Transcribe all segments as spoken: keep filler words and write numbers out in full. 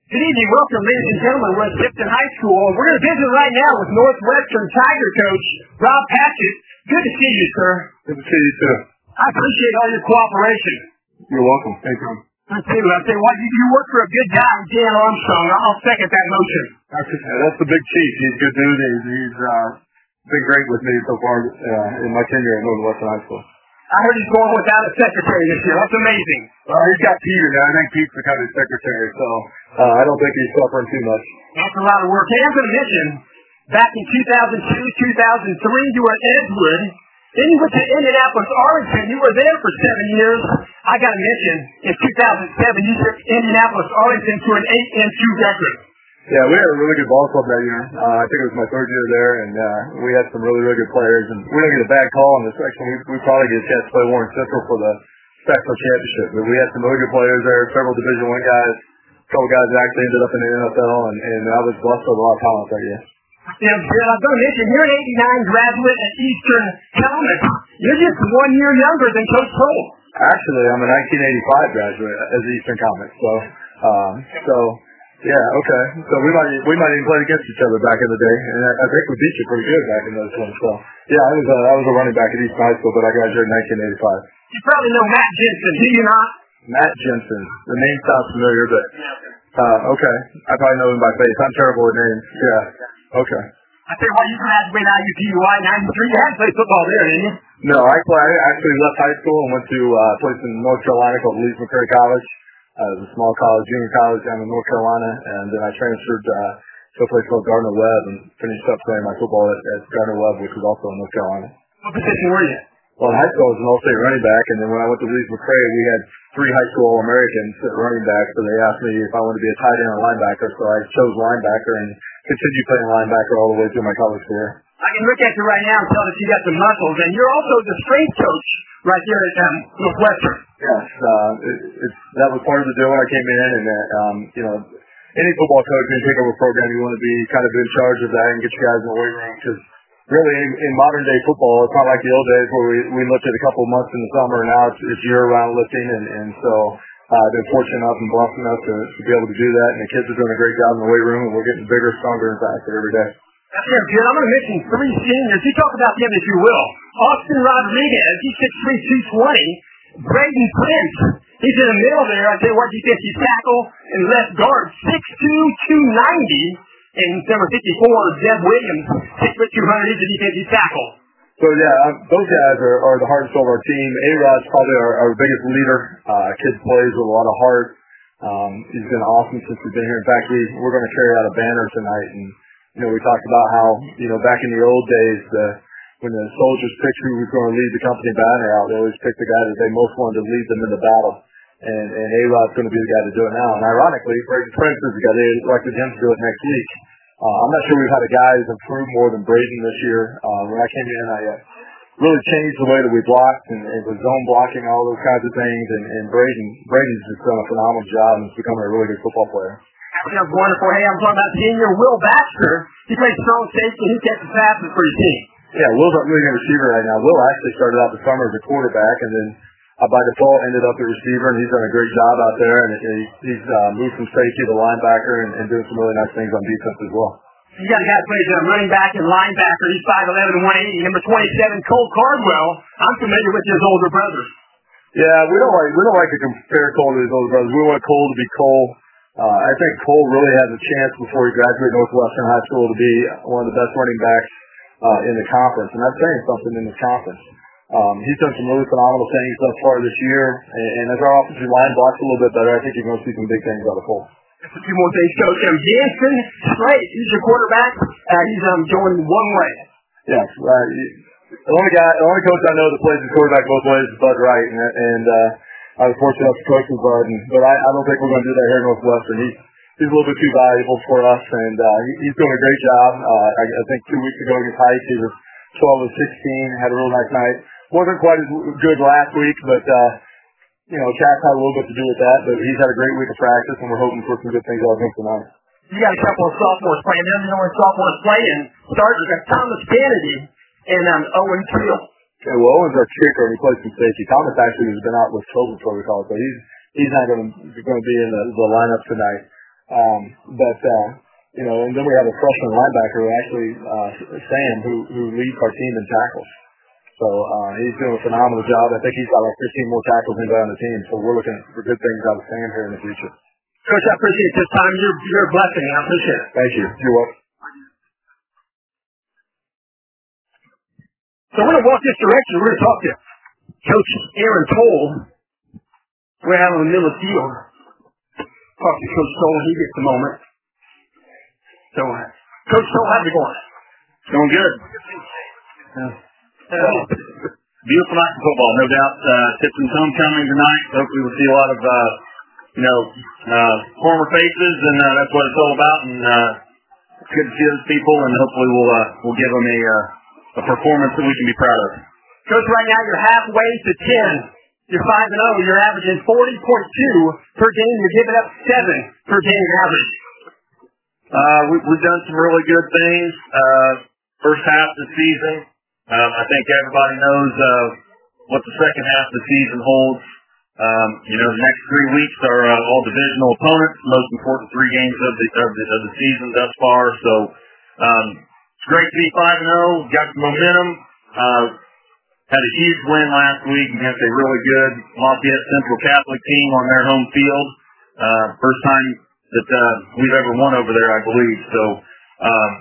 Good evening. Welcome, ladies and gentlemen. We're at Tipton High School. We're going to visit right now with Northwestern Tiger coach Rob Patchett. Good to see you, sir. Good to see you, too. I appreciate all your cooperation. You're welcome. Thank you. I tell you, I tell you what, you, you work for a good guy, Dan Armstrong. I'll second that motion. That's, that's the big chief. He's a good dude. He's, he's uh, been great with me so far uh, in my tenure at Northwestern High School. I heard he's going without a secretary this year. That's amazing. Well, he's got Peter now. I think Pete's the kind of secretary, so uh, I don't think he's suffering too much. That's a lot of work. Hey, I'm going to mention, back in two thousand two, two thousand three, you were at Edgewood. Then you went to Indianapolis, Arlington. You were there for seven years. I got to mention, in two thousand seven, you took Indianapolis, Arlington to an eight and two record. Yeah, we had a really good ball club that year. Uh, I think it was my third year there, and uh, we had some really, really good players. And we don't get a bad call in this section. We, we probably get a chance to play Warren Central for the sectional championship. But we had some really good players there, several Division One guys. A couple guys that actually ended up in the N F L, and, and I was blessed with a lot of talent that year. Yeah, I'm going to mention, you're an eighty-nine graduate at Eastern Helmet. You're just one year younger than Coach Cole. Actually, I'm a nineteen eighty-five graduate as Eastern Helmet. So, um, so. Yeah, okay. So we might we might even play against each other back in the day, and I, I think we beat you pretty good back in those ones. So yeah, I was a, I was a running back at Eastern High School, but I graduated in nineteen eighty-five. You probably know Matt Jensen, do you not? Matt Jensen. The name sounds familiar, but uh, okay. I probably know him by face. I'm terrible with names. Yeah. Okay. I tell you what, you graduated I U P U I ninety-three. You had to play football there, didn't you? No, I play. I actually left high school and went to uh, a place in North Carolina called Leeds McCray College. Uh, it was a small college, junior college down in North Carolina, and then I transferred uh, to a place called Gardner Webb and finished up playing my football at, at Gardner Webb, which was also in North Carolina. What position were you? Well, in high school I was an all-state running back, and then when I went to Leeds McCray, we had three high school All-Americans at running back, so they asked me if I wanted to be a tight end or linebacker, so I chose linebacker and continued playing linebacker all the way through my college career. I can look at you right now and tell that you got some muscles, and you're also the strength coach right here at um, Northwestern. Yes, uh, it, it's, that was part of the deal when I came in, and uh, um, you know, any football coach when you take over a program, you want to be kind of in charge of that and get you guys in the weight room, because really in, in modern day football, it's not like the old days where we, we lifted a couple of months in the summer, and now it's, it's year-round lifting, and, and so uh, I've been fortunate enough and blessed enough to, to be able to do that, and the kids are doing a great job in the weight room, and we're getting bigger, stronger, and faster every day. That's very good. I'm going to mention three seniors. You talk about them if you will. Austin Rodriguez, he's six three, two twenty. Braden Prince, he's in the middle there. I tell you what, defensive tackle and left guard, six two, two ninety. And number fifty-four, Zeb Williams, six foot two hundred, he's a defensive tackle. So, yeah, uh, those guys are, are the heart and soul of our team. A-Rod's probably our, our biggest leader. Uh, kid plays with a lot of heart. Um, he's been awesome since we've been here. In fact, we, we're going to carry out a banner tonight, and you know, we talked about how, you know, back in the old days, the, when the soldiers picked who was going to lead the company banner out, they always picked the guy that they most wanted to lead them in the battle. And, and A-Rod's going to be the guy to do it now. And ironically, Braden Prince is the guy they elected him to do it next week. Uh, I'm not sure we've had a guy who's improved more than Braden this year. Uh, when I came in, I uh, really changed the way that we blocked and, and with zone blocking, all those kinds of things. And, and Braden, Braden's just done a phenomenal job and is becoming a really good football player. That's wonderful. Hey, I'm talking about senior Will Baxter. He plays strong safety and he catches passes for his team. Yeah, Will's our leading receiver right now. Will actually started out the summer as a quarterback, and then uh, by default ended up at receiver, and he's done a great job out there. And he, he's uh, moved from safety to linebacker and, and doing some really nice things on defense as well. You got a guy that plays uh, running back and linebacker. He's five eleven and one eighty. Number twenty-seven, Cole Cardwell. I'm familiar with his older brothers. Yeah, we don't like we don't like to compare Cole to his older brothers. We want Cole to be Cole. Uh, I think Cole really has a chance before he graduates Northwestern High School to be one of the best running backs uh, in the conference, and that's saying something in this conference. Um, he's done some really phenomenal things thus far this year, and, and as our offensive line blocks a little bit better, I think you're going to see some big things out of Cole. Just a few more things, Coach. Um, Jansen Slate, he's your quarterback. Uh, he's um, going one way. Yes, right. The only guy, the only coach I know that plays his quarterback both ways is Bud Wright, and, and uh, I was fortunate enough to coach with Bud, and, but I, I don't think we're going to do that here at Northwestern. He's, he's a little bit too valuable for us, and uh, he, he's doing a great job. Uh, I, I think two weeks ago against Heights, he was twelve of sixteen, had a real nice night. Wasn't quite as good last week, but, uh, you know, Chas had a little bit to do with that, but he's had a great week of practice, and we're hoping for some good things out of him tonight. You got a couple of sophomores playing. They're the only sophomores playing. Starters got Thomas Kennedy and um, Owen Keel. Yeah, well, Owen's our kicker, and he plays some safety. Thomas actually has been out with COVID protocol, so he's he's not going to going to be in the, the lineup tonight. Um, but, uh, you know, and then we have a freshman linebacker who actually, uh, Sam, who, who leads our team in tackles. So uh, he's doing a phenomenal job. I think he's got like fifteen more tackles than anybody on the team. So we're looking for good things out of Sam here in the future. Coach, I appreciate this time. You're, you're a blessing. I appreciate it. Thank you. You're welcome. So we're going to walk this direction. We're going to talk to Coach Aaron Toll. We're out in the middle of the field. Talk to Coach Toll when he gets the moment. So, uh, Coach Toll, how's it going? Going good. Uh, uh, beautiful night of football, no doubt. Uh, Tipton's homecoming tonight. Hopefully we'll see a lot of, uh, you know, uh, former faces, and uh, that's what it's all about. And uh, it's good to see those people, and hopefully we'll uh, we'll give them a uh, a performance that we can be proud of. Coach, right now you're halfway to ten. You're five and zero. You're averaging forty point two per game. You're giving up seven per game average. Uh, we, we've done some really good things. Uh, first half of the season, um, I think everybody knows uh, what the second half of the season holds. Um, you know, the next three weeks are uh, all divisional opponents, the most important three games of the of the, of the season thus far. So um, it's great to be five and zero. Got some momentum. Uh, had a huge win last week against a really good Lafayette Central Catholic team on their home field. Uh, first time that uh, we've ever won over there, I believe. So um,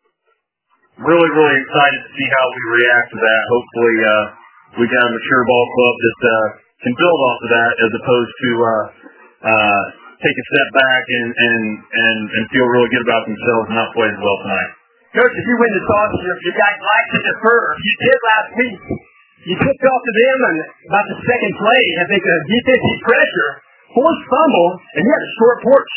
really, really excited to see how we react to that. Hopefully, uh, we got a mature ball club that uh, can build off of that, as opposed to uh, uh, take a step back and, and, and, and feel really good about themselves and not play as well tonight. Coach, if you win the toss, you guys like to defer. You did last week. You tipped off to them, and about the second play, I think the defensive pressure, forced fumble, and you had a short porch.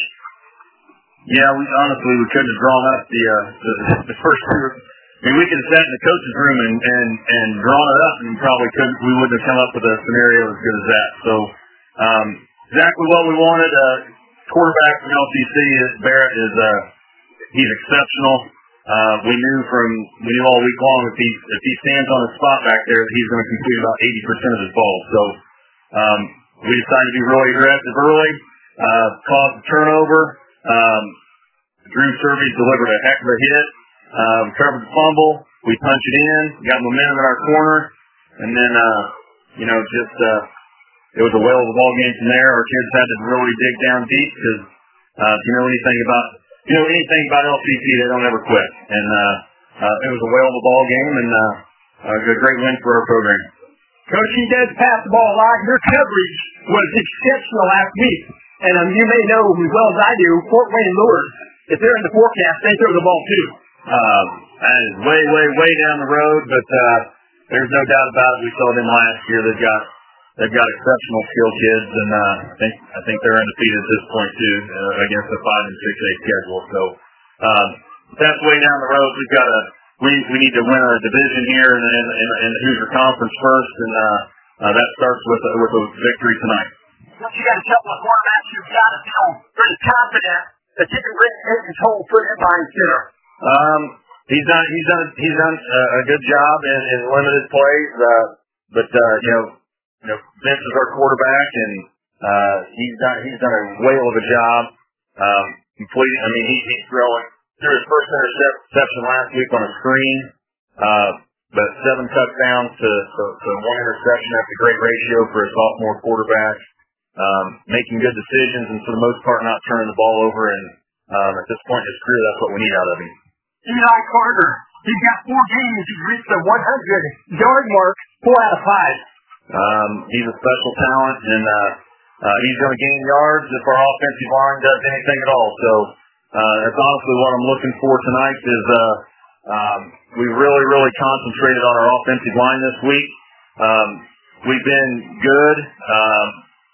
Yeah, we honestly we couldn't have drawn up the uh, the, the first two. I mean, we could have sat in the coach's room and, and, and drawn it up, and probably couldn't. We wouldn't have come up with a scenario as good as that. So um, exactly what we wanted. Uh, quarterback from L C C, Barrett, is uh, he's exceptional. Uh, we knew from we knew all week long if he if he stands on his spot back there, that he's going to complete about eighty percent of his balls. So um, we decided to be really aggressive early, uh, caused a turnover. Um, Drew Survey delivered a heck of a hit. Uh, we covered the fumble. We punched it in. Got momentum in our corner, and then uh, you know just uh, it was a whale of a ball game from there. Our kids had to really dig down deep because uh, if you know anything about you know anything about L C C, they don't ever quit. And uh, uh, it was a whale of a ball game, and uh, a great win for our program. Coach, he does pass the ball a lot. Your coverage was exceptional last week. And um, you may know as well as I do, Fort Wayne Lures, if they're in the forecast, they throw the ball too. Um, that is way, way, way down the road, but uh, there's no doubt about it. We saw them last year. They've got they've got exceptional skill kids, and uh, I think I think they're undefeated at this point too uh, against the five and six A schedule. So um, that's way down the road. We've got to we we need to win a division here in in, in, in the Hoosier Conference first, and uh, uh, that starts with a, with a victory tonight. Once you got a couple of quarterbacks, you've got to feel pretty confident that you can bring Aiden's whole foot in behind center. Um, he's done he's done he's done uh, a good job in, in limited plays, uh, but uh, you know, you know Vince is our quarterback, and uh, he's done he's done a whale of a job. Um, complete. I mean, he, he's throwing threw his first interception last week on a screen, uh, but seven touchdowns to, to, to one interception. That's a great ratio for a sophomore quarterback. Um, making good decisions, and for the most part not turning the ball over, and um, at this point in his career, that's what we need out of him. Eli Carter, he's got four games, he's reached the one hundred yard mark, four out of five. Um, he's a special talent, and uh, uh, he's going to gain yards if our offensive line does anything at all. So uh, that's honestly what I'm looking for tonight is uh, um, we really, really concentrated on our offensive line this week. Um, we've been good. Um,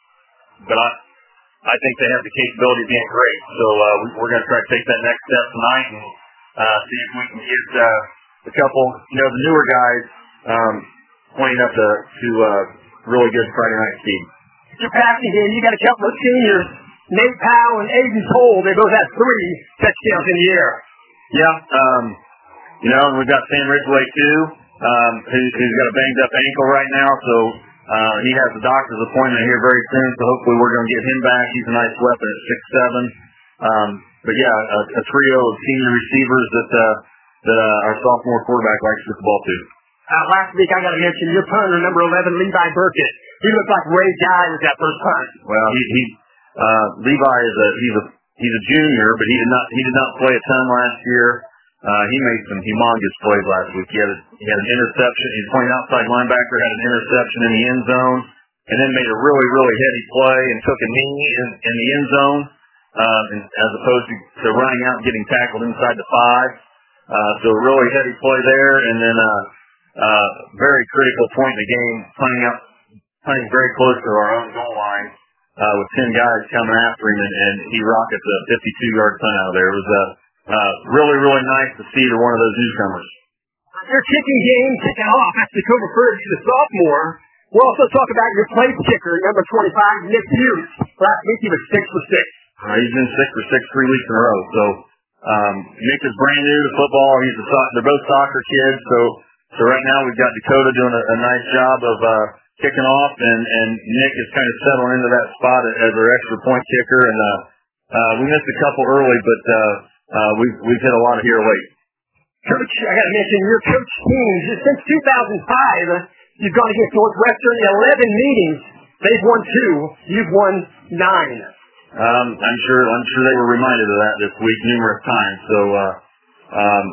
But I, I think they have the capability of being great. So uh, we, we're going to try to take that next step tonight and uh, see if we can get uh, a couple, you know, the newer guys um, pointing up to, to uh, really good Friday night speed. Your passing game, you got a couple of seniors, Nate Powell and Aiden Cole. They both have three touchdowns in the air. Yeah, um, you know, we've got Sam Ridgway too, um, who, who's got a banged up ankle right now. So. Uh, he has a doctor's appointment here very soon, so hopefully we're going to get him back. He's a nice weapon at six seven. Um, but yeah, a, a trio of senior receivers that uh, that uh, our sophomore quarterback likes to get the ball to. Uh, last week, I got to mention your punter, number eleven, Levi Burkett. He looked like Ray Guy with that first punt. Well, he, he uh, Levi is a he's a he's a junior, but he did not he did not play a ton last year. Uh, he made some humongous plays last week. He had a, he had an interception. He's playing outside linebacker, had an interception in the end zone, and then made a really really heavy play and took a knee in, in the end zone, uh, and, as opposed to, to running out and getting tackled inside the five. Uh, so a really heavy play there, and then a uh, uh, very critical point in the game, punting out, punting very close to our own goal line uh, with ten guys coming after him, and, and he rockets a fifty-two yard punt out of there. It was uh, uh, really really nice to see to one of those newcomers. Your kicking game kicking off at Dakota First, the sophomore. We'll also talk about your place kicker, number twenty-five, Nick Hughes. Last week he was six for six. Uh, he's been six for six three weeks in a row. So um, Nick is brand new to football. He's a so- they're both soccer kids. So so right now we've got Dakota doing a, a nice job of uh, kicking off, and, and Nick is kind of settling into that spot as our extra point kicker. And uh, uh, we missed a couple early, but uh, uh, we've we've hit a lot of here late. Coach, I got to mention your coach teams since two thousand five. You've gone against Northwestern eleven meetings. They've won two. You've won nine. Um, I'm sure. I'm sure they were reminded of that this week numerous times. So, uh, um,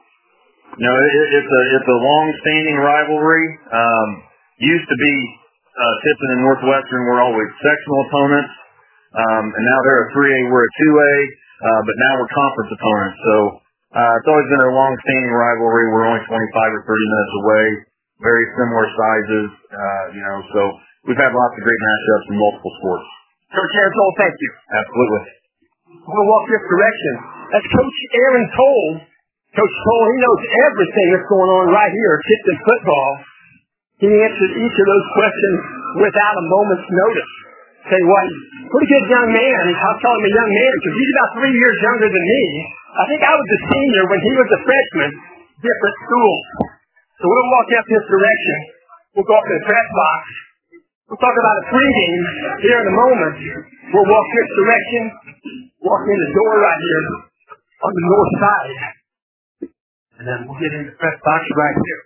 you know, it, it's a it's a long-standing rivalry. Um, used to be uh, Tipton and Northwestern were always sectional opponents, um, and now they're a three A. We're a two A, uh, but now we're conference opponents. So uh, it's always been a long-standing rivalry. We're only twenty-five or thirty minutes away. Very similar sizes, uh, you know, so we've had lots of great matchups in multiple sports. Coach Aaron, thank you. Absolutely. We'll walk this direction. That's Coach Aaron Toll. Coach Toll, he knows everything that's going on right here at Tipton football. He answered each of those questions without a moment's notice. Tell you what, pretty good young man. I was calling him a young man because he's about three years younger than me. I think I was a senior when he was a freshman. Different schools. So we'll walk up this direction. We'll go up to the press box. We'll talk about a pregame here in a moment. We'll walk this direction, walk in the door right here on the north side. And then we'll get in the press box right here.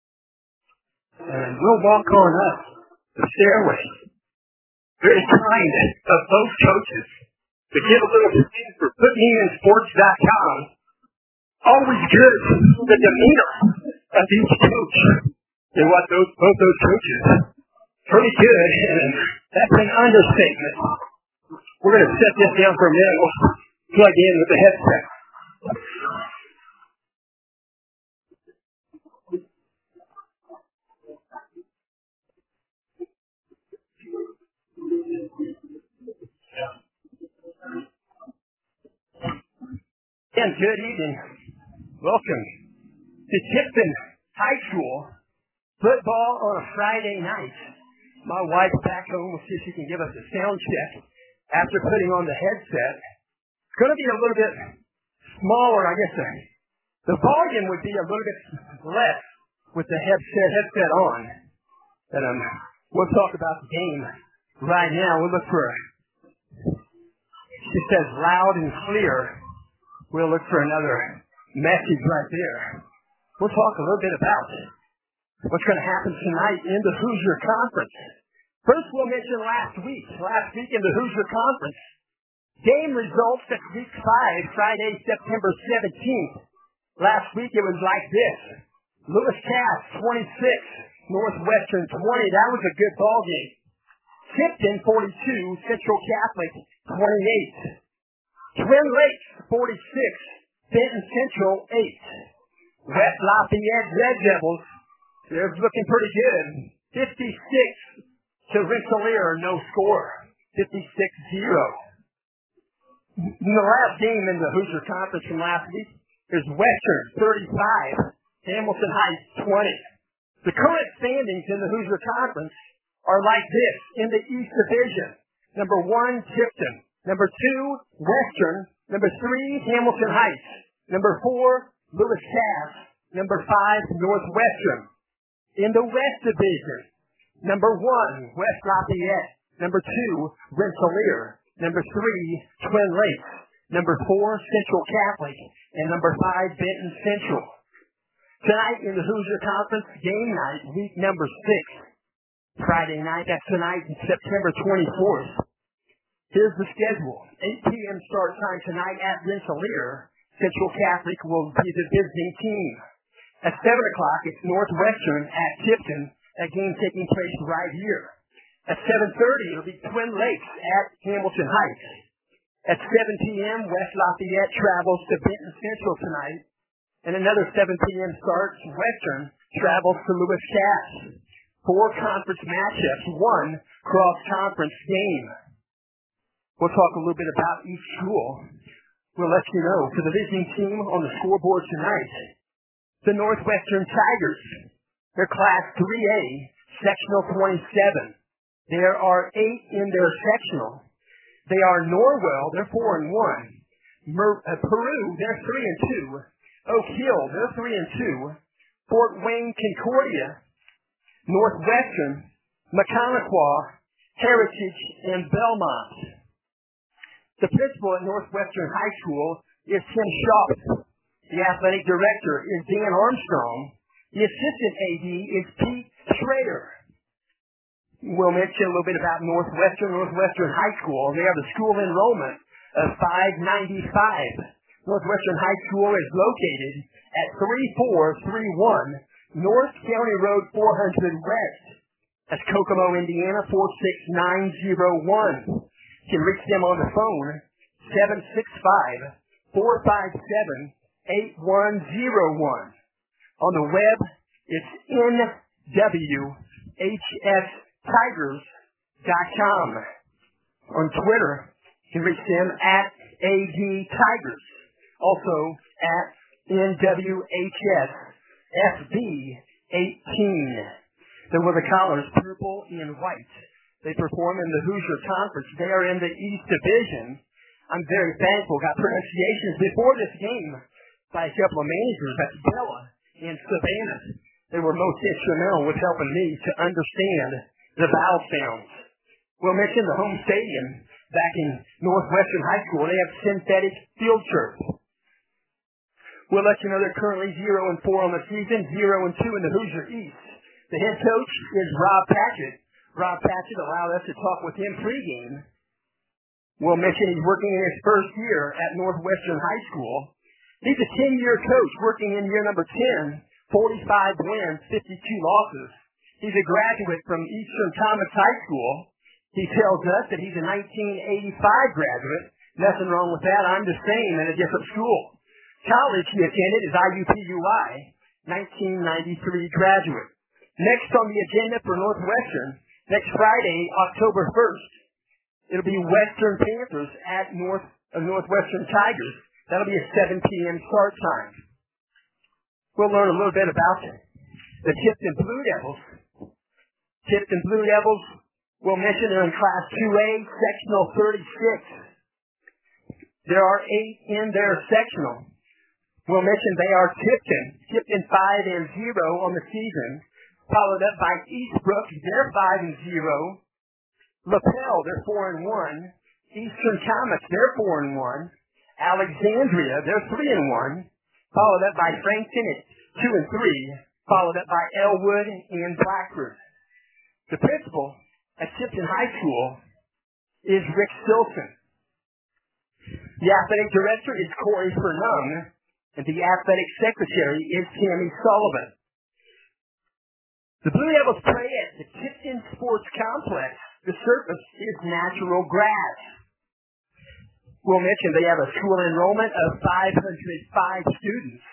And we'll walk on up the stairway. Very kind of both coaches to give a little thing for put me in sports dot com. Always good, the demeanor of each coach. And what those both those coaches, pretty good, and that's an understatement. We're going to set this down for a minute. We'll plug in with the headset. And good evening. Welcome to Tipton High School. Football on a Friday night. My wife's back home. We'll see if she can give us a sound check after putting on the headset. It's going to be a little bit smaller, I guess. The volume would be a little bit less with the headset headset on. And um, we'll talk about the game right now. We'll look for, it says loud and clear. We'll look for another message right there. We'll talk a little bit about what's going to happen tonight in the Hoosier Conference. First, we'll mention last week. Last week in the Hoosier Conference. Game results at week five, Friday, September seventeenth. Last week it was like this. Lewis Cass, twenty-six. Northwestern, twenty. That was a good ball game. Tipton, forty-two. Central Catholic, twenty-eight. Twin Lakes, forty-six. Benton Central, eight. West Lafayette Red Devils, they're looking pretty good. fifty-six to Rensselaer, no score. fifty-six zero. In the last game in the Hoosier Conference from last week, there's Western, thirty-five. Hamilton Heights, twenty. The current standings in the Hoosier Conference are like this. In the East Division, number one, Tipton. Number two, Western. Number three, Hamilton Heights. Number four, Lewis Cass. Number five, Northwestern. In the West Division, number one, West Lafayette. Number two, Rensselaer. Number three, Twin Lakes. number four, Central Catholic, and number five, Benton Central. Tonight in the Hoosier Conference, game night, week number six, Friday night. That's tonight, September twenty-fourth. Here's the schedule. eight p.m. start time tonight at Rensselaer. Central Catholic will be the visiting team. At seven o'clock, it's Northwestern at Tipton, a game taking place right here. At seven thirty, it'll be Twin Lakes at Hamilton Heights. At seven p.m., West Lafayette travels to Benton Central tonight. And another seven p.m. start, Western travels to Lewis Cass. Four conference matchups, one cross-conference game. We'll talk a little bit about each school. We'll let you know. For the visiting team on the scoreboard tonight, the Northwestern Tigers. They're Class three A, Sectional twenty-seven. There are eight in their sectional. They are Norwell, they're four and one. Mer- uh, Peru, they're three and two. Oak Hill, they're three and two. Fort Wayne, Concordia, Northwestern, Maconaquah, Heritage, and Belmont. The principal at Northwestern High School is Tim Schaub. The athletic director is Dan Armstrong. The assistant A D is Pete Schrader. We'll mention a little bit about Northwestern, Northwestern High School. They have a school enrollment of five ninety-five. Northwestern High School is located at thirty-four thirty-one North County Road four hundred West. That's Kokomo, Indiana, four six nine zero one. You can reach them on the phone, seven six five, four five seven, eight one zero one. On the web, it's N W H S Tigers dot com. On Twitter, you can reach them at A D Tigers. Also at N W H S F B eighteen. There were the collars, purple and white. They perform in the Hoosier Conference. They are in the East Division. I'm very thankful. Got pronunciations before this game by a couple of managers. That's Bella and Savannah. They were most instrumental with helping me to understand the vowel sounds. We'll mention the home stadium back in Northwestern High School. They have synthetic field turf. We'll let you know they're currently zero and four on the season, zero and two in the Hoosier East. The head coach is Rob Patchett. Rob Patchett allowed us to talk with him pregame. We'll mention he's working in his first year at Northwestern High School. He's a ten-year coach working in year number ten, forty-five wins, fifty-two losses. He's a graduate from Eastern Thomas High School. He tells us that he's a nineteen eighty-five graduate. Nothing wrong with that. I'm the same at a different school. College he attended is I U P U I, nineteen ninety-three graduate. Next on the agenda for Northwestern, next Friday, October first, it'll be Western Panthers at North uh, Northwestern Tigers. That'll be a seven p.m. start time. We'll learn a little bit about the Tipton Blue Devils. Tipton Blue Devils, we'll mention they're in Class two A, Sectional thirty-six. There are eight in their sectional. We'll mention they are Tipton. Tipton five and zero on the season, followed up by Eastbrook. They're five and zero. LaPel, they're four and one. Eastern Thomas, they're four and one. Alexandria, they're three and one. Followed up by Frankton at two and three. Followed up by Elwood and Blackford. The principal at Tipton High School is Rick Stilson. The athletic director is Corey Fernung, and the athletic secretary is Tammy Sullivan. The Blue Devils play at the Tipton Sports Complex. The surface is natural grass. We'll mention they have a school enrollment of five hundred five students.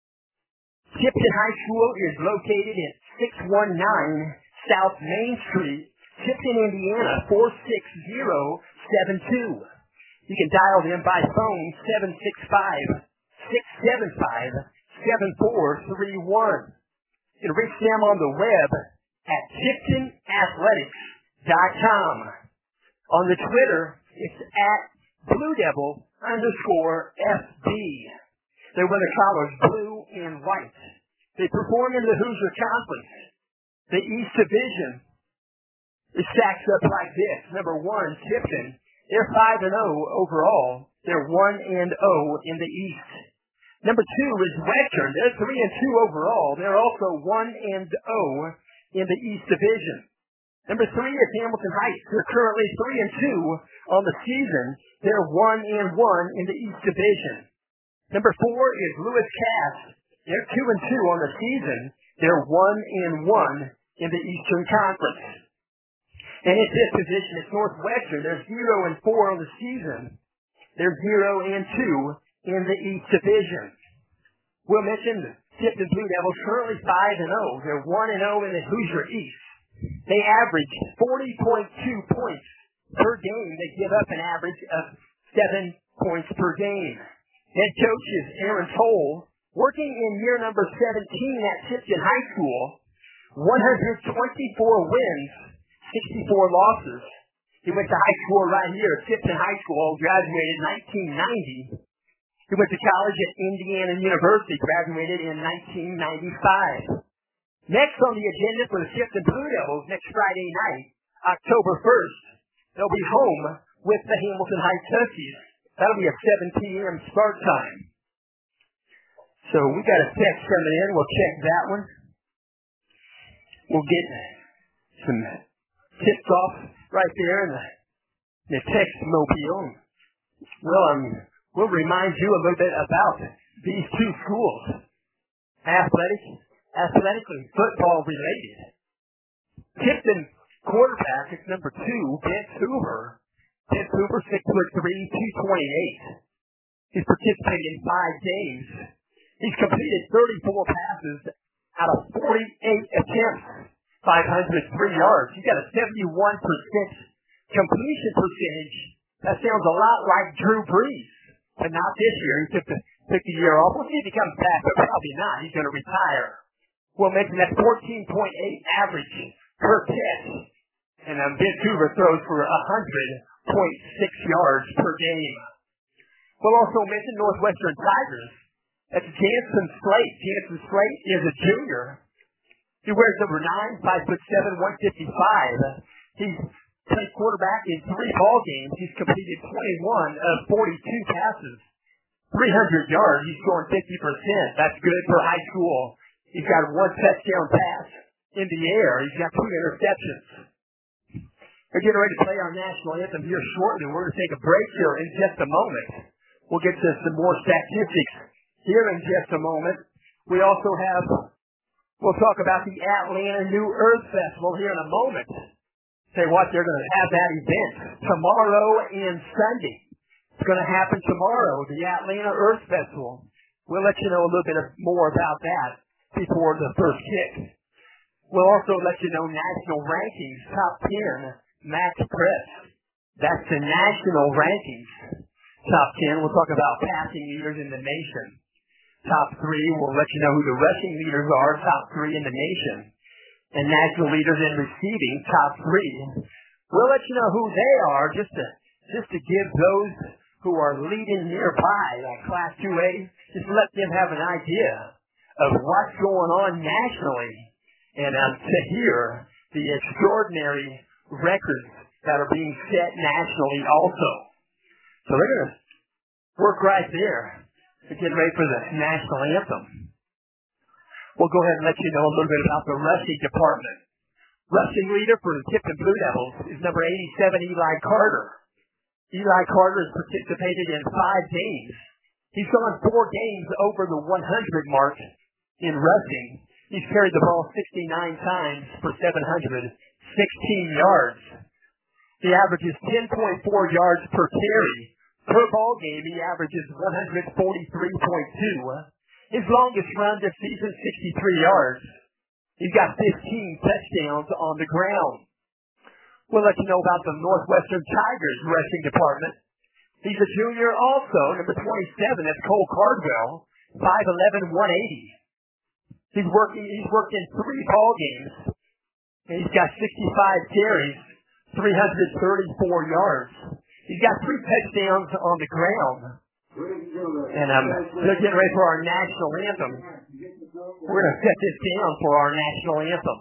Tipton High School is located at six one nine South Main Street, Tipton, Indiana, four six zero seven two. You can dial them by phone, seven six five, six seven five, seven four three one. You can reach them on the web at Tipton Athletics dot com. On the Twitter, it's at Blue Devil underscore F B. They wear the collars blue and white. They perform in the Hoosier Conference. The East Division is stacked up like this. Number one, Tipton They're five and oh overall. They're one and oh in the East. Number two is Western. They're three and two overall. They're also one and oh in the East Division. Number three is Hamilton Heights. They're currently three and two on the season. They're one and one in the East Division. Number four is Lewis Cass. They're two and two on the season. They're one and one in the Eastern Conference. And at this position, it's Northwestern. They're zero and four on the season. They're zero and two in the East Division. We'll mention the Tipton Blue Devils currently five and oh. They're one and oh in the Hoosier East. They average forty point two points per game. They give up an average of seven points per game. Head coach is Aaron Toll, working in year number seventeen at Tipton High School. one hundred twenty-four wins, sixty-four losses. He went to high school right here at Tipton High School, graduated in nineteen ninety. He went to college at Indiana University, graduated in nineteen ninety-five. Next on the agenda for the Tipton Blue Devils next Friday night, October first, they'll be home with the Hamilton Heights Huskies. That'll be a seven p.m. start time. So we got a text coming in. We'll check that one. We'll get some tips off right there in the, the text mobile. Well, um, we'll remind you a little bit about these two schools. Athletic, athletically football related. Tipton quarterback is number two, Ben Hoover. Ben Hoover, six foot three, two twenty-eight. He's participated in five games. He's completed thirty-four passes out of forty-eight attempts, five hundred three yards. He's got a seventy-one percent completion percentage. That sounds a lot like Drew Brees, but not this year. He took the, took the year off. We'll see if he comes back, but probably not. He's going to retire. We'll mention that fourteen point eight average per catch. And um, Ben Hoover throws for one hundred point six yards per game. We'll also mention Northwestern Tigers. That's Jansen Slate. Jansen Slate is a junior. He wears number nine, five foot seven, one fifty-five. He's played quarterback in three ball games. He's completed twenty-one of forty-two passes, three hundred yards. He's scoring fifty percent. That's good for high school. He's got one touchdown pass in the air. He's got two interceptions. We're getting ready to play our national anthem here shortly. We're going to take a break here in just a moment. We'll get to some more statistics here in just a moment. We also have, we'll talk about the Atlanta New Earth Festival here in a moment. Say what, they're going to have that event tomorrow and Sunday. It's going to happen tomorrow, the Atlanta Earth Festival. We'll let you know a little bit more about that before the first kick. We'll also let you know national rankings, top ten, Max Press. That's the national rankings, top ten. We'll talk about passing leaders in the nation. Top three, we'll let you know who the rushing leaders are, top three in the nation. And national leaders in receiving, top three. We'll let you know who they are, just to just to give those who are leading nearby, like Class two A, just let them have an idea of what's going on nationally, and um, to hear the extraordinary records that are being set nationally also. So they're going to work right there to get ready for the national anthem. We'll go ahead and let you know a little bit about the rushing department. Rushing leader for the Tipton Blue Devils is number eighty-seven, Eli Carter. Eli Carter has participated in five games. He's gone four games over the one hundred mark in rushing. He's carried the ball sixty-nine times for seven hundred sixteen yards. He averages ten point four yards per carry. Per ball game, he averages one forty-three point two. His longest run this season, sixty-three yards. He's got fifteen touchdowns on the ground. We'll let you know about the Northwestern Tigers rushing department. He's a junior also, number twenty-seven. That's Cole Cardwell, five eleven, one eighty. He's working. He's worked in three ball games, and he's got sixty-five carries, three hundred thirty-four yards. He's got three touchdowns on the ground. And um, they're getting ready for our national anthem. We're going to set this down for our national anthem.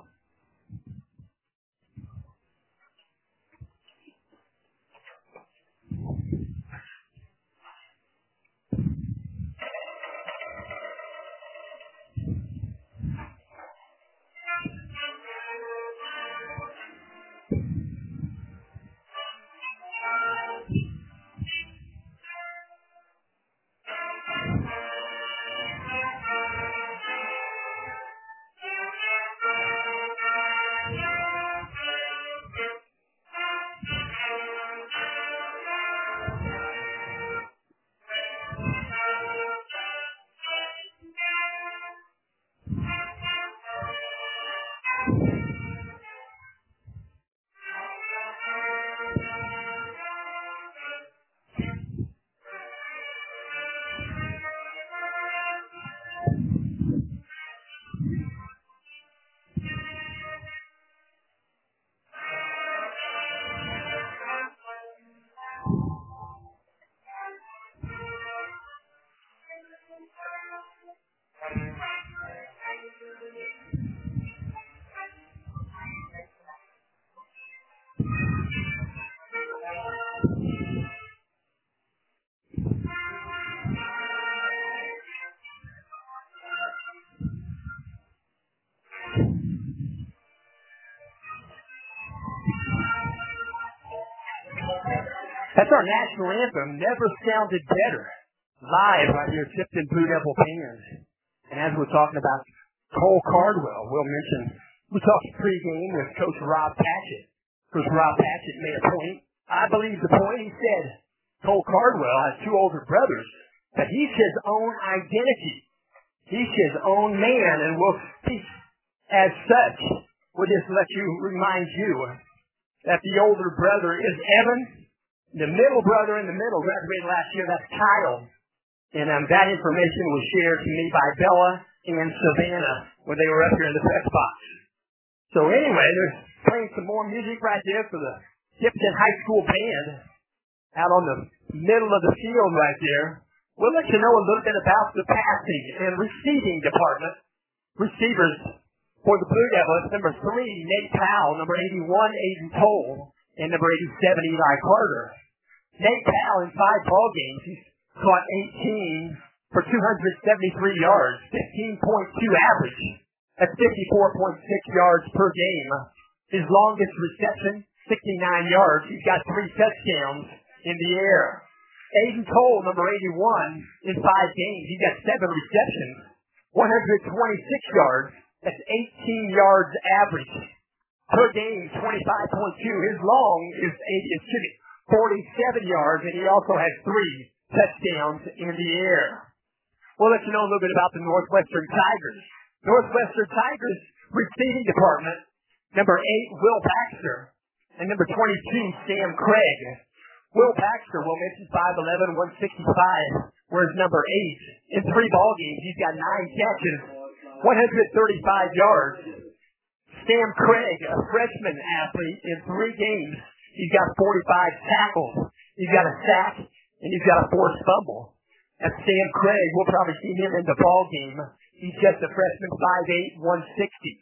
That's our national anthem. Never sounded better. Live right here, Tipton Blue Devil Band. And as we're talking about Cole Cardwell, we'll mention, we talked pregame with Coach Rob Patchett. Coach Rob Patchett made a point. I believe the point. He said Cole Cardwell has two older brothers, but he's his own identity. He's his own man, and will speak as such. We'll just let you, remind you, that the older brother is Evan. The middle brother in the middle graduated last year. That's Kyle. And um, that information was shared to me by Bella and Savannah when they were up here in the press box. So anyway, they're playing some more music right there for the Tipton High School Band out on the middle of the field right there. We'll let you know a little bit about the passing and receiving department. Receivers for the Blue Devils, number three, Nate Powell, number eighty-one, Aiden Toll, and number eighty-seven, Eli Carter. Nate Powell in five ball games, he's caught eighteen for two hundred seventy-three yards, fifteen point two average. That's fifty-four point six yards per game. His longest reception, sixty-nine yards. He's got three touchdowns in the air. Aiden Toll, number eighty-one, in five games, he's got seven receptions, one hundred twenty-six yards. That's eighteen yards average per game, twenty-five point two. His long is eighty, excuse me, forty-seven yards, and he also has three touchdowns in the air. We'll let you know a little bit about the Northwestern Tigers. Northwestern Tigers receiving department, number eight, Will Baxter, and number twenty-two, Sam Craig. Will Baxter, we'll mention five eleven, one sixty-five, whereas number eight, in three ball games, he's got nine catches, one hundred thirty-five yards. Sam Craig, a freshman athlete, in three games, he's got forty-five tackles. He's got a sack, and he's got a forced fumble. That's Sam Craig. We'll probably see him in the ball game. He's just a freshman, five eight, one sixty.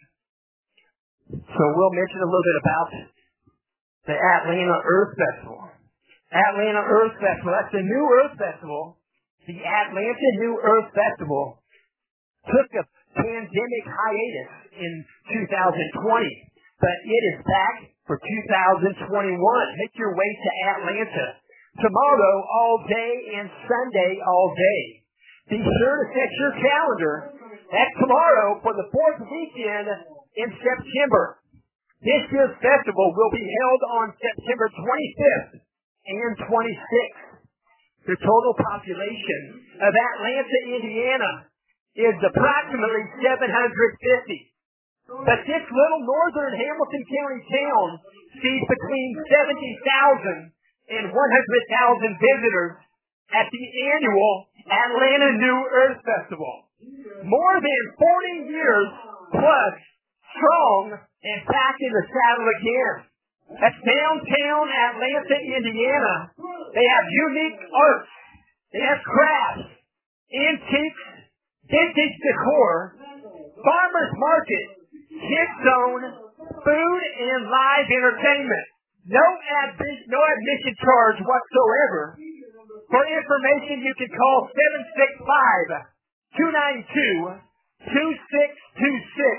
So we'll mention a little bit about the Atlanta Earth Festival. Atlanta Earth Festival. That's the new Earth Festival. The Atlanta New Earth Festival took a pandemic hiatus in two thousand twenty, but it is back for two thousand twenty-one. Make your way to Atlanta tomorrow all day and Sunday all day. Be sure to set your calendar. That's tomorrow for the fourth weekend in September. This year's festival will be held on September twenty-fifth and twenty-sixth. The total population of Atlanta, Indiana is approximately seven hundred fifty. But this little northern Hamilton County town sees between seventy thousand and one hundred thousand visitors at the annual Atlanta New Earth Festival. More than forty years plus strong and back in the saddle again. That's downtown Atlanta, Indiana. They have unique arts. They have crafts, antiques, vintage decor, farmers market, kids zone, food, and live entertainment. No admission, no admission charge whatsoever. For information, you can call seven six five, two nine two, two six two six.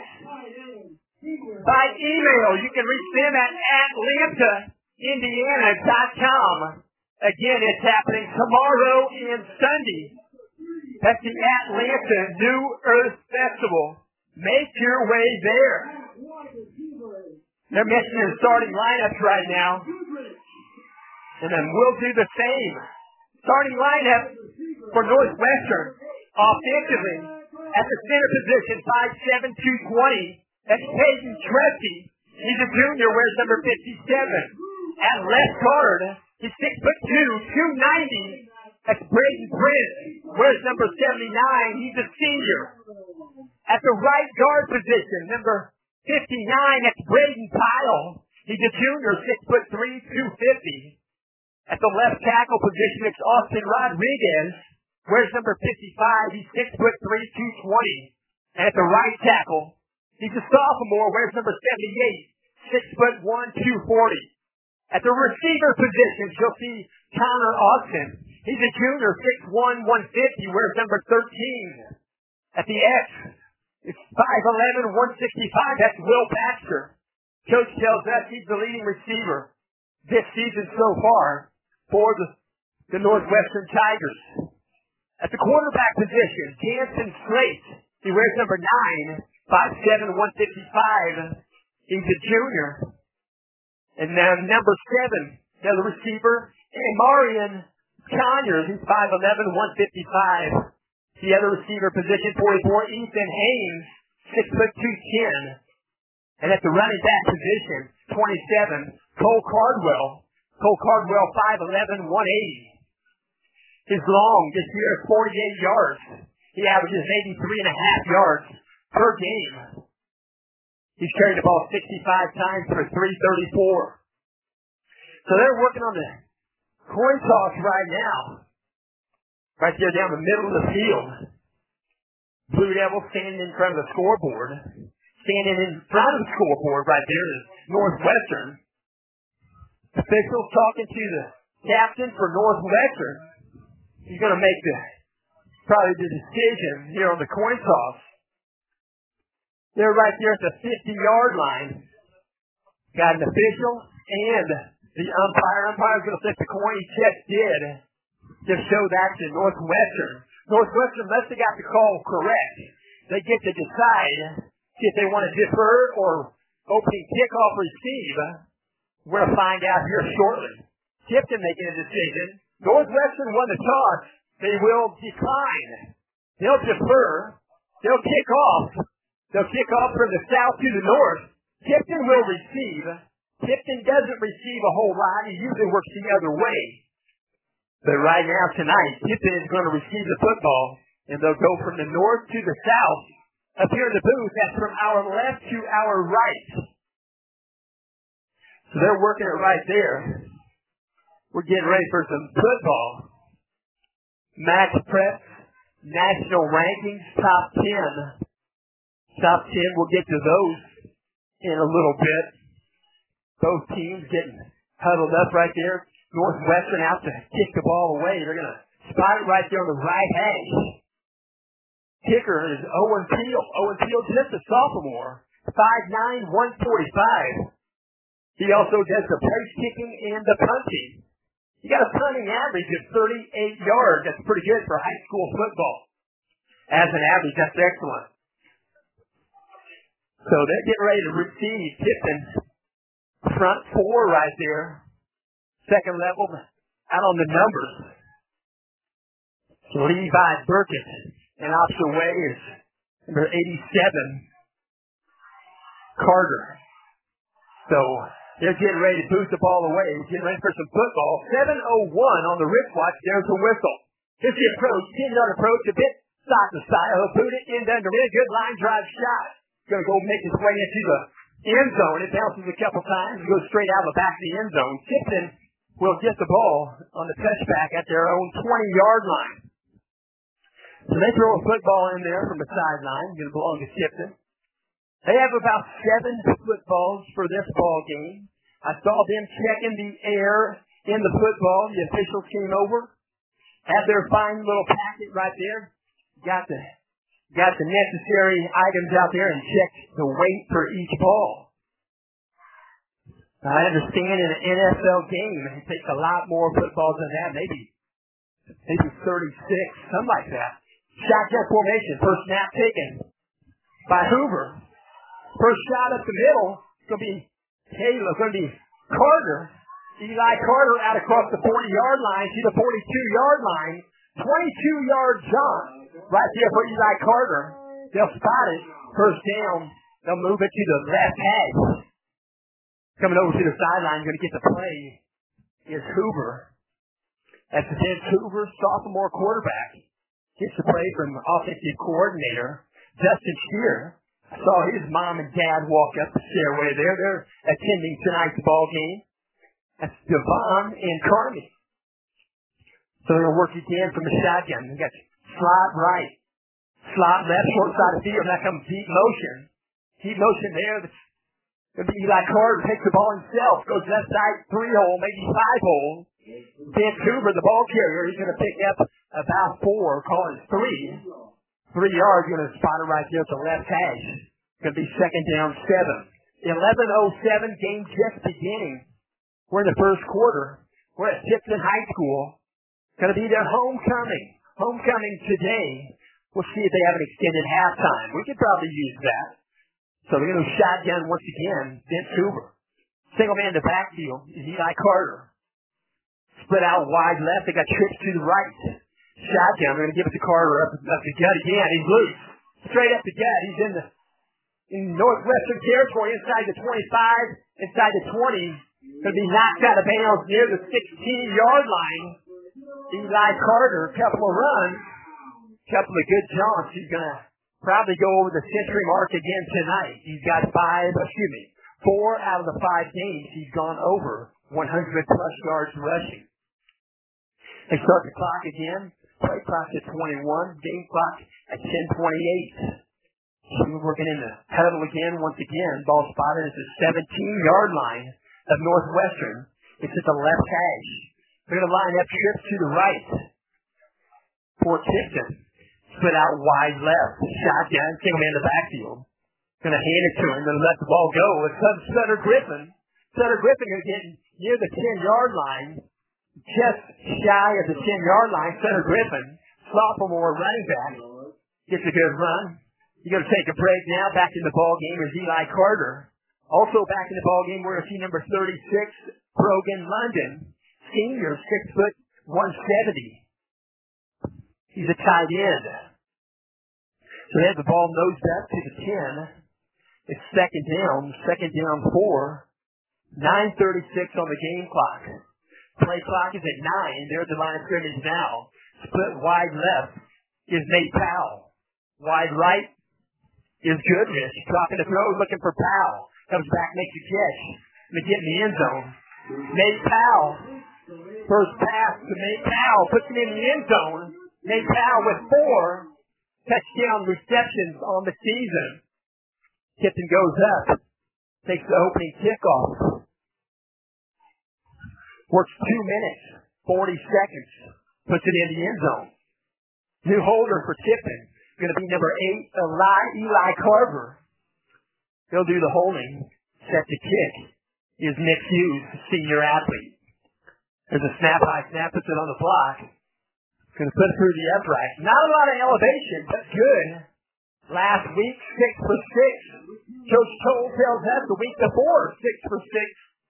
By email, you can reach them at atlanta indiana dot com. Again, it's happening tomorrow and Sunday. That's the Atlanta New Earth Festival. Make your way there. They're mentioning starting lineups right now. And then we'll do the same. Starting lineup for Northwestern. Offensively, at the center position, five seven, two twenty. That's Peyton Tresky. He's a junior, wears number fifty-seven. At left guard, he's six foot two, two ninety. That's Braden Prince, wears number seventy-nine. He's a senior. At the right guard position, number fifty-nine, that's Braden Pyle. He's a junior, six foot three, two fifty. At the left tackle position, it's Austin Rodriguez, wears number fifty-five. He's six foot three, two twenty. And at the right tackle, he's a sophomore, wears number seventy-eight, six foot one, two forty. At the receiver position, you'll see Connor Austin. He's a junior, six one, one fifty, wears number thirteen. At the X, it's five eleven, one sixty-five. That's Will Baxter. Coach tells us he's the leading receiver this season so far for the, the Northwestern Tigers. At the quarterback position, Jansen Slate. He wears number nine, five seven, one fifty-five. He's a junior. And now number seven, the receiver, and Marion Conyers. He's five eleven, one fifty-five. The other receiver position, forty-four, Ethan Haynes, six foot two ten. And at the running back position, twenty-seven, Cole Cardwell. Cole Cardwell, five eleven, one eighty. His long this year is forty-eight yards. He averages eighty-three and a half yards per game. He's carried the ball sixty-five times for three thirty-four. So they're working on the coin toss right now. Right there down the middle of the field. Blue Devils standing in front of the scoreboard. Standing in front of the scoreboard right there is Northwestern. Officials talking to the captain for Northwestern. He's going to make the probably the decision here on the coin toss. They're right there at the fifty-yard line. Got an official and the umpire. Umpire's going to flip the coin. He just did. Just show that to Northwestern. Northwestern must have got the call correct. They get to decide if they want to defer or opening kickoff receive. We're going to find out here shortly. Tipton making a decision. Northwestern won the toss. They will decline. They'll defer. They'll kick off. They'll kick off from the south to the north. Tipton will receive. Tipton doesn't receive a whole lot. He usually works the other way. But right now, tonight, Tipton is going to receive the football, and they'll go from the north to the south. Up here in the booth, that's from our left to our right. So they're working it right there. We're getting ready for some football. Max Prep, national rankings, top ten. Top ten, we'll get to those in a little bit. Both teams getting huddled up right there. Northwestern out to kick the ball away. They're going to spot it right there on the right hash. Kicker is Owen Peel. Owen Peel, just a sophomore. five nine, one forty-five. He also does the place kicking and the punting. He got a punting average of thirty-eight yards. That's pretty good for high school football. As an average, that's excellent. So they're getting ready to receive Tipton. Front four right there. Second level, out on the numbers. Levi Burkett. And off the way is number eighty-seven, Carter. So they're getting ready to boot the ball away. We're getting ready for some football. seven oh one on the wristwatch. There's the whistle. Here's the approach. ten-yard approach. A bit side to side. He'll boot it in under it. Good line drive shot. Going to go make his way into the end zone. It bounces a couple times. Goes straight out of the back of the end zone. Tipton will get the ball on the touchback at their own twenty-yard line. So they throw a football in there from the sideline. Going to belong to Tipton. They have about seven footballs for this ball game. I saw them checking the air in the football. The officials came over, had their fine little packet right there, got the got the necessary items out there, and checked the weight for each ball. Now, I understand in an N F L game, it takes a lot more footballs than that, maybe maybe thirty-six, something like that. Shotgun formation, first snap taken by Hoover. First shot up the middle, it's going to be Taylor, it's going to be Carter. Eli Carter out across the forty-yard line to the forty-two-yard line. twenty-two-yard jump right there for Eli Carter. They'll spot it. First down. They'll move it to the left hash. Coming over to the sideline, going to get the play is Hoover. That's Vince Hoover, sophomore quarterback. Gets the play from offensive coordinator Justin Shear. I saw his mom and dad walk up the stairway there. They're attending tonight's ball game. That's Devon and Carmi. So they're going to work again from the shotgun. We got slot right, slot left, short side of the field. Now comes deep motion. Deep motion there. That's going to be Eli Carter. Takes the ball himself. Goes left side, three hole, maybe five hole. Ben Cooper, the ball carrier, he's going to pick up about four, call it three. Three yards, going to spot it right there at the left hash. Going to be second down seven. eleven oh seven, game just beginning. We're in the first quarter. We're at Tipton High School. Going to be their homecoming. Homecoming today. We'll see if they have an extended halftime. We could probably use that. So they're going to shotgun once again. Ben Cooper. Single man in the backfield is Eli Carter. Split out wide left. They got trips to the right. Shotgun. We're going to give it to Carter up, up the gut again. He's loose. Straight up the gut. He's in the in Northwestern territory, inside the twenty-five, inside the twenty. Going to be knocked out of bounds near the sixteen-yard line. Eli Carter, couple of runs, couple of good jumps. He's going to probably go over the century mark again tonight. He's got five, excuse me, four out of the five games he's gone over one hundred plus yards rushing. They start the clock again. Play clock at twenty-one. Game clock at ten twenty-eight. We're working in the huddle again. Once again, ball spotted at the seventeen-yard line of Northwestern. It's at the left hash. They're going to line up trips to the right for Tipton. Split out wide left. Shotgun. Single man in the backfield. Going to hand it to him. Going to let the ball go. It's Sutter Griffin. Sutter Griffin going to get near the ten-yard line. Just shy of the ten-yard line. Sutter Griffin, sophomore running back, gets a good run. You're going to take a break now. Back in the ball game is Eli Carter. Also back in the ball game, we're going to see number thirty-six, Brogan London, senior, six foot one seventy. He's a tight end. So they have the ball nosed up to the ten. It's second down, second down four. nine thirty-six on the game clock. Play clock is at nine. There's the line of scrimmage now. Split wide left is Nate Powell. Wide right is Goodrich. Dropping the throw, looking for Powell. Comes back, makes a catch. Gonna get in the end zone. Nate Powell. First pass to Nate Powell. Puts him in the end zone. Nate Powell with four touchdown receptions on the season. Tipton goes up. Takes the opening kickoff. Works two minutes, forty seconds. Puts it in the end zone. New holder for Tipton. Going to be number eight, Eli, Eli Carver. He'll do the holding. Set to kick is Nick Hughes, senior athlete. There's a snap, high snap, puts it on the block. Going to put it through the upright. Not a lot of elevation, but good. Last week, six for six. Coach Toll tells us the week before, six for six.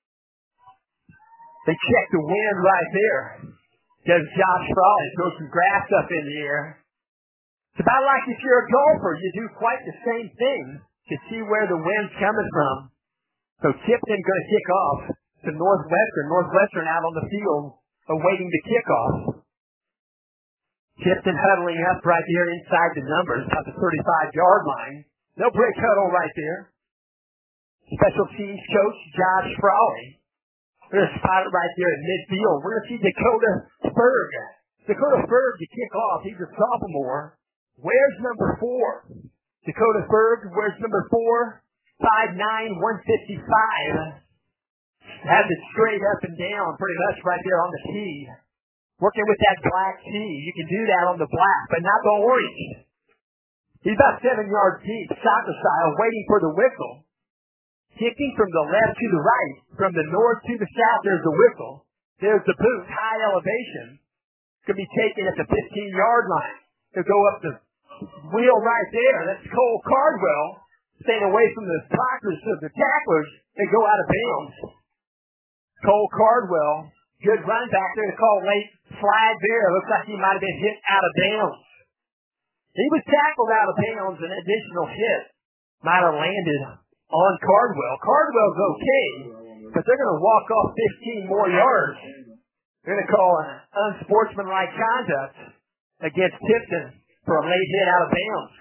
They check the wind right there. Does Josh Frawley throw some grass up in the air? It's about like if you're a golfer, you do quite the same thing to see where the wind's coming from. So Tipton going to kick off to Northwestern. Northwestern out on the field awaiting the kickoff. Tipton huddling up right here inside the numbers, about the thirty-five-yard line. No break huddle right there. Special teams coach Josh Frawley. We're going to spot it right there at midfield. We're going to see Dakota Ferg. Dakota Ferg to kick off. He's a sophomore. Where's number four? Dakota Ferg, where's number four? five nine, one fifty-five. Has it straight up and down, pretty much right there on the tee. Working with that black tee. You can do that on the black, but not the orange. He's about seven yards deep, soccer style, waiting for the whistle. Kicking from the left to the right, from the north to the south, there's the whistle. There's the boot, high elevation. Could be taken at the fifteen-yard line. He'll go up the wheel right there. That's Cole Cardwell. Staying away from the blockers of the tacklers. They go out of bounds. Cole Cardwell. Good run back there to call late flag there. Looks like he might have been hit out of bounds. He was tackled out of bounds. An additional hit might have landed on Cardwell. Cardwell's okay, but they're going to walk off fifteen more yards. They're going to call an unsportsmanlike conduct against Tipton for a late hit out of bounds.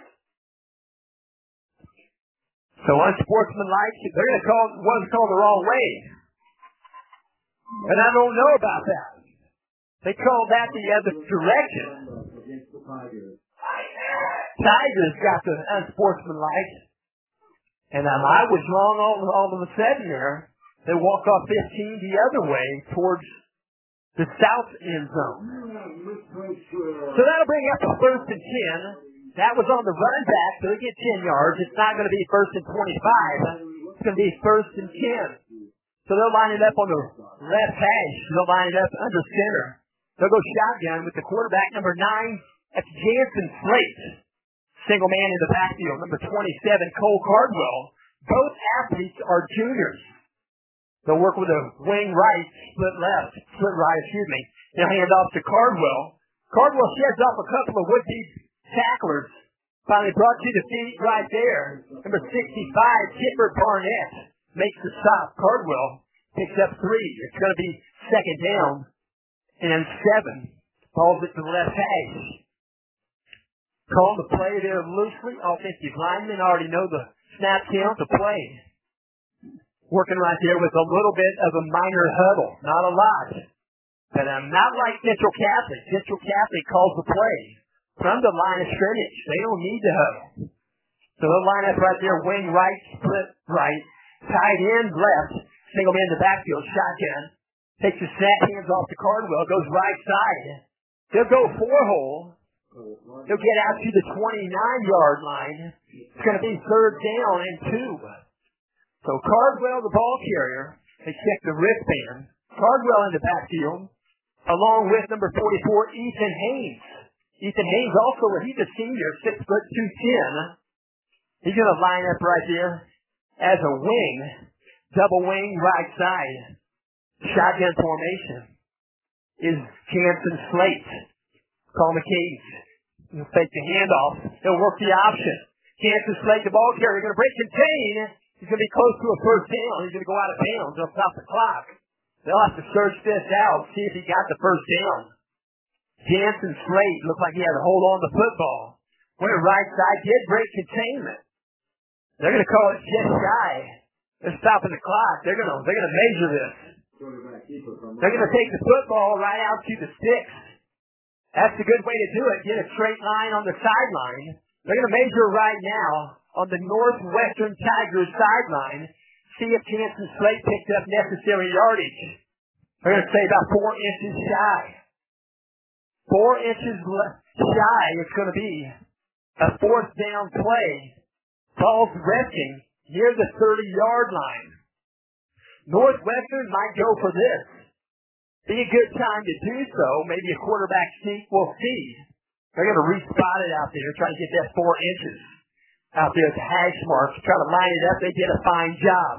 So unsportsmanlike, they're going to call was called the wrong way. And I don't know about that. They called that the other direction. Tigers got the unsportsmanlike. And um, I was wrong all, all of a sudden there. They walk off fifteen the other way towards the south end zone. So that'll bring up a first and ten. That was on the run back, so they get ten yards. It's not going to be first and twenty-five. It's going to be first and ten. So they'll line it up on the left hash. They'll line it up under center. They'll go shotgun with the quarterback, number nine. That's Jansen Slate. Single man in the backfield, number twenty-seven, Cole Cardwell. Both athletes are juniors. They'll work with a wing right, split left, split right, excuse me. They'll hand off to Cardwell. Cardwell sheds off a couple of would-be tacklers. Finally brought to the feet right there. Number sixty-five, Kipper Barnett, makes the stop. Cardwell picks up three. It's going to be second down and seven. Balls it to the left hash. Call the play there loosely. Offensive linemen already know the snap count to play. Working right there with a little bit of a minor huddle. Not a lot. But um, not like Central Catholic. Central Catholic calls the play from the line of scrimmage. They don't need the huddle. So they'll line up right there, wing right, split right, tight end left, single man in the backfield, shotgun. Takes the snap, hands off to Cardwell, goes right side. They'll go four hole. They'll get out to the twenty-nine-yard line. It's going to be third down and two. So Cardwell, the ball carrier, they check the wristband. Cardwell in the backfield, along with number forty-four, Ethan Haynes. Ethan Haynes also, he's a senior, six foot two ten. He's going to line up right there as a wing, double wing right side. Shotgun formation is Jansen Slate. Call McCabe. He'll take the handoff. He'll work the option. Jansen Slate, the ball carrier, going to break contain. He's going to be close to a first down. He's going to go out of bounds. They'll stop the clock. They'll have to search this out, see if he got the first down. Jansen Slate looked like he had to hold on to the football. Went to right side, did break containment. They're going to call it just shy. They're stopping the clock. They're going to, they're going to measure this. They're going to take the football right out to the sticks. That's a good way to do it. Get a straight line on the sideline. They're going to measure right now on the Northwestern Tigers sideline. See if Jansen Slate picked up necessary yardage. They're going to say about four inches shy. Four inches shy. It's going to be a fourth down play. Ball's resting near the thirty-yard line. Northwestern might go for this. Be a good time to do so. Maybe a quarterback sneak. We'll see. They're going to respot it out there, try to get that four inches out there at the hash marks. Try to line it up. They did a fine job.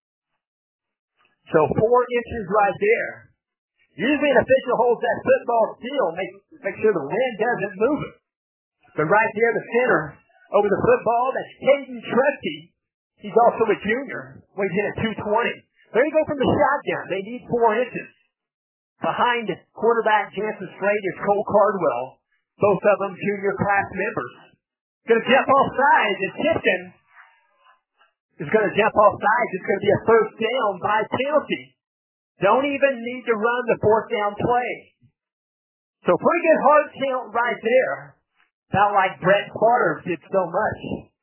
So four inches right there. Usually an official holds that football still, make, make sure the wind doesn't move it. But right there, the center over the football, that's Caden Trusty. He's also a junior, weighs in at two twenty. There you go from the shotgun. They need four inches. Behind quarterback Jansen Slate is Cole Cardwell. Both of them junior class members. Going to jump off sides, and Tipton is going to jump off sides. It's going to be a first down by penalty. Don't even need to run the fourth down play. So pretty good hard count right there. Not like Brett Carter did so much.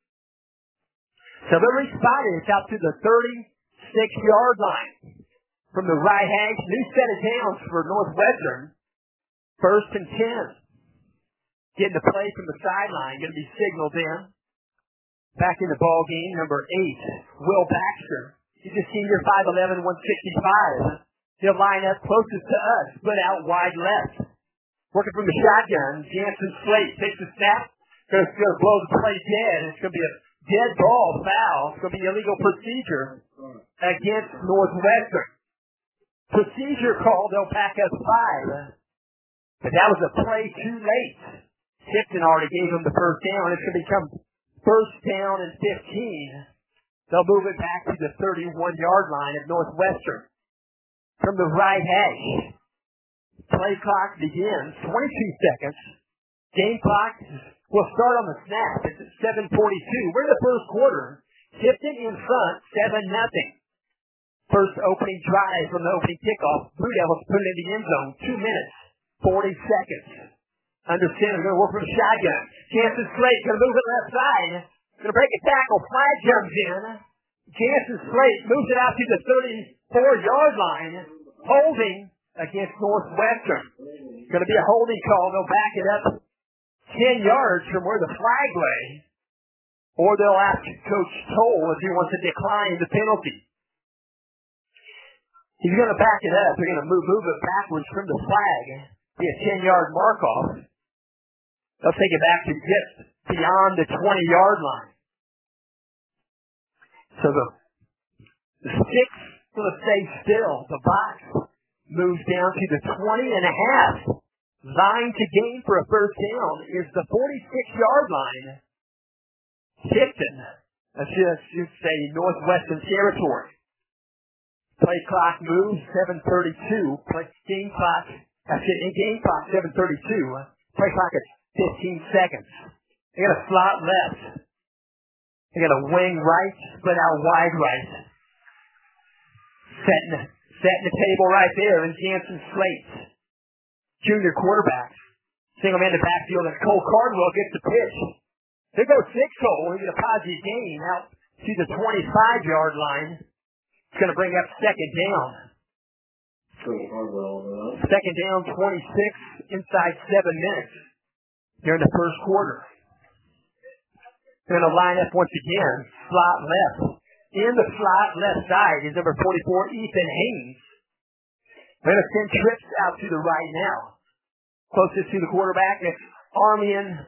So they're respotted. It's out to the thirty-six-yard line. From the right hash, new set of downs for Northwestern. First and ten. Getting the play from the sideline. Going to be signaled in. Back in the ball game, number eight, Will Baxter. He's a senior, five eleven, one sixty-five. He'll line up closest to us, split out wide left. Working from the shotgun, Jansen Slate takes the snap. Going to blow the play dead. It's going to be a dead ball foul. It's going to be illegal procedure against Northwestern. Procedure call, they'll pack up five. But that was a play too late. Tipton already gave him the first down. It's going to become first down and fifteen. They'll move it back to the thirty-one-yard line of Northwestern. From the right hash, play clock begins, twenty-two seconds. Game clock will start on the snap. It's at seven forty-two. We're in the first quarter. Tipton in front, seven nothing. First opening drive from the opening kickoff. Blue Devils put it in the end zone. Two minutes forty seconds. Under center, going to work from the shotgun. Jansen Slate going to move it left side. Going to break a tackle. Flag jumps in. Jansen Slate moves it out to the thirty-four-yard line. Holding against Northwestern. Going to be a holding call. They'll back it up ten yards from where the flag lay. Or they'll ask Coach Toll if he wants to decline the penalty. He's going to back it up. They're going to move, move it backwards from the flag. Be a ten-yard mark-off. They'll take it back to just beyond the twenty-yard line. So the, the sticks going to stay still. The box moves down to the twenty and a half. Line to gain for a first down is the forty-six-yard line. Tipton. That's just, just say Northwestern territory. Play clock moves, seven thirty-two. Play game clock, that's it, in game clock, seven thirty-two. Play clock at fifteen seconds. They got a slot left. They got a wing right, split out wide right. Setting, setting the table right there in Jansen Slate. Junior quarterback. Single man in the backfield, and Cole Cardwell gets the pitch. They go six hole. He's going to positive gain out to the twenty-five-yard line. It's going to bring up second down. Second down, twenty-six, inside seven minutes during the first quarter. They're going to line up once again, slot left. In the slot left side is number forty-four, Ethan Haynes. They're going to send trips out to the right now. Closest to the quarterback is Armian,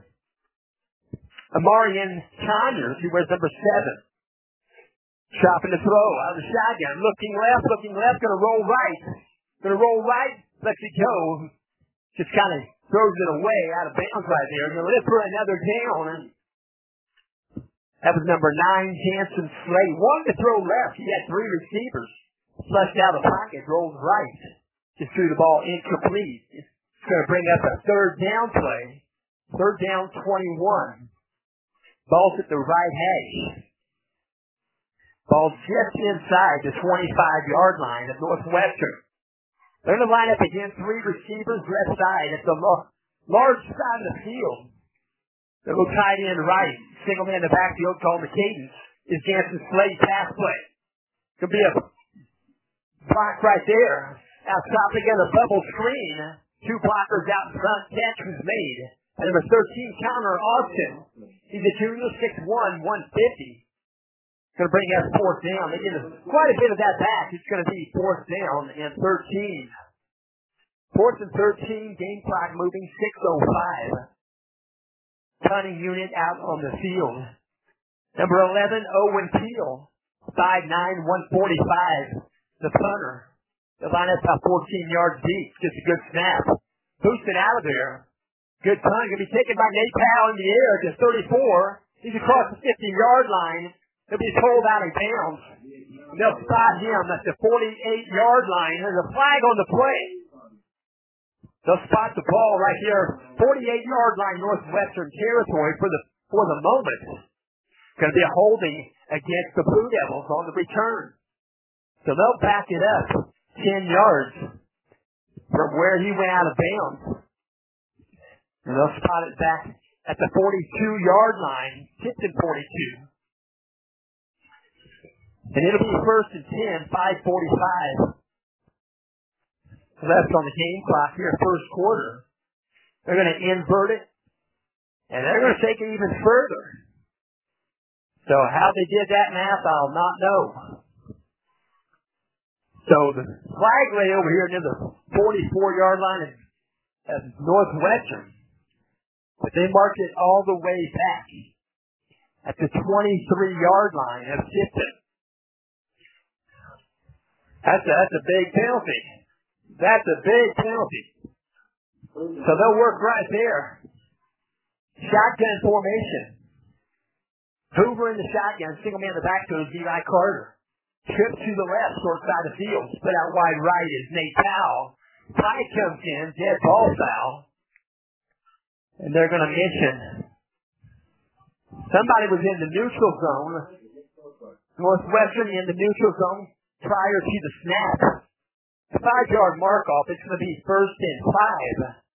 Amarian Conyers, who wears number seven. Chopping the throw out of the shotgun. Looking left, looking left, going to roll right. Going to roll right, lets it go. Just kind of throws it away out of bounds right there. Going to lift for another down. That was number nine, Jansen Slate. Wanted to throw left. He had three receivers. Flushed out of the pocket, rolled right. Just threw the ball incomplete. It's going to bring up a third down play. Third down, twenty-one. Ball's at the right hash. Ball just inside the twenty-five-yard line of Northwestern. They're going to line up again, three receivers left side at the lo- large side of the field. They'll go tight end right. Single man in the backfield called the cadence is Jansen Slate pass play. Could be a block right there. Out top again, a bubble screen. Two blockers out in front. Catch was made. And number thirteen, Connor Austin. He's a junior, six one, one fifty. Going to bring us fourth down. They get quite a bit of that back. It's going to be fourth down and thirteen. Fourth and thirteen, game clock moving, six oh five. Punting unit out on the field. Number eleven, Owen Peel. five nine, one forty-five. The punter. The line is about fourteen yards deep. Just a good snap. Boosted out of there. Good punt. Going to be taken by Nate Powell in the air to thirty-four. He's across the fifty-yard line. He'll be pulled out of bounds. They'll spot him at the forty-eight-yard line. There's a flag on the play. They'll spot the ball right here, forty-eight-yard line, Northwestern territory for the for the moment. Going to be a holding against the Blue Devils on the return. So they'll back it up ten yards from where he went out of bounds. And they'll spot it back at the forty-two-yard line, Tipton forty-two. And it'll be first and ten, five forty-five. Left on the game clock here, first quarter. They're going to invert it, and they're going to take it even further. So how they did that math, I'll not know. So the flag lay over here near the forty-four-yard line at Northwestern. But they marked it all the way back at the twenty-three-yard line of Tipton. That's a, that's a big penalty. That's a big penalty. So they'll work right there. Shotgun formation. Hoover in the shotgun. Single man in the back to Eli Carter. Trip to the left, short side of the field. Split out wide right is Nate Powell. Flag comes in. Dead ball foul. And they're going to mention somebody was in the neutral zone. Northwestern in the neutral zone prior to the snap. Five-yard mark-off. It's going to be first and five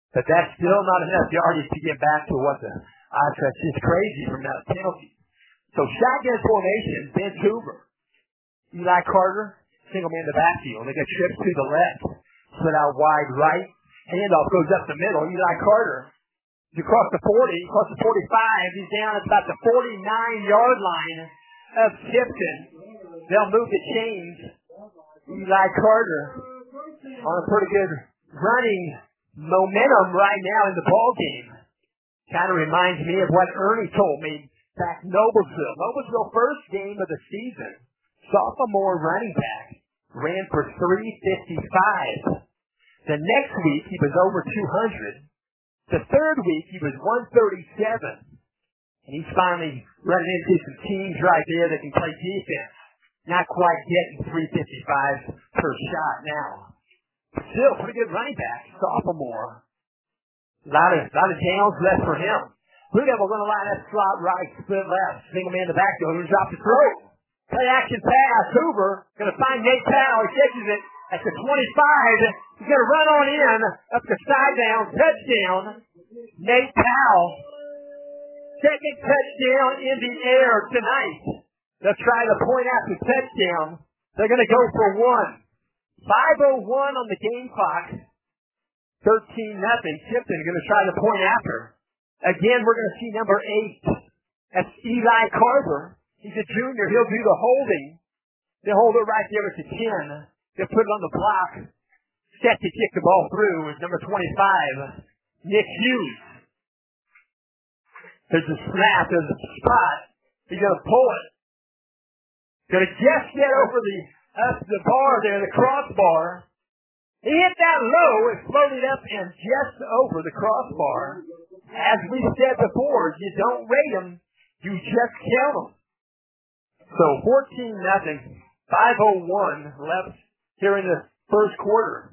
But that's still not enough yardage to get back to what the offense is crazy from that penalty. So shotgun formation, Ben Hoover. Eli Carter, single man in the backfield. They got trips to the left, split out wide right. Handoff goes up the middle. Eli Carter is across the forty, across the forty-five. He's down at about the forty-nine-yard line of Tipton. They'll move the chains. Eli Carter on a pretty good running momentum right now in the ball game. Kind of reminds me of what Ernie told me back in Noblesville. Noblesville first game of the season. Sophomore running back ran for three fifty-five. The next week he was over two hundred. The third week he was one thirty-seven. And he's finally running into some teams right there that can play defense. Not quite getting three fifty-five per shot now. Still pretty good running back, sophomore. A lot of, lot of downs left for him. Blue Devil going to line up slot right, split left. Single man in the backfield. He's drop the throw. Play action pass. Hoover going to find Nate Powell. He catches it at the twenty-five. He's going to run on in up the side down. Touchdown. Nate Powell. Second touchdown in the air tonight. They'll try to point out the touchdown. They're going to go for one. five oh one on the game clock. thirteen nothing. Tipton going to try to point after. Again, we're going to see number eight. That's Eli Carver. He's a junior. He'll do the holding. They'll hold it right there at the ten. They'll put it on the block. Set to kick the ball through is number twenty-five, Nick Hughes. There's a snap. There's a spot. He's going to pull it. Going to just get over the up the bar there, the crossbar. He hit that low and floated up and just over the crossbar. As we said before, you don't rate them, you just count them. So fourteen nothing, five oh one left here in the first quarter.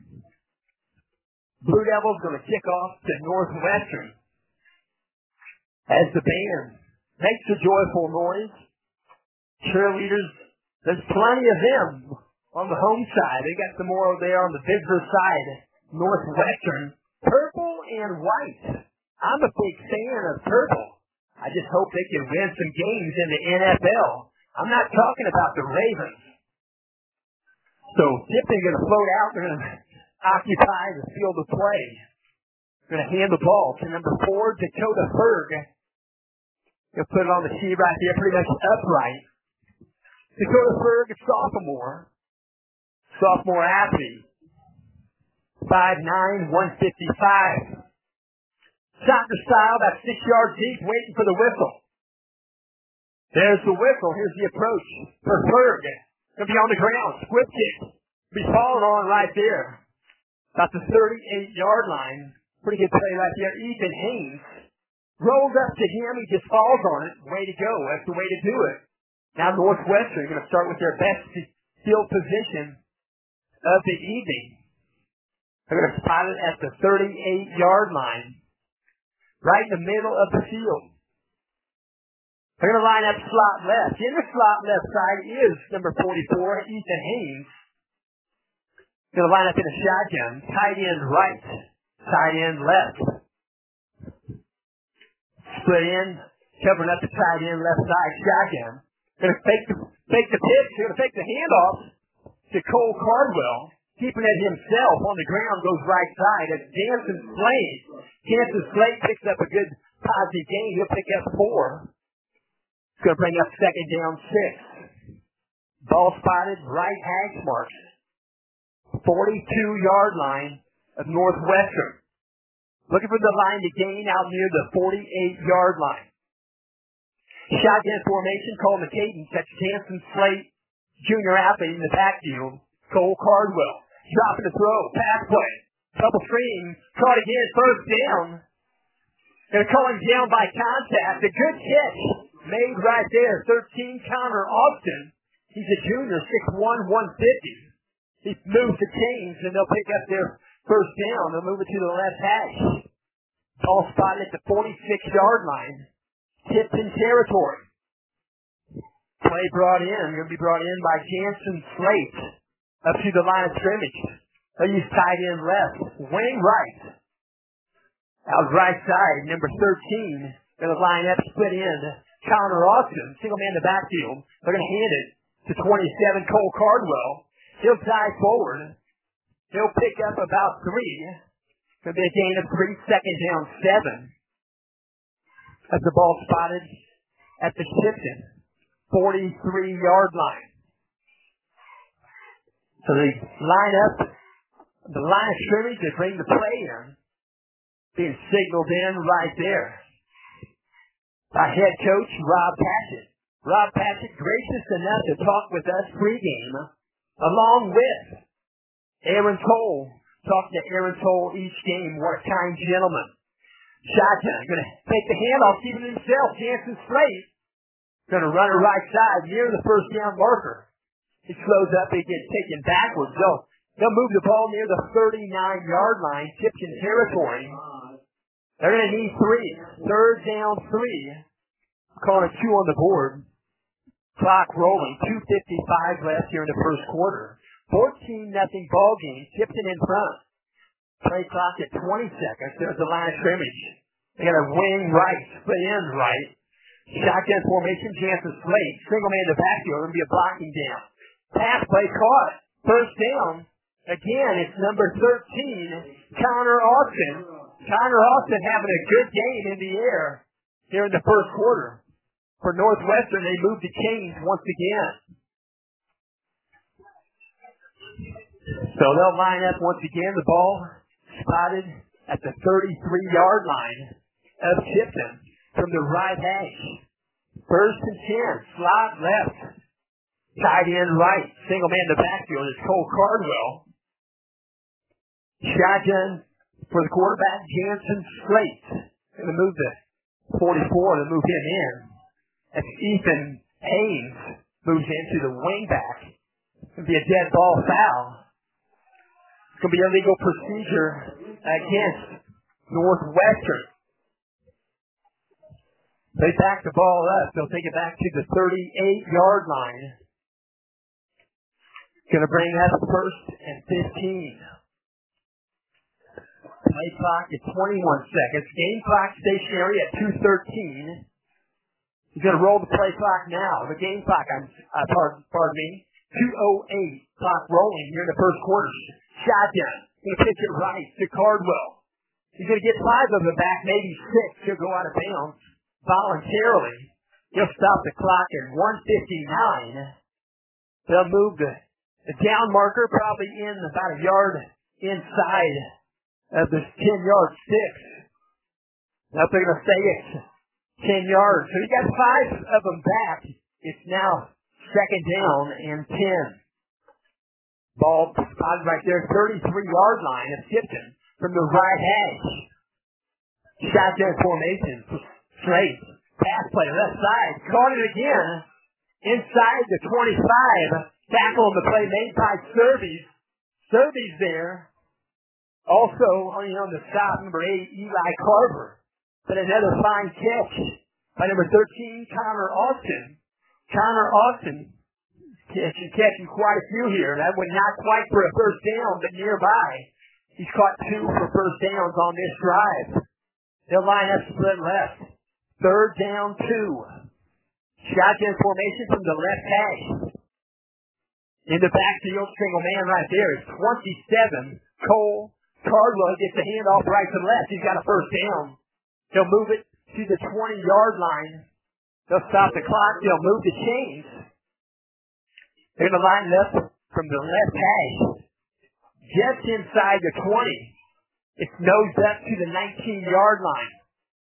Blue Devils going to kick off to Northwestern. As the band makes a joyful noise, cheerleaders, there's plenty of them on the home side. They got some more there on the visitor side. Northwestern, purple and white. I'm a big fan of purple. I just hope they can win some games in the N F L. I'm not talking about the Ravens. So Tipton going to float out. They're going to occupy the field of play. They're going to hand the ball to number four, Dakota Ferg. He'll put it on the tee right there, pretty much upright. Dakota Ferg, a sophomore. Sophomore athlete. five nine, one fifty-five. Soccer style, about six yards deep, waiting for the whistle. There's the whistle. Here's the approach for Ferg. Going to be on the ground. Squib kick. Be falling on right there. About the thirty-eight-yard line. Pretty good play right there. Ethan Haynes rolls up to him. He just falls on it. Way to go. That's the way to do it. Now Northwestern going to start with their best field position of the evening. They're going to spot it at the thirty-eight-yard line. Right in the middle of the field. They're going to line up slot left. In the slot left side is number forty-four, Ethan Haynes. Going to line up in a shotgun. Tight end right. Tight end left. Split in. Covering up the tight end left side. Shotgun. Going to fake the, fake the pitch. They're going to fake the handoff to Cole Cardwell. Keeping it himself on the ground, goes right side. It's Jansen Slade. Jansen Slade picks up a good positive gain. He'll pick up four. It's going to bring up second down six. Ball spotted, right hash marks. forty-two-yard line of Northwestern. Looking for the line to gain out near the forty-eight-yard line. Shotgun formation, Cole McCaden. That's Jansen Slade, junior athlete in the backfield. Cole Cardwell. Dropping the throw. Pass play. Double screen. Caught again. First down. They're calling down by contact. A good catch made right there. thirteen, Connor Austin. He's a junior, six one, one fifty. He moves the chains, and they'll pick up their first down. They'll move it to the left hash. Ball spotted at the forty-six-yard line. Tipton territory. Play brought in. Going to be brought in by Jansen Slate. Up to the line of scrimmage. They'll use tight end left. Wing right. Out right side, number thirteen, going to line up, split in. Connor Austin, single man in the backfield. They're going to hand it to twenty-seven, Cole Cardwell. He'll dive forward. He'll pick up about three. Going to be a gain of three, second down, seven. As the ball spotted at the Shipton forty-three-yard line. So they line up the line of scrimmage. They bring the play in. Being signaled in right there by head coach Rob Patchett. Rob Patchett gracious enough to talk with us pregame, along with Aaron Toll. Talking to Aaron Toll each game. What a kind gentleman. Shotgun. Going to take the handoff, keep it himself. Jansen Slate. Going to run it right side near the first down marker. He slows up. He gets taken backwards. They'll, they'll move the ball near the thirty-nine-yard line. Tipton territory. They're going to need three. Third down, three. Calling it two on the board. Clock rolling. two fifty-five left here in the first quarter. fourteen nothing ball game. Tipton in front. Play clock at twenty seconds. There's the line of scrimmage. They got a wing right, split end right. Shotgun formation, Jansen Slate. Single man in the backfield. Going to be a blocking down. Pass play caught. First down. Again, it's number thirteen, Connor Austin. Connor Austin having a good game in the air here in the first quarter. For Northwestern, they moved the chains once again. So they'll line up once again. The ball spotted at the thirty-three-yard line of Tipton from the right hash. First and ten. Slot left. Tight end right. Single man in the backfield is Cole Cardwell. Shotgun for the quarterback, Jansen Slate. Going to move the forty-four to move him in. As Ethan Haynes moves into the wingback. Going to be a dead ball foul. It's going to be illegal procedure against Northwestern. They back the ball up. They'll take it back to the thirty-eight-yard line. Going to bring us first and fifteen. Play clock at twenty-one seconds. Game clock stationary at two thirteen. He's going to roll the play clock now. The game clock, I'm, uh, pardon, pardon me, two oh eight clock rolling here in the first quarter. Shotgun. Going to pitch it right to Cardwell. He's going to get five of them back, maybe six. He'll go out of bounds voluntarily. He'll stop the clock at one fifty-nine. They'll move the, the down marker probably in about a yard inside of the ten-yard six. Now they're going to say it's ten yards. So he got five of them back. It's now second down and ten. Ball spotted right there, thirty-three-yard line of Tipton from the right hash. Shotgun formation. Straight. Pass play left side. Caught it again. Inside the twenty-five. Tackle on the play made by Surveys. Surveys there. Also, on the stop, number eight, Eli Carver. But another fine catch by number thirteen, Connor Austin. Connor Austin catching, catching quite a few here. That one not quite for a first down, but nearby. He's caught two for first downs on this drive. They'll line up split left. Third down, two. Shotgun formation from the left hash. In the backfield, single man right there is twenty-seven, Cole Cardwell gets the handoff right to left. He's got a first down. They'll move it to the twenty-yard line. They'll stop the clock. They'll move the chains. They're going to line it up from the left hash. Just inside the twenty. It's nosed up to the nineteen-yard line.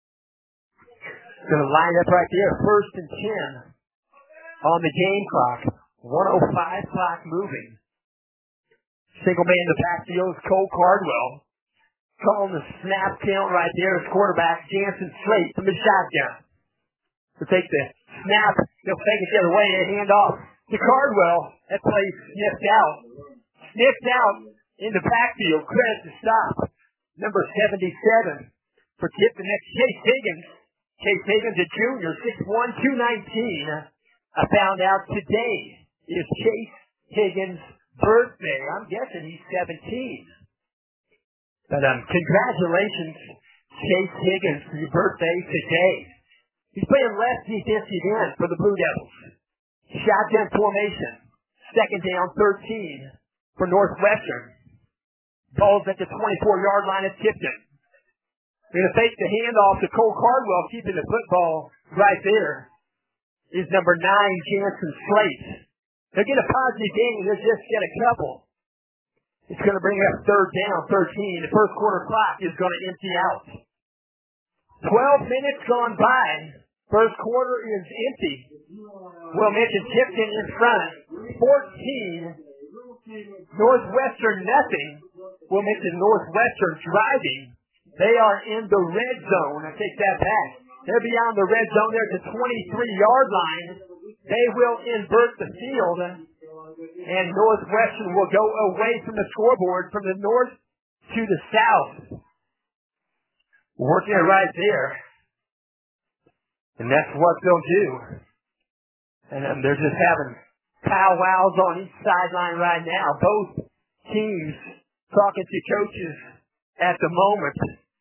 Going to line up right there. First and ten on the game clock. one oh five clock moving. Single man in the backfield is Cole Cardwell. Calling the snap count right there as quarterback Jansen Slate from the shotgun. To take the snap, he'll take it the other way and hand off to Cardwell. That play sniffed out. Sniffed out in the backfield. Credit to stop. Number seventy-seven for Tipton. That's Chase Higgins. Chase Higgins, a junior, six one, two nineteen. I found out today is Chase Higgins' birthday. I'm guessing he's seventeen. But um, congratulations Chase Higgins, his birthday today. He's playing left defensive end for the Blue Devils. Shotgun formation. Second down, thirteen for Northwestern. Ball's at the twenty-four-yard line of Tipton. They're going to fake the handoff to Cole Cardwell, keeping the football right there. Is number nine, Jansen Slate. They'll get a positive gain. They'll just get a couple. It's going to bring up third down, thirteen. The first quarter clock is going to empty out. Twelve minutes gone by. First quarter is empty. We'll mention Tipton in front. fourteen. Northwestern nothing. We'll mention Northwestern driving. They are in the red zone. I take that back. They're beyond the red zone. They're at the twenty-three-yard line. They will invert the field. And Northwestern will go away from the scoreboard from the north to the south. Working it right there. And that's what they'll do. And um, they're just having powwows on each sideline right now. Both teams talking to coaches at the moment.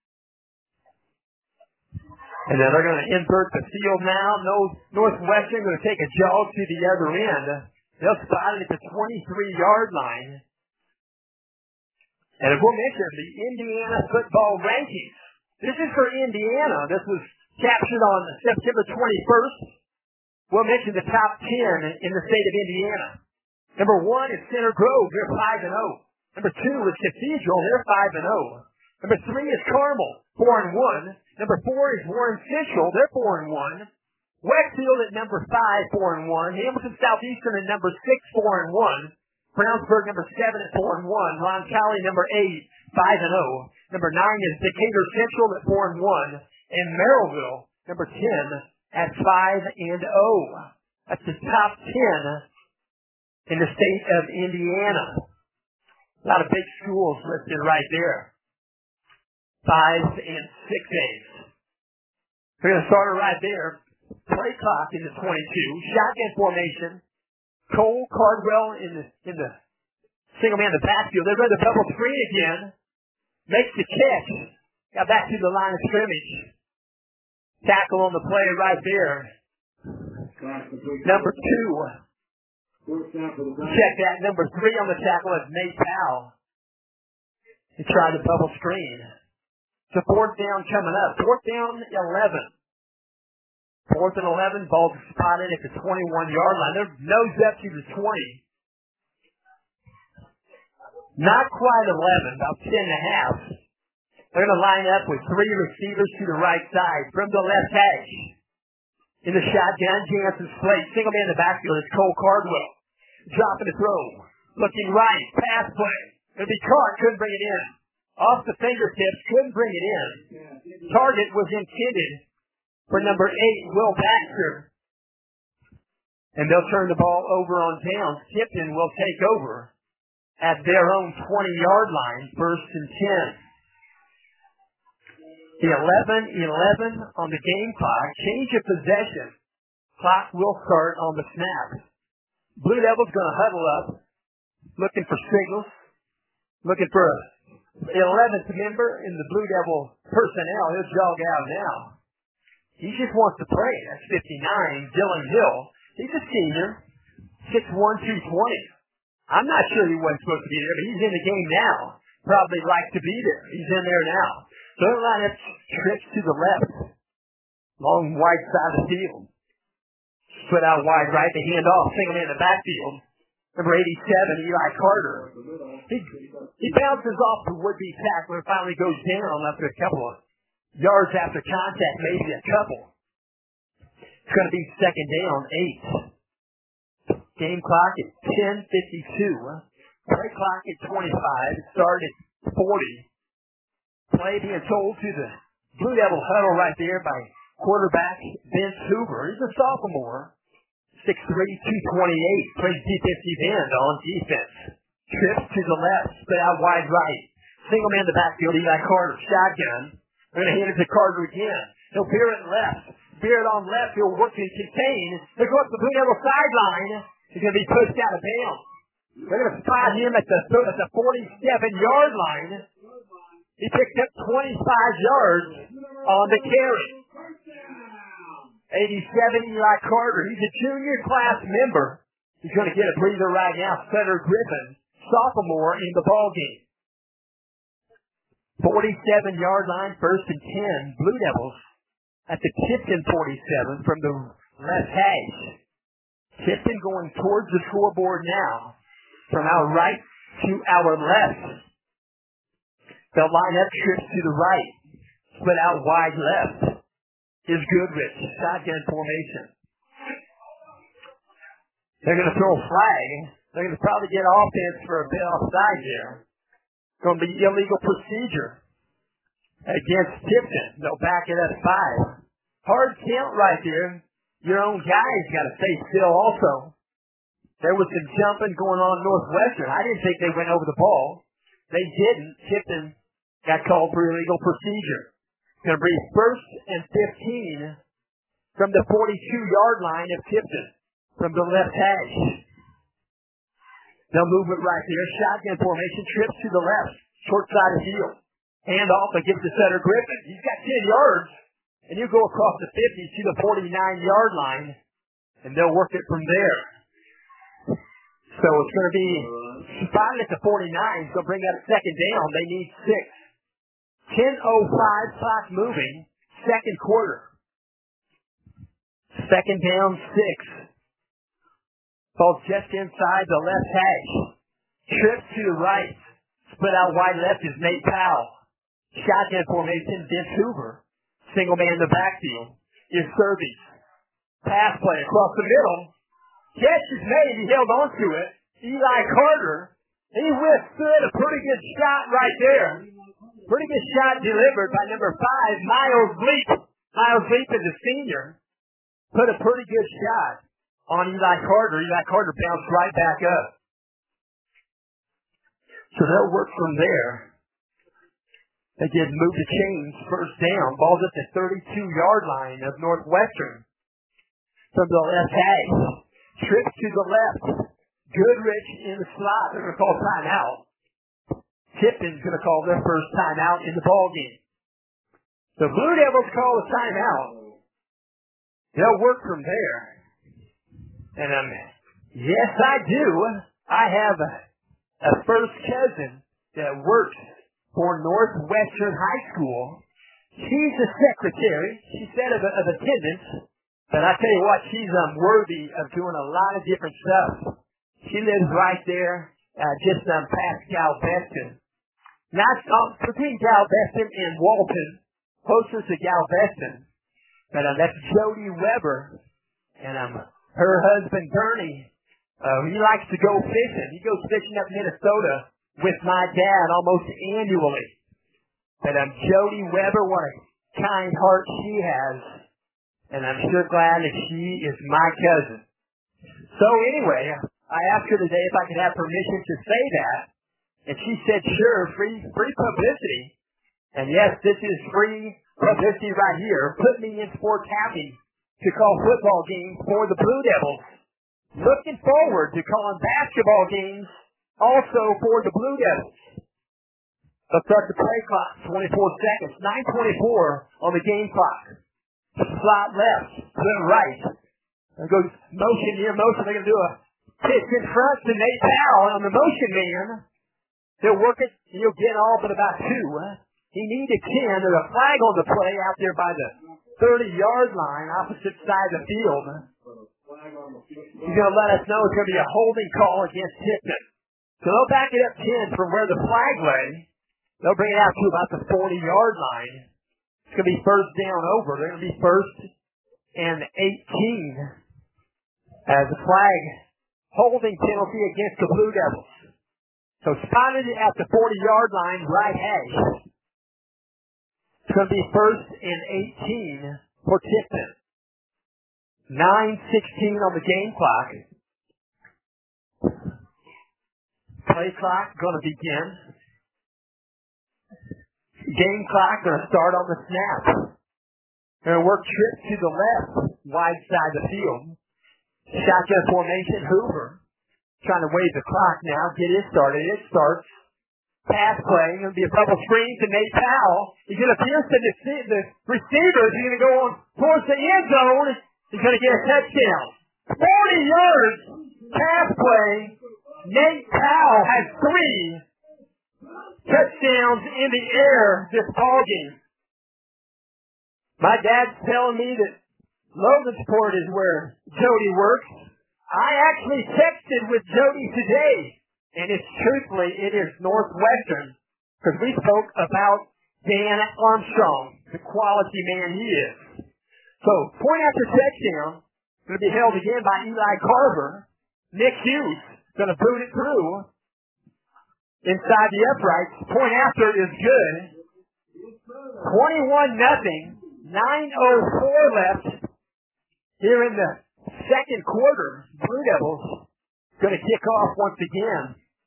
And then they're going to invert the field now. No, Northwestern going to take a jog to the other end. They'll spot it at the twenty-three-yard line. And as we'll mention, the Indiana football rankings. This is for Indiana. This was captured on September twenty-first. We'll mention the top ten in the state of Indiana. Number one is Center Grove. They're five and oh. Number two is Cathedral. They're five and oh. Number three is Carmel, four and one. Number four is Warren Central. They're four and one. Westfield at number five, four and one. Hamilton Southeastern at number six, four and one. Brownsburg number seven at four and one. Ron County number eight, five and oh. Number nine is Decatur Central at four and one. And Merrillville number ten at five and oh. That's the top ten in the state of Indiana. A lot of big schools listed right there. Fives and six A's. We're going to start it right there. Play clock in the twenty-two. Shotgun formation. Cole Cardwell in the in the single man in the backfield. They run the double screen again. Makes the catch. Got back to the line of scrimmage. Tackle on the play right there. Number two. Check that. Number three on the tackle is Nate Powell. He tried the double screen. It's a fourth down coming up. Fourth down, eleven. Fourth and eleven, ball spotted at the twenty-one-yard line. They're nose up to the twenty. Not quite eleven, about ten and a half. They're going to line up with three receivers to the right side. From the left hash. In the shotgun, Jansen Slate. Single man in the backfield is Cole Cardwell. Dropping the throw. Looking right. Pass play. It'll be caught. Couldn't bring it in. Off the fingertips. Couldn't bring it in. Target was intended for number eight, Will Baxter. And they'll turn the ball over on downs. Tipton will take over at their own twenty-yard line. First and ten. The eleven eleven on the game clock. Change of possession. Clock will start on the snap. Blue Devils going to huddle up. Looking for signals. Looking for the eleventh member in the Blue Devil personnel. He'll jog out now. He just wants to play. That's fifty-nine, Dylan Hill. He's a senior. six one, two twenty. I'm not sure he wasn't supposed to be there, but he's in the game now. Probably like to be there. He's in there now. So they'll line up trips to the left. Long wide side of the field. Split out wide right. The handoff. Single man in the backfield. Number eighty-seven, Eli Carter. He, he bounces off the would-be tackler. Finally goes down after a couple of yards after contact. Maybe a couple. It's going to be second down, eight. Game clock at ten fifty-two. Play clock at twenty-five. It started at forty. Play being told to the Blue Devil huddle right there by quarterback Vince Hoover. He's a sophomore. six three, two twenty-eight. Plays defensive end on defense. Trips to the left. Split out wide right. Single man in the backfield. Eli Carter. Shotgun. They're going to hand it to Carter again. He'll veer it left. Veer it on left. He'll work to contain. They'll go up the Blue Devil sideline. He's going to be pushed out of bounds. They're going to spot him at the at the forty-seven-yard line. He picked up twenty-five yards on the carry. eighty-seven, Eli Carter. He's a junior class member. He's going to get a breather right now. Cedar Griffin, sophomore in the ballgame. forty-seven yard line, first and ten. Blue Devils at the Tipton forty-seven from the left hash. Tipton going towards the scoreboard now from our right to our left. They'll line up, trips to the right, split out wide left. Is Goodrich, shotgun formation. They're going to throw a flag. They're going to probably get offense for a bit offside there. Going to be illegal procedure against Tipton. They'll back it at five. Hard count right there. Your own guys got to stay still also. There was some jumping going on Northwestern. I didn't think they went over the ball. They didn't. Tipton got called for illegal procedure. Going to be first and fifteen from the forty-two yard line of Tipton from the left hash. They'll move it right there. Shotgun formation, trips to the left, short side of the field. Hand off and give it to Cedar Griffin. He's got ten yards, and you go across the fifty to the forty-nine yard line, and they'll work it from there. So it's going to be spotted at the forty-nine, so bring out a second down. They need six. ten oh five, clock moving, second quarter. Second down, six. Ball just inside the left hash. Trip to the right. Split out wide left is Nate Powell. Shotgun formation, Vince Hoover. Single man in the backfield is Serbies. Pass play across the middle. Catch is made. He held on to it. Eli Carter. He withstood a pretty good shot right there. Pretty good shot delivered by number five, Miles Leap. Miles Leap is a senior. Put a pretty good shot on Eli Carter. Eli Carter bounced right back up. So they'll work from there. They did move the chains, first down. Ball's at the thirty-two yard line of Northwestern. From the left hash. Trip to the left. Goodrich in the slot. They're going to call timeout. Tipton's going to call their first timeout in the ballgame. The Blue Devils call a timeout. They'll work from there. And um, yes, I do. I have a, a first cousin that works for Northwestern High School. She's the secretary. She said of, of attendance. But I tell you what, she's um, worthy of doing a lot of different stuff. She lives right there, uh, just um, past Galveston. Not um, between Galveston and Walton, closer to Galveston. But um, that's Jody Weber. And um, her husband, Bernie, uh, he likes to go fishing. He goes fishing up Minnesota with my dad almost annually. But um, Jody Weber, what a kind heart she has. And I'm sure glad that she is my cousin. So anyway, I asked her today if I could have permission to say that. And she said, sure, free free publicity. And yes, this is free publicity right here. Put me in sports happy to call football games for the Blue Devils. Looking forward to calling basketball games also for the Blue Devils. Let's start the play clock. twenty-four seconds. nine twenty-four on the game clock. Slot left, split right. There goes motion near motion. They're going to do a pitch in front to Nate Powell on the motion man. They'll work it. He'll get all but about two. He needed ten. There's a flag on the play out there by the thirty yard line, opposite side of the field. He's going to let us know it's going to be a holding call against Tipton. So they'll back it up ten from where the flag lay. They'll bring it out to about the forty yard line. It's going to be first down over. They're going to be first and eighteen as a flag holding penalty against the Blue Devils. So spotted at the forty yard line, right hash. It's going to be first and eighteen for Tipton. nine sixteen on the game clock. Play clock going to begin. Game clock going to start on the snap. Going to work trip to the left, wide side of the field. Shotgun formation, Hoover. Trying to wave the clock now, get it started. It starts. pass play. Going to be a bubble screen to Nate Powell. He's going to pierce the, the receivers. He's going to go on towards the end zone. He's going to get a touchdown. forty yards pass play. Nate Powell has three touchdowns in the air this ballgame. My dad's telling me that Logansport is where Jody works. I actually texted with Jody today, and it's truthfully, it is Northwestern, because we spoke about Dan Armstrong, the quality man he is. So, point after touchdown, going to be held again by Eli Carver. Nick Hughes going to boot it through inside the uprights. Point after is good. twenty-one nothing. nine oh four left here in the second quarter. Blue Devils going to kick off once again.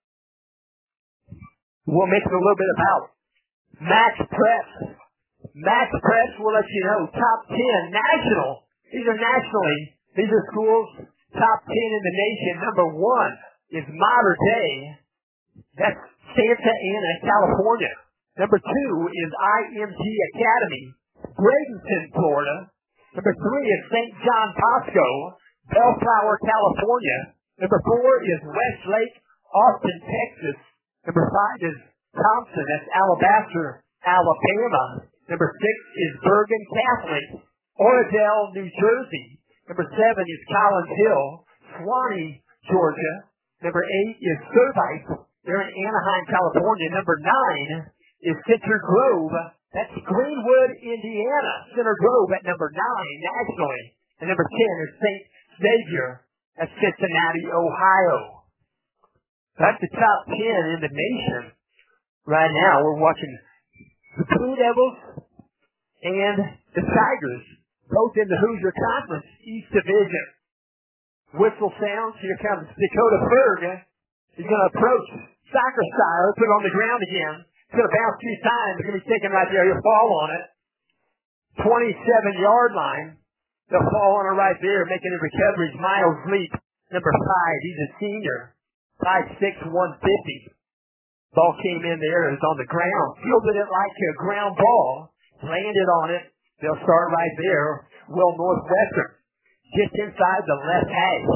We'll make it a little bit about Max Press. Max Press will let you know top ten national. These are nationally. These are schools top ten in the nation. Number one is Mater Dei. That's Santa Ana, California. Number two is I M G Academy, Bradenton, Florida. Number three is Saint John Bosco, Bellflower, California. Number four is Westlake, Austin, Texas. Number five is Thompson, that's Alabaster, Alabama. Number six is Bergen Catholic, Oradell, New Jersey. Number seven is Collins Hill, Swanee, Georgia. Number eight is Servite. They're in Anaheim, California. Number nine is Center Grove. That's Greenwood, Indiana. Center Grove at number nine nationally. And number ten is Saint Xavier at Cincinnati, Ohio. That's the top ten in the nation. Right now, we're watching the Blue Devils and the Tigers, both in the Hoosier Conference East Division. Whistle sounds. Here comes Dakota Berg. He's going to approach soccer style, put it on the ground again. He's going to bounce two times. He's going to be taken right there. He'll fall on it. twenty-seven yard line. They'll fall on it right there, making the recoveries. Miles Leap, number five. He's a senior. five six, one fifty. Ball came in there. It was on the ground. Fielded it like a ground ball. Landed on it. They'll start right there. Will Northwestern. Just inside the left hash.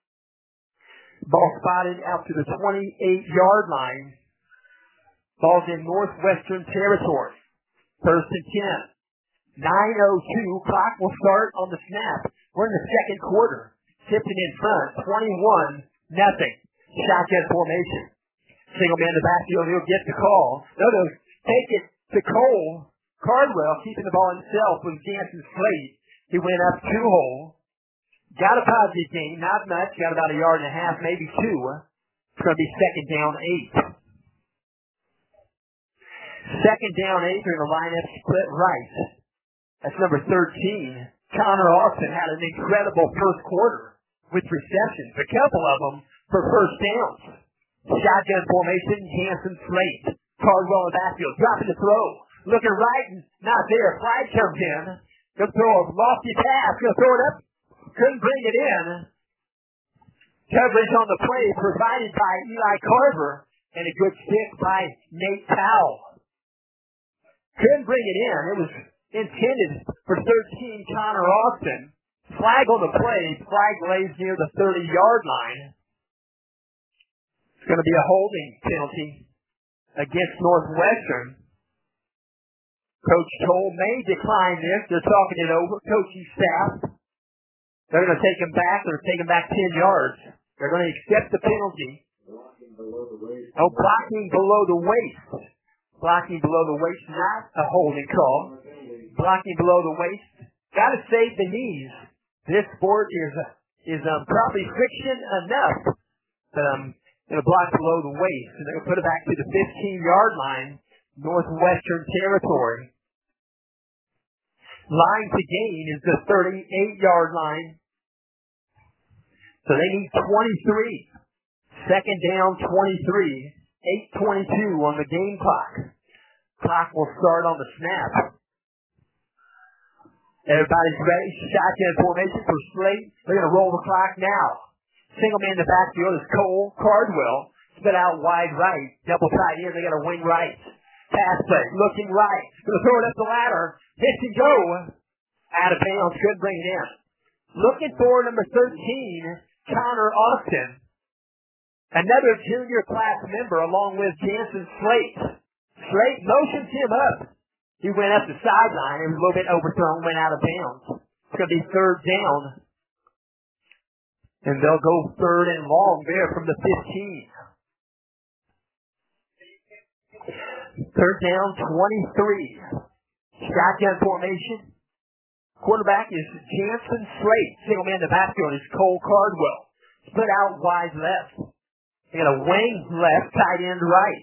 Ball spotted out to the twenty-eight yard line. Ball's in Northwestern territory. First and ten. nine oh two. Clock will start on the snap. We're in the second quarter. Tipton in front. twenty-one nothing. Shotgun formation. Single man in the backfield. He'll get the call. No, no. Take it to Cole Cardwell. Keeping the ball himself was Jansen Slate. He went up two hole. Got a positive gain. Not much. Got about a yard and a half, maybe two. It's going to be second down eight. Second down eight. They're going to line up split right. That's number thirteen. Connor Austin had an incredible first quarter with receptions. A couple of them for first downs. Shotgun formation, Jansen Slate. Cardwell in the backfield, dropping the throw. Looking right and not there. Flag comes in. Gonna throw a lofty pass. Gonna throw it up. Couldn't bring it in. Coverage on the play provided by Eli Carver. And a good stick by Nate Powell. Couldn't bring it in. It was intended for thirteen, Connor Austin. Flag on the play. Flag lays near the thirty yard line. It's going to be a holding penalty against Northwestern. Coach Toll may decline this. They're talking it over. Coaching staff. They're going to take him back. They're going to take him back ten yards. They're going to accept the penalty. Oh, blocking below the waist. Blocking below the waist, not a holding call. Blocking below the waist. Got to save the knees. This sport is is um, probably friction enough. But um, going to block below the waist. And they're going to put it back to the fifteen yard line. Northwestern territory. Line to gain is the thirty-eight yard line. So they need twenty-three. Second down, twenty-three. eight twenty-two on the game clock. Clock will start on the snap. Everybody's ready. Shotgun formation for Slate. They're going to roll the clock now. Single man in the backfield is Cole Cardwell. Spit out wide right. Double tight end. They got a wing right. Pass play. Looking right. Gonna throw it up the ladder. Hit and go. Out of bounds. Couldn't bring it in. Looking for number thirteen, Connor Austin. Another junior class member along with Jansen Slate. Slate motions him up. He went up the sideline. It was a little bit overthrown. Went out of bounds. It's going to be third down. And they'll go third and long there from the fifteen. Third down, twenty-three. Shotgun formation. Quarterback is Jansen Slate. Single man in the backfield is Cole Cardwell. Split out wide left. They got a wing left, tight end right.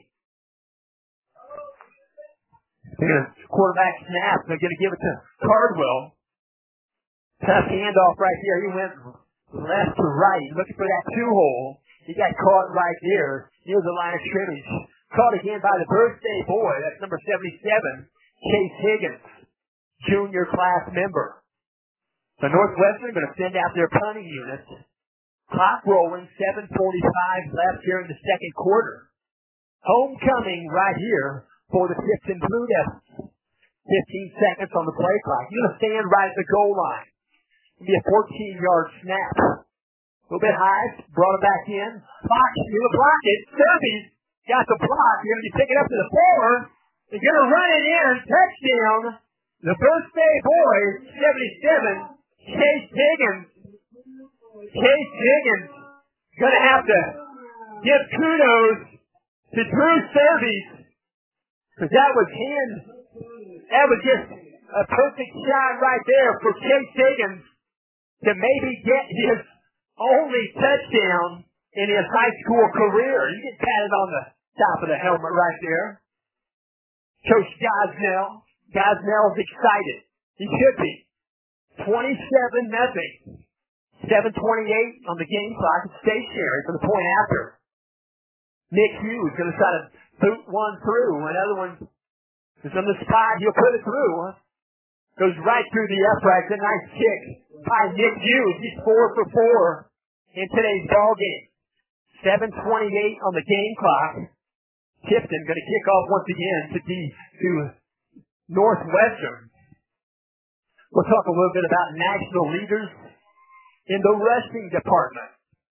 They're going to quarterback snap. They're going to give it to Cardwell. Tough handoff right here. He went left to right, looking for that two-hole. He got caught right there near the line of scrimmage. Caught again by the birthday boy. That's number seventy-seven, Chase Higgins, junior class member. The Northwestern going to send out their punting units. Clock rolling, seven forty-five left here in the second quarter. Homecoming right here for the Tifton Blue Devils. fifteen seconds on the play clock. You're going to stand right at the goal line. It'll be a fourteen-yard snap. A little bit high, brought it back in. Block, you're going to block it. Survey got the block. You're going to be picking up to the four. You're going to run it in. Touchdown. The birthday boy, seventy-seven, Chase Higgins. Chase Higgins going to have to give kudos to Drew Surveys, because that was him. That was just a perfect shot right there for Chase Higgins to maybe get his only touchdown in his high school career. You get patted on the top of the helmet right there. Coach Gosnell. Gosnell's excited. He should be. twenty-seven nothing. seven twenty-eight on the game clock. It's stationary for the point after. Nick Hughes going to try to boot one through. Another one is on the spot. He'll put it through. Goes right through the uprights. A nice kick by Nick Hughes. He's four for four in today's ball game. seven twenty-eight on the game clock. Tifton going to kick off once again to, the, to Northwestern. We'll talk a little bit about national leaders in the rushing department.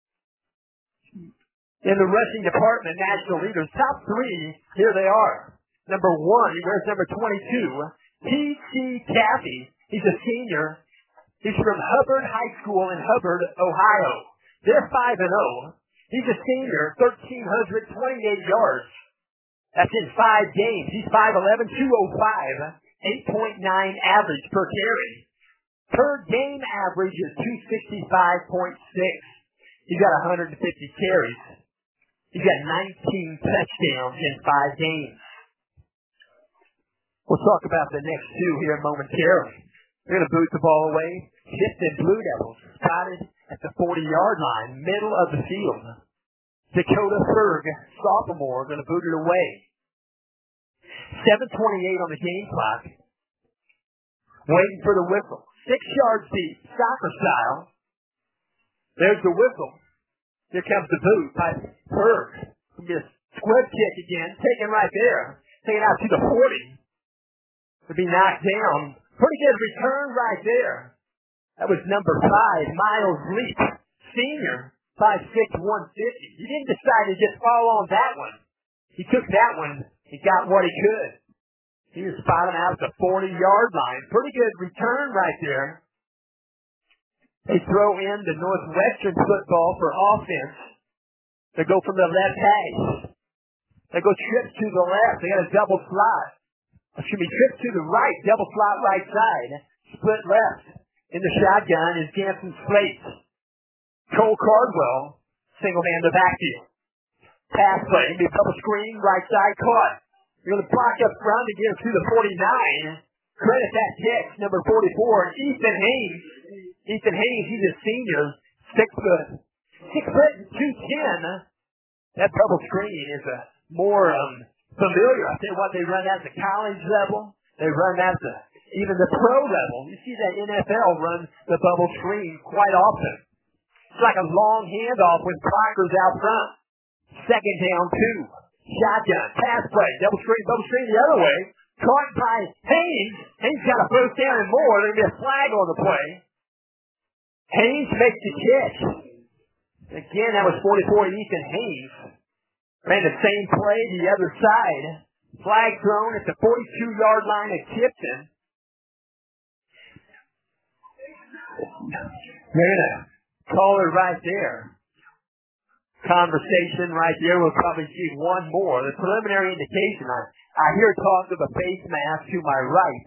In the rushing department, national leaders, top three, here they are. Number one, where's number twenty-two? T C Caffey. He's a senior. He's from Hubbard High School in Hubbard, Ohio. They're five and oh. He's a senior, one thousand three hundred twenty-eight yards. That's in five games. He's five eleven, two oh five, eight point nine average per carry. Per game average is two sixty-five point six. He's got one hundred fifty carries. He's got nineteen touchdowns in five games. We'll talk about the next two here momentarily. They're going to boot the ball away. Tifton Blue Devils spotted at the forty-yard line, middle of the field. Dakota Ferg, sophomore, going to boot it away. seven twenty-eight on the game clock. Waiting for the whistle. Six yards deep, soccer style. There's the whistle. Here comes the boot by Ferg. This squib kick again, taken right there. Taken out to the forty. To be knocked down. Pretty good return right there. That was number five, Miles Leap, senior, five six, one fifty. He didn't decide to just fall on that one. He took that one. He got what he could. He was spotting out at the forty-yard line. Pretty good return right there. They throw in the Northwestern football for offense. They go from the left hash. They go trips to the left. They got a double slot. Excuse me, trips to the right, double slot right side. Split left. In the shotgun is Jansen Slate. Cole Cardwell, single man to backfield. Pass play, be a double screen, right side caught. You're going to block up front to get to the forty-nine. Credit that catch, number forty-four, Ethan Haynes. Ethan Haynes, he's a senior, six foot, six foot two ten. That double screen is a more um, familiar. I tell you what, they run at the college level. They run at the even the pro level. You see that N F L run the bubble screen quite often. It's like a long handoff with blockers out front. Second down, two. Shotgun, pass play, double screen, double screen the other way. Caught by Haynes. Haynes got a first down and more. There's going to be a flag on the play. Haynes makes the catch. Again, that was forty-four Ethan Haynes. Ran the same play the other side. Flag thrown at the forty-two-yard line of Tipton. They're going to call it right there. Conversation right there. We'll probably see one more. The preliminary indication. I, I hear talk of a face mask to my right.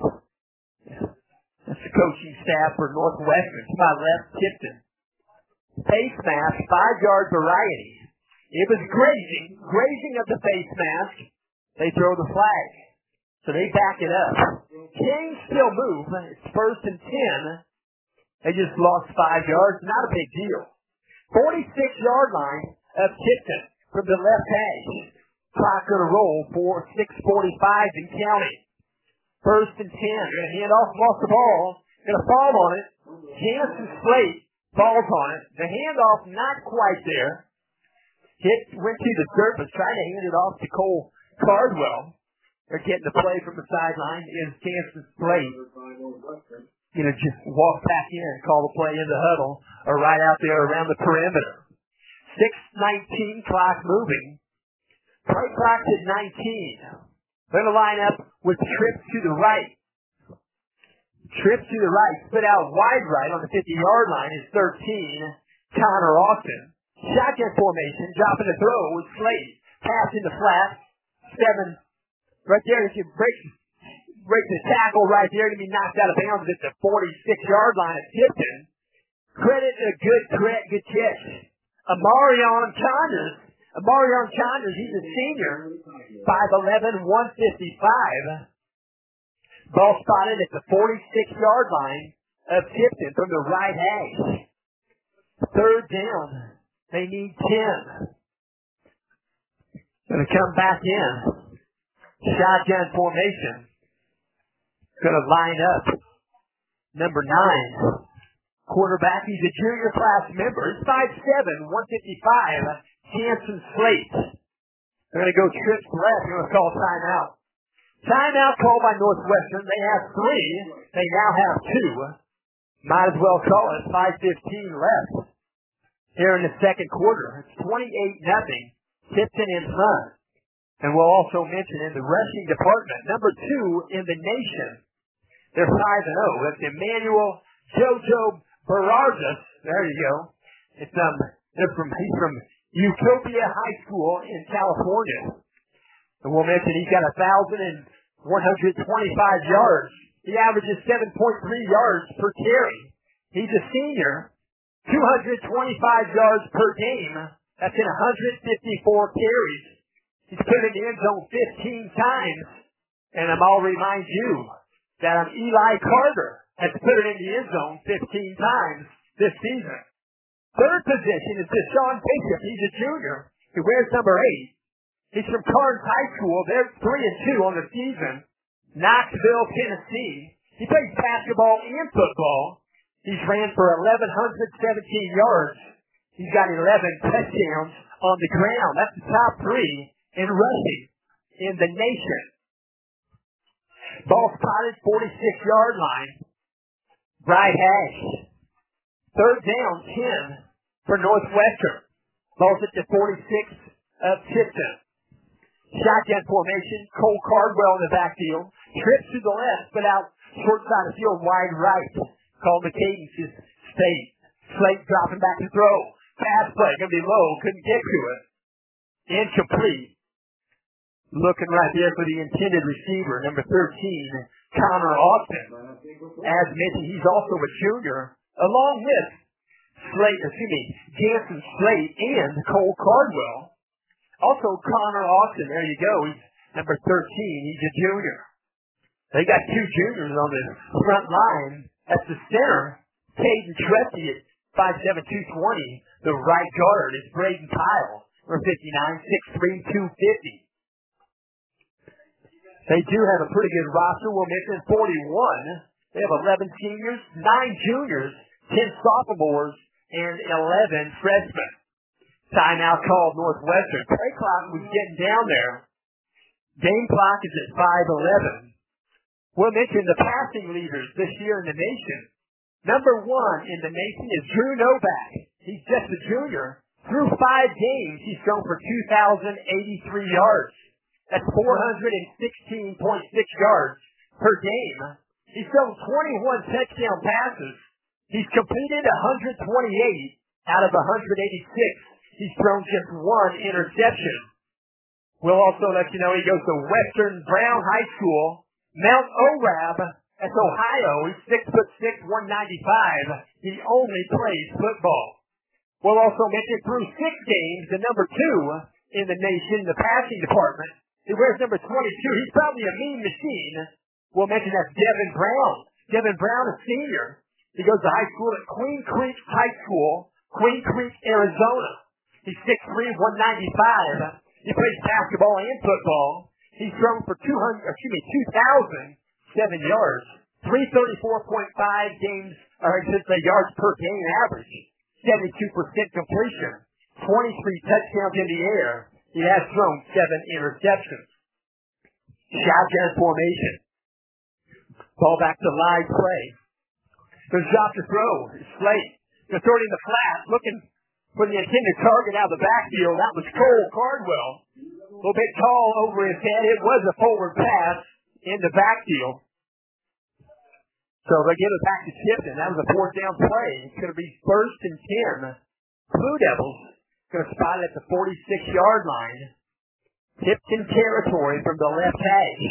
That's the coaching staff for Northwestern. To my left, Tipton. Face mask, five-yard variety. It was grazing. Grazing of the face mask. They throw the flag. So they back it up. Kings still move. It's first and ten. They just lost five yards. Not a big deal. forty-six-yard line of Tipton from the left hash. Clock going to roll for six forty-five and counting. First and ten. Going to hand off, lost the ball. Going to fall on it. Jansen Slate falls on it. The handoff not quite there. Hit, went to the surface, trying to hand it off to Cole Cardwell. They're getting the play from the sideline. Is Jansen Slate going to just walk back in and call the play in the huddle or right out there around the perimeter. six nineteen, clock moving. Play clock's at nineteen. They're going to line up with trips to the right. Trips to the right, split out wide right on the fifty-yard line is thirteen. Connor Austin. Shotgun formation, dropping the throw with Slate. Pass in the flat. Seven. Right there, if you break, break the tackle right there, to be knocked out of bounds at the forty-six-yard line of Tipton. Credit a good, credit, good catch. Amarion Chanders. Amarion Chanders, he's a senior. five eleven, one fifty-five. Ball spotted at the forty-six-yard line of Tipton from the right hash. Third down. They need ten. Going to come back in. Shotgun formation. Going to line up. Number nine. Quarterback, he's a junior class member. He's five seven, one fifty-five. Jansen Slate. They're going to go trips left. They're going to call timeout. Timeout called by Northwestern. They have three. They now have two. Might as well call it. five fifteen left here in the second quarter. It's twenty-eight nothing. Tipton in front. And we'll also mention in the rushing department, number two in the nation. They're five and oh. That's Emmanuel Jojo Barardas. There you go. It's um they're from he's from Utopia High School in California. And we'll mention he's got one thousand one hundred twenty-five yards. He averages seven point three yards per carry. He's a senior. two hundred twenty-five yards per game. That's in one hundred fifty-four carries. He's put in the end zone fifteen times. And I'll remind you that um, Eli Carter has put it in the end zone fifteen times this season. Third position is Deshaun Bishop. He's a junior. He wears number eight. He's from Carnes High School. They're three and two on the season. Knoxville, Tennessee. He plays basketball and football. He's ran for eleven seventeen yards. He's got eleven touchdowns on the ground. That's the top three in rushing in the nation. Ball spotted, forty-six-yard line. Right hash. Third down, ten for Northwestern. Ball's at the forty-six of Tipton. Shotgun formation. Cole Cardwell in the backfield. Trips to the left, but out short side of the field, wide right. Call the cadence is State. Slate dropping back to throw. Pass play, going to be low. Couldn't get to it. Incomplete. Looking right there for the intended receiver, number thirteen, Connor Austin. As mentioned, he's also a junior, along with Slate, excuse me, Jansen Slate and Cole Cardwell. Also, Connor Austin, there you go. He's number thirteen. He's a junior. They got two juniors on the front line. At the center, Caden Tresky at five seven, two twenty. The right guard is Braden Kyle, number fifty-nine, six three, two fifty. They do have a pretty good roster. We'll mention forty-one. They have eleven seniors, nine juniors, ten sophomores, and eleven freshmen. Timeout called Northwestern. Play clock was getting down there. Game clock is at five eleven. We'll mention the passing leaders this year in the nation. Number one in the nation is Drew Novak. He's just a junior. Through five games, he's thrown for two thousand eighty-three yards. That's four hundred sixteen point six yards per game. He's thrown twenty-one touchdown passes. He's completed one hundred twenty-eight out of one hundred eighty-six. He's thrown just one interception. We'll also let you know he goes to Western Brown High School, Mount Orab. That's Ohio. He's six foot six, one ninety-five. He only plays football. We'll also mention through six games, the number two in the nation, the passing department. He wears number twenty-two. He's probably a mean machine. We'll mention that's Devin Brown. Devin Brown, a senior. He goes to high school at Queen Creek High School, Queen Creek, Arizona. He's six three, one ninety-five. He plays basketball and football. He's thrown for two hundred, excuse me, two thousand seven yards, three thirty-four point five games, or I should say yards per game average, seventy-two percent completion, twenty-three touchdowns in the air. He has thrown seven interceptions. Shotgun formation. Ball back to live play. There's Josh to throw. Slate. They're throwing in the flat, looking for the intended target out of the backfield. That was Cole Cardwell. A little bit tall over his head. It was a forward pass in the backfield. So they give it back to Tipton. That was a fourth down play. It's going to be first and ten. Blue Devils going to spot it at the forty-six-yard line. Tipton territory from the left hash.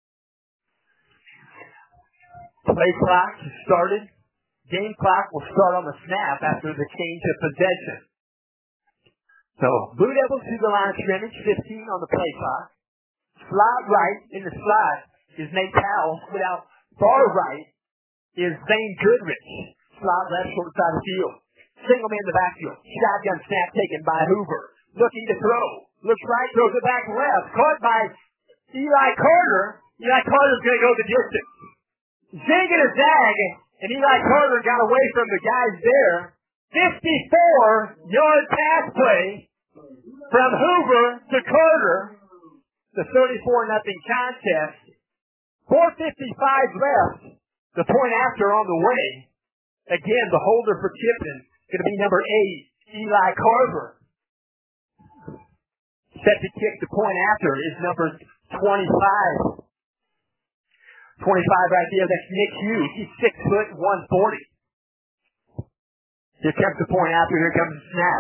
Play clock started. Game clock will start on the snap after the change of possession. So, Blue Devils to the line of scrimmage, fifteen on the play clock. Slot right in the slot is Nate Powell. Without far right is Zane Goodrich. Slot left, short side of the field. Single man in the backfield. Shotgun snap taken by Hoover. Looking to throw. Looks right, throws it back left. Caught by Eli Carter. Eli Carter's going to go the distance. Zig and a zag, and Eli Carter got away from the guys there. fifty-four-yard pass play from Hoover to Carter. The thirty-four nothing contest. four fifty-five left. The point after on the way. Again, the holder for Tipton going to be number eight, Eli Carver. Set to kick the point after is number twenty-five. twenty-five right there, that's Nick Hughes. He's six foot, one forty. Here comes the point after, here comes the snap.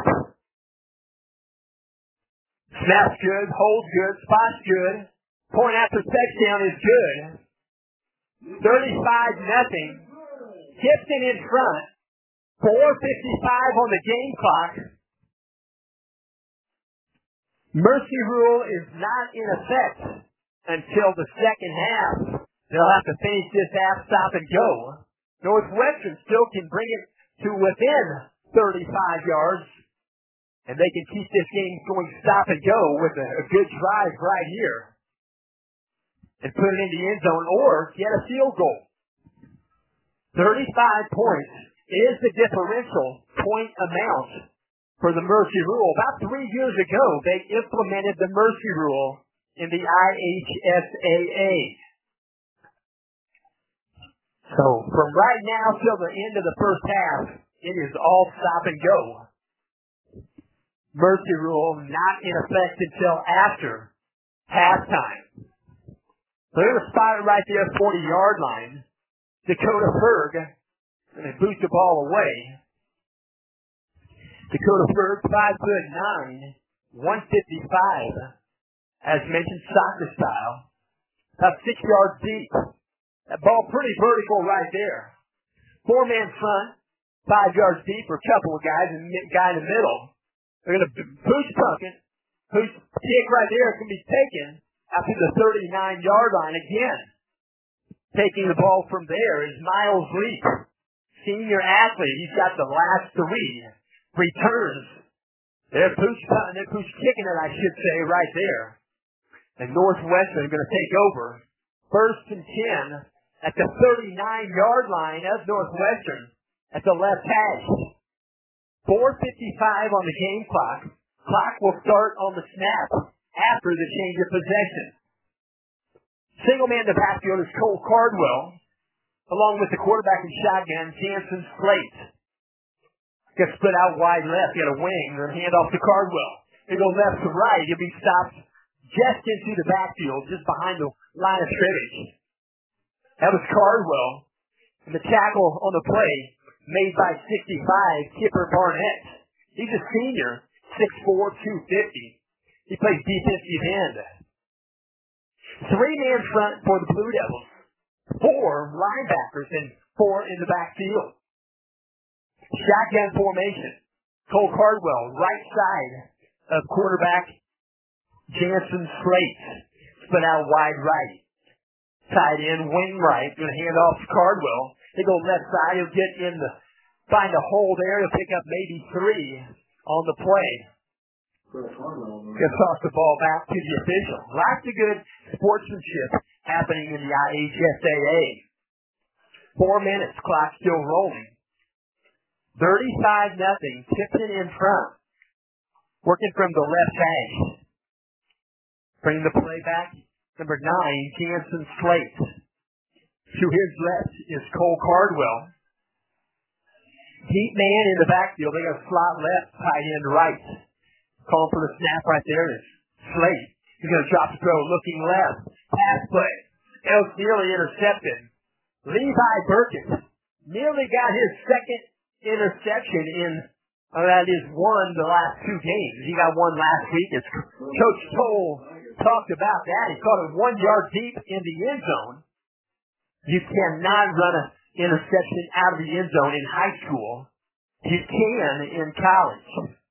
Snap's good, holds good, spot's good. Point after touchdown is good. thirty-five nothing. Tipton in front. four fifty-five on the game clock. Mercy rule is not in effect until the second half. They'll have to finish this half, stop and go. Northwestern still can bring it to within thirty-five yards. And they can keep this game going stop and go with a, a good drive right here. And put it in the end zone or get a field goal. thirty-five points is the differential point amount for the Mercy Rule. About three years ago, they implemented the Mercy Rule in the I H S A A. So from right now till the end of the first half, it is all stop and go. Mercy rule not in effect until after halftime. They're going to spot it right there, forty-yard line. Dakota Ferg, and they boot the ball away. Dakota Ferg, five foot nine, one fifty-five. As mentioned, soccer style. About six yards deep. That ball pretty vertical right there. Four-man front, five yards deep for a couple of guys, and guy in the middle. They're going to push puck it. Push kick right there can be taken after the thirty-nine-yard line again. Taking the ball from there is Miles Leap, senior athlete. He's got the last three returns. They're push putting it, push kicking it, I should say, right there. And Northwestern going to take over. First and ten at the thirty-nine-yard line of Northwestern at the left hash. four fifty-five on the game clock. Clock will start on the snap after the change of possession. Single man in the backfield is Cole Cardwell, along with the quarterback and shotgun, Jansen Slate. Gets split out wide left, get a wing, then hand off to Cardwell. They go left to right. He'll be stopped just into the backfield, just behind the line of scrimmage. That was Cardwell. And the tackle on the play made by sixty-five, Kipper Barnett. He's a senior, six four, two fifty. He plays defensive end. Three-man front for the Blue Devils. Four linebackers and four in the backfield. Shotgun formation. Cole Cardwell, right side of quarterback Jansen Slate. Split out wide right. Tight end, wing right. Going to hand off to Cardwell. They go left side. He'll get in the, find a hole there. He'll pick up maybe three on the play. Gets off the ball back to the official. Lots of good sportsmanship happening in the I H S A A. Four minutes, clock still rolling. thirty-five nothing, Tipton in front. Working from the left hash. Bring the play back. Number nine, Jansen Slate. To his left is Cole Cardwell. Deep man in the backfield. They got a slot left, tight end right. Calling for the snap right there is Slate. He's going to drop the throw, looking left. Pass play. It was nearly intercepted. Levi Burkett nearly got his second interception in, uh, that is one the last two games. He got one last week. As Coach Toll talked about that. He caught it one yard deep in the end zone. You cannot run an interception out of the end zone in high school. You can in college.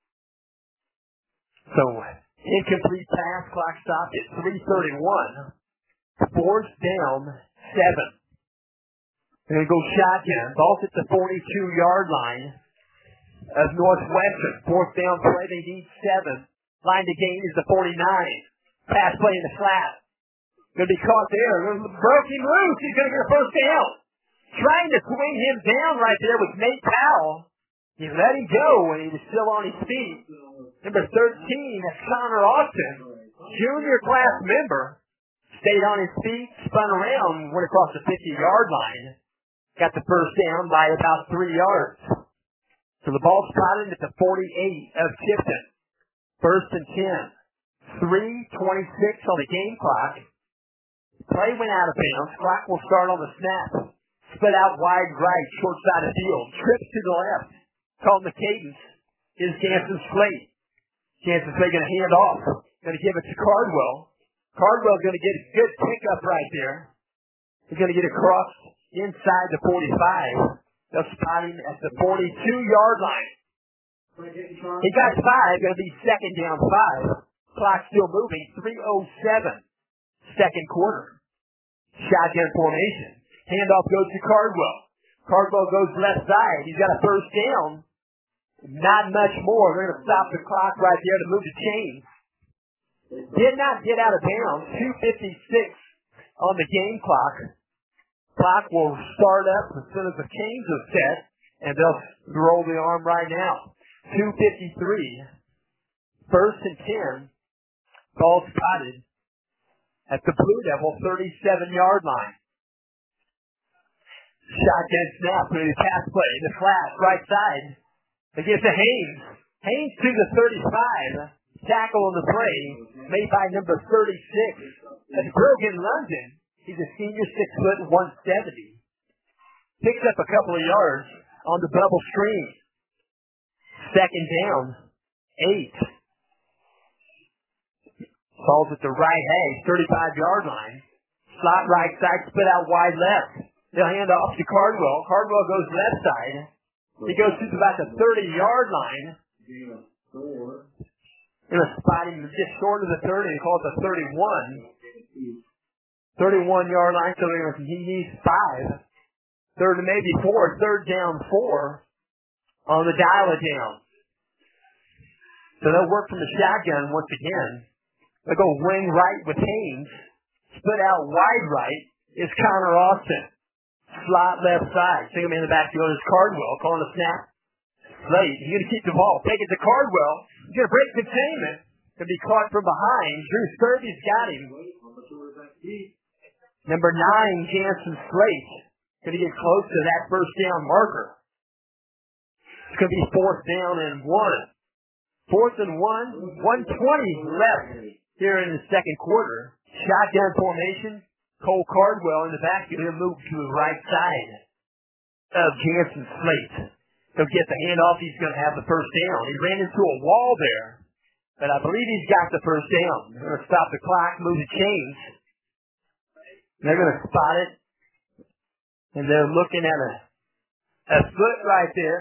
So, incomplete pass, clock stopped at three thirty-one. Fourth down, seven. They're going to go shotgun. Ball's at the forty-two yard line of Northwestern. Fourth down play, they need seven. Line to gain is the forty-nine. Pass play in the flat. Going to be caught there. Broken loose. He's going to get a first down. Trying to swing him down right there with Nate Powell. He let him go when he was still on his feet. Number thirteen, that's Connor Austin. Junior class member. Stayed on his feet, spun around, went across the fifty yard line. Got the first down by about three yards. So the ball spotted at the forty-eight of Tipton. First and ten. three twenty-six on the game clock. Play went out of bounds. Clock will start on the snap. Split out wide right, short side of the field. Trips to the left. Calling the cadence is Jansen Slate. Jansen Slate going to hand off. Going to give it to Cardwell. Cardwell's going to get a good pickup right there. He's going to get across inside the forty-five. They'll spot him at the forty-two yard line. He got five. Going to be second down five. Clock still moving. three oh seven. Second quarter. Shotgun formation. Handoff goes to Cardwell. Cardwell goes left side. He's got a first down. Not much more. They're going to stop the clock right there to move the chains. Did not get out of bounds. two fifty-six on the game clock. Clock will start up as soon as the chains are set, and they'll roll the arm right now. two fifty-three. First and ten. Ball spotted at the Blue Devil thirty-seven yard line. Shotgun snap, the pass play, the flash, right side. They give to Haynes. Haynes to the thirty-five. Tackle on the play made by number thirty-six. That's Brogan London. He's a senior, six foot one seventy. Picks up a couple of yards on the bubble screen. Second down, eight. Falls at the right hash, thirty-five yard line. Slot right side, split out wide left. They'll hand off to Cardwell. Cardwell goes left side. He goes to about the thirty yard line. They're going to spot him just short of the thirty and call it the thirty-one. thirty-one yard line, so he needs five. Third and maybe four. Third down four on the dial-a-down. So they'll work from the shotgun once again. They'll go wing right with Haynes. Split out wide right is Connor Austin. Slot left side. Single man in the backfield is Cardwell calling a snap. Slate. He's going to keep the ball. Take it to Cardwell. He's going to break containment. Going to be caught from behind. Drew Sturdy's got him. Number nine, Jansen Slate. Going to get close to that first down marker. It's going to be fourth down and one. Fourth and one. one twenty left here in the second quarter. Shotgun formation. Cole Cardwell in the backfield. He'll move to the right side of Jansen Slate. He'll get the handoff. He's going to have the first down. He ran into a wall there, but I believe he's got the first down. They're going to stop the clock, move the chains. They're going to spot it, and they're looking at a, a foot right there.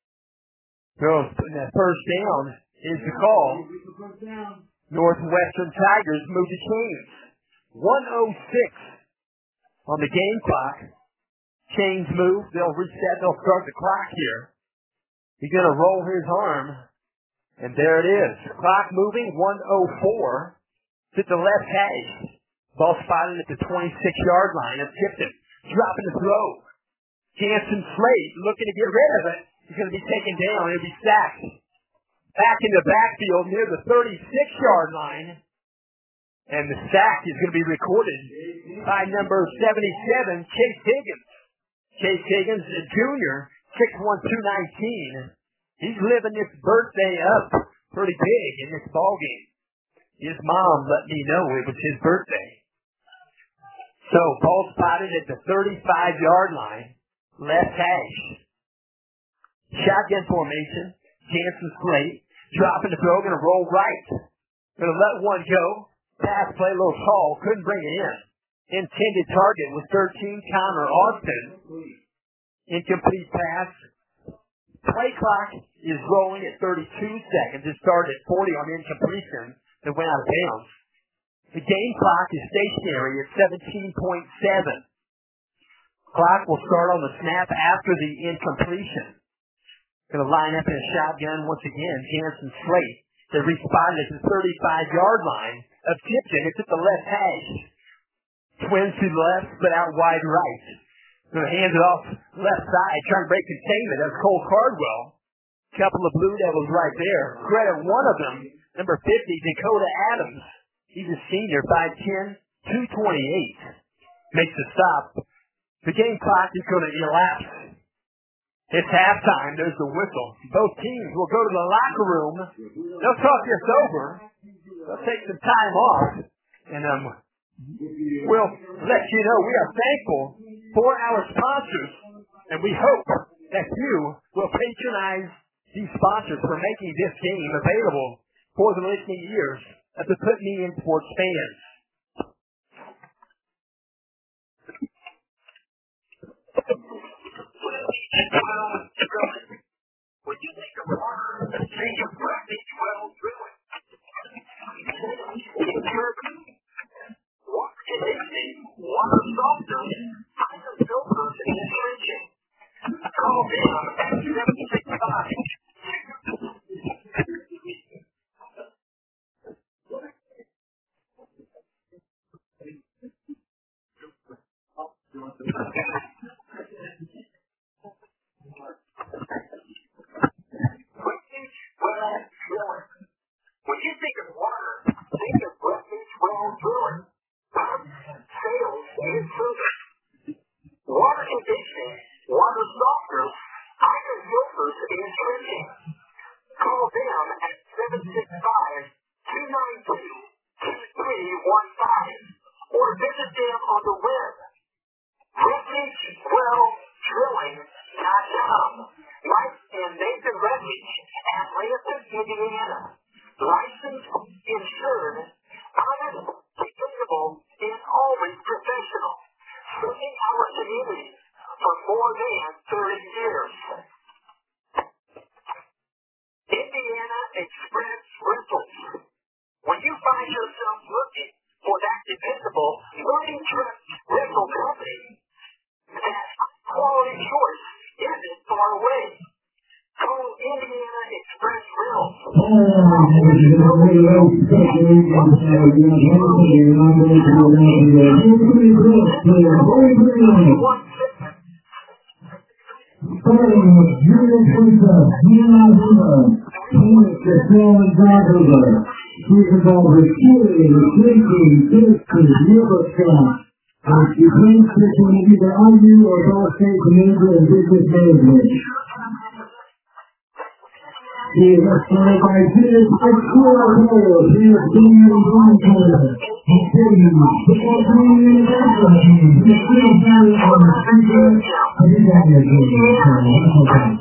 So that first down is the call. Northwestern Tigers move the chains. one oh six on the game clock. Chains move. They'll reset. They'll start the clock here. He's going to roll his arm, and there it is. Clock moving, one oh four. It's at the left hash. Ball spotted at the twenty-six-yard line of Tipton. Dropping the throw. Jansen Slate looking to get rid of it. He's going to be taken down. He'll be sacked. Back in the backfield near the thirty-six-yard line. And the sack is going to be recorded by number seventy-seven, Chase Higgins. Chase Higgins, a junior, six one, two nineteen. He's living this birthday up pretty big in this ball game. His mom let me know it was his birthday. So, ball spotted at the thirty-five-yard line, left hash. Shotgun formation, Jansen Slate, dropping the throw, going to roll right. Going to let one go. Pass play a little tall, couldn't bring it in. Intended target was thirteen, Connor Austin. Incomplete pass. Play clock is rolling at thirty-two seconds. It started at forty on incompletion that went out of bounds. The game clock is stationary at seventeen point seven. Clock will start on the snap after the incompletion. Going to line up in a shotgun once again. Jansen Slate. They responded at the thirty-five-yard line of Tipton. It's at the left hash. Twins to the left, but out wide right. Going to hand it off left side, trying to break containment. That's Cole Cardwell. Couple of Blue Devils right there. Credit one of them, number fifty, Dakota Adams. He's a senior, five ten, two twenty-eight. Makes the stop. The game clock is going to elapse. It's halftime. There's the whistle. Both teams will go to the locker room. They'll talk this over. They'll take some time off. And um, we'll let you know we are thankful for our sponsors. And we hope that you will patronize these sponsors for making this game available for the listening ears of the Put Me In Sports fans. When you think of water, think of Bradley twelve Drilling. Water conditioning, water softeners, iron filters, and drenching. Call them at seven six five. When you think of water, think of Refuge Well Drilling. Sales and service. Water conditioning, water softeners, iron filters, and drenching. Call them at seven six five, two nine two, two three one five or visit them on the web. Refuge Well Drilling dot com. Mike and Nathan Refuge at Lansing, Indiana. Licensed, insured, honest, dependable, and always professional. Serving our community for more than thirty years. Indiana Express Rentals. When you find yourself looking for that dependable, learning trust rental company, that quality choice isn't far away. Call Indiana Express Rentals. Starting with Julia Teresa, Nina Hoover, Phoenix, the Salmon Hoover, Susan Baldwin, Chile, Lincoln, Dixon, Riverside, and she brings people in either I U or Ball State Community and Business Management. He is represented by Dennis Arcuro, he is senior volunteer. He studies football team university. He is still married on the speaker of his annual game.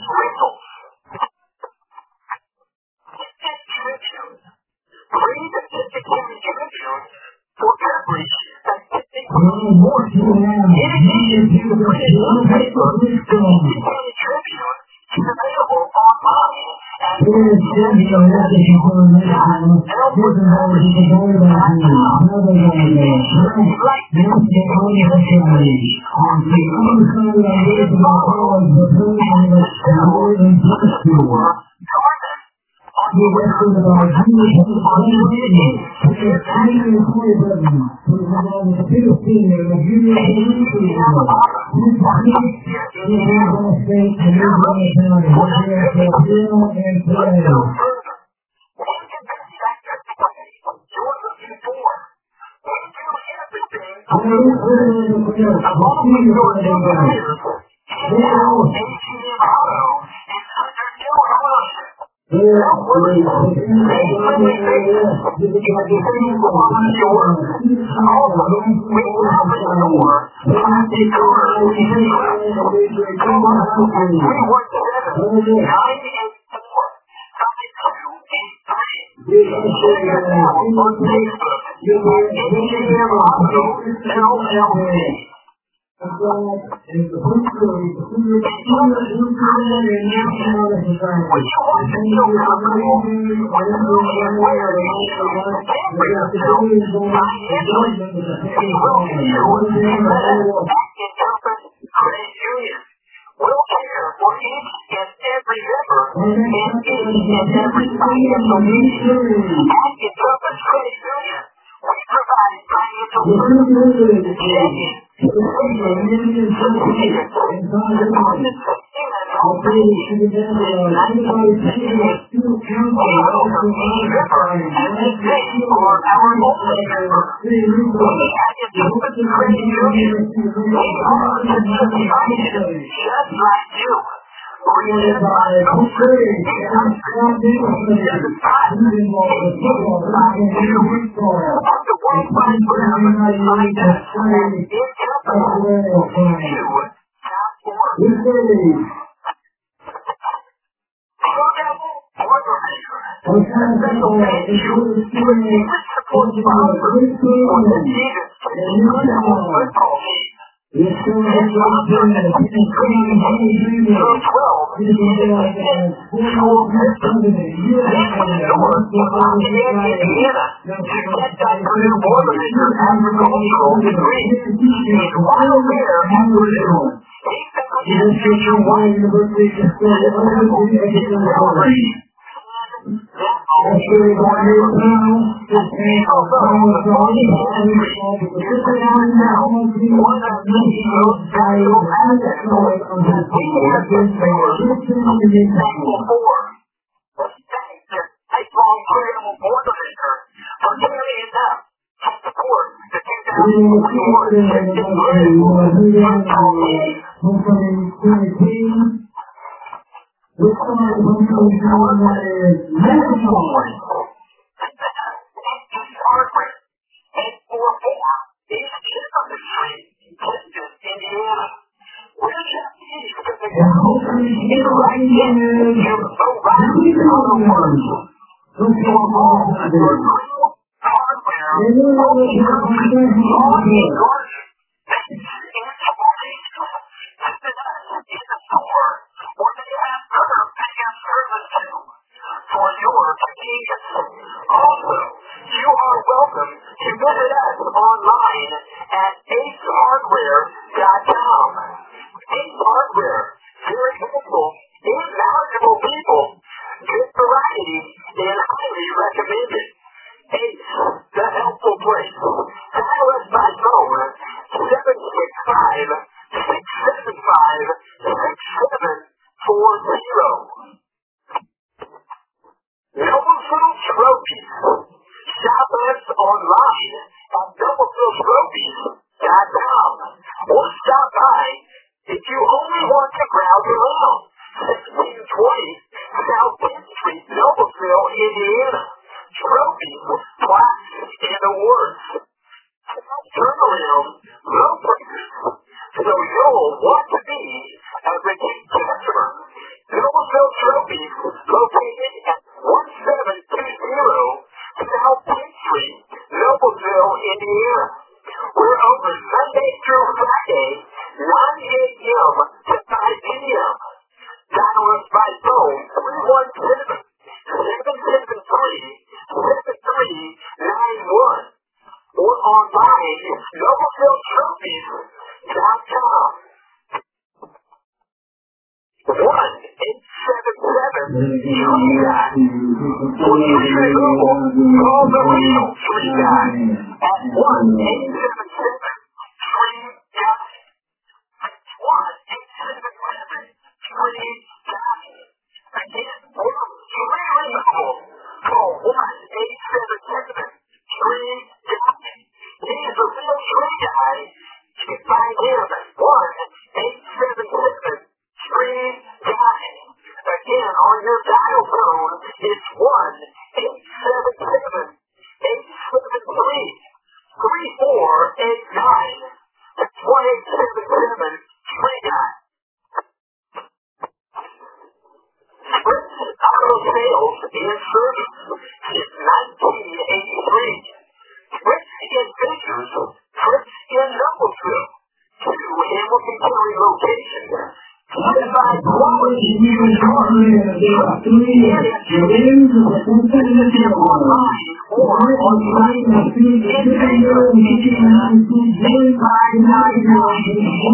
For coverage that Oh, more to around. in addition to the printed newspaper, the Kingston County Tribune is available online at It is Sergio Lopez for the next one. This is how we can go about it. Another one of those. Now, that's the only opportunity. On the other side of the way to the college, the program is more than just to work. The rest of our Jewish community, which is highly important, who is involved with the biggest team in the Jewish community. This week, we have all states and Arizona County, which is the Hill and Play. I know this is the player, the senior player. Now, There was a And the booster, the booster, the booster, and national society. Which one is so comfortable when the movie is where it is? Every film, financially, he will ensure that active purpose credit union will care for each and every member in each and every financial need. Active purpose credit union, we provide financial services, checking, The Indian Association and Congress operated to the level of anybody taking a student council also and this day are our only member. We active purpose credit union. We are the society just like you. created by Hungary and Scott Nicholson, who's involved with football, and football. The World Wide Web find us at Israel County. This is For special includes student support sponsors for the Jesus and football team. This school has been a training Through twelve, school president, U S North of Indiana, to get that career Boilermaker agricultural degree. He's while there at Purdue. He found his future wife. University of Actually, what it is now is paying off all the money and Here's the one now. One of the most valuable assets on his team has been thankful for. Thanks to lifelong credible Boilermaker for carrying out to support the two thousand twenty-one homecoming team. This one is homecoming team that is national. Hardware, eight four four, East Chipper Street, Clifton, Indiana. We're just east of the homecoming team right in here, O'Reilly Auto Parts. For all of your grill, hardware, multi-purpose, lawn and garden, fence, and tools. Visit us in the store, or they have other pickup service too, for your convenience. Also, you are welcome to visit us online at ace hardware dot com. Ace Hardware, very helpful and knowledgeable people, good variety, and highly recommended. Ace, the helpful place. Call us by phone, seven six five, six seven five, six seven online at Noblesville Trophies dot com or stop by if you only want to browse around. sixteen twenty South tenth Street, Noblesville, Indiana. Trophies, plaques, and awards. Turnaround, low prices. So you'll want to be a repeat customer. Noblesville Trophies, located at seventeen twenty South tenth Street, Noblesville, Indiana. We're open Monday through Friday, nine a.m. to five p.m. Dial us by phone three one seven, seven seven three, seven three nine one or online at Noblesville Trophies dot com. one eight seven seven three guy. For tree removal, call the real tree guy at one eight seven seven three guy. one eight seven seven three guy. Again, for tree removal, call one eight seven seven three guy. He's a real tree guy. You can find him at one eight seven seven three guy. Again, on your dial tone, it's one eight seven seven eight seven three three four eight nine. That's one eight seven seven three guy. Fritz Auto Sales and Service since nineteen eighty-three. Fritz in Fishers, Fritz in Noblesville. Two Hamilton County locations. Certified quality used cars. Online or on site. In Fishers, Indiana, eight five nine nine.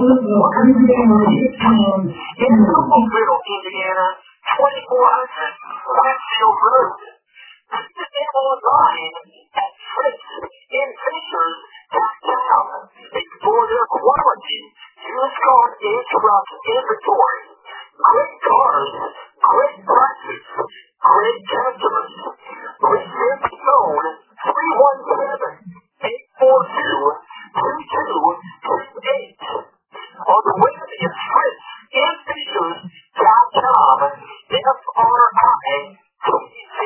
In Noblesville, Indiana, twenty-four hundred Westfield Road. Visit them online at Fritz in Fishers dot com. Explore their quality, used car and truck inventory. Great cars, great prices, great customers. Please hit the phone three one seven, eight four two, two two two eight. On the web is Fritz in Fishers dot com. F R I T Z.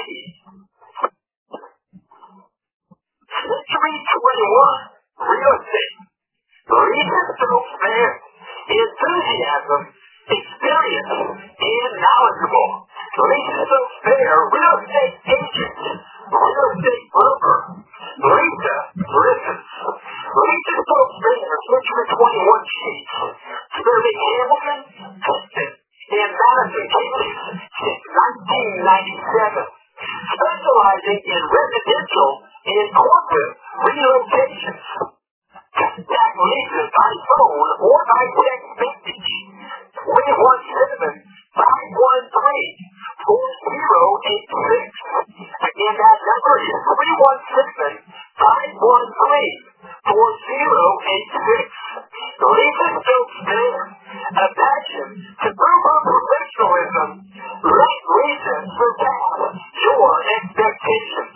Century twenty-one Real Estate. Lisa Stokes Fair. Enthusiasm, experience, and knowledgeable. Lisa Stokes Fair, real estate agent, real estate broker. Lisa listens. Lisa Stokes Fair, Century twenty-one Sheets. Serving Hamilton, Houston, and Madison counties since nineteen ninety-seven. Specializing in residential and corporate relocations. Contact Lisa by phone or by text message. three one seven, five one three, four zero eight six. Again, that number is three one seven, five one three, four zero eight six. Lisa Stokes Fair, a passion to prove her professionalism. Let Lisa surpass your expectations.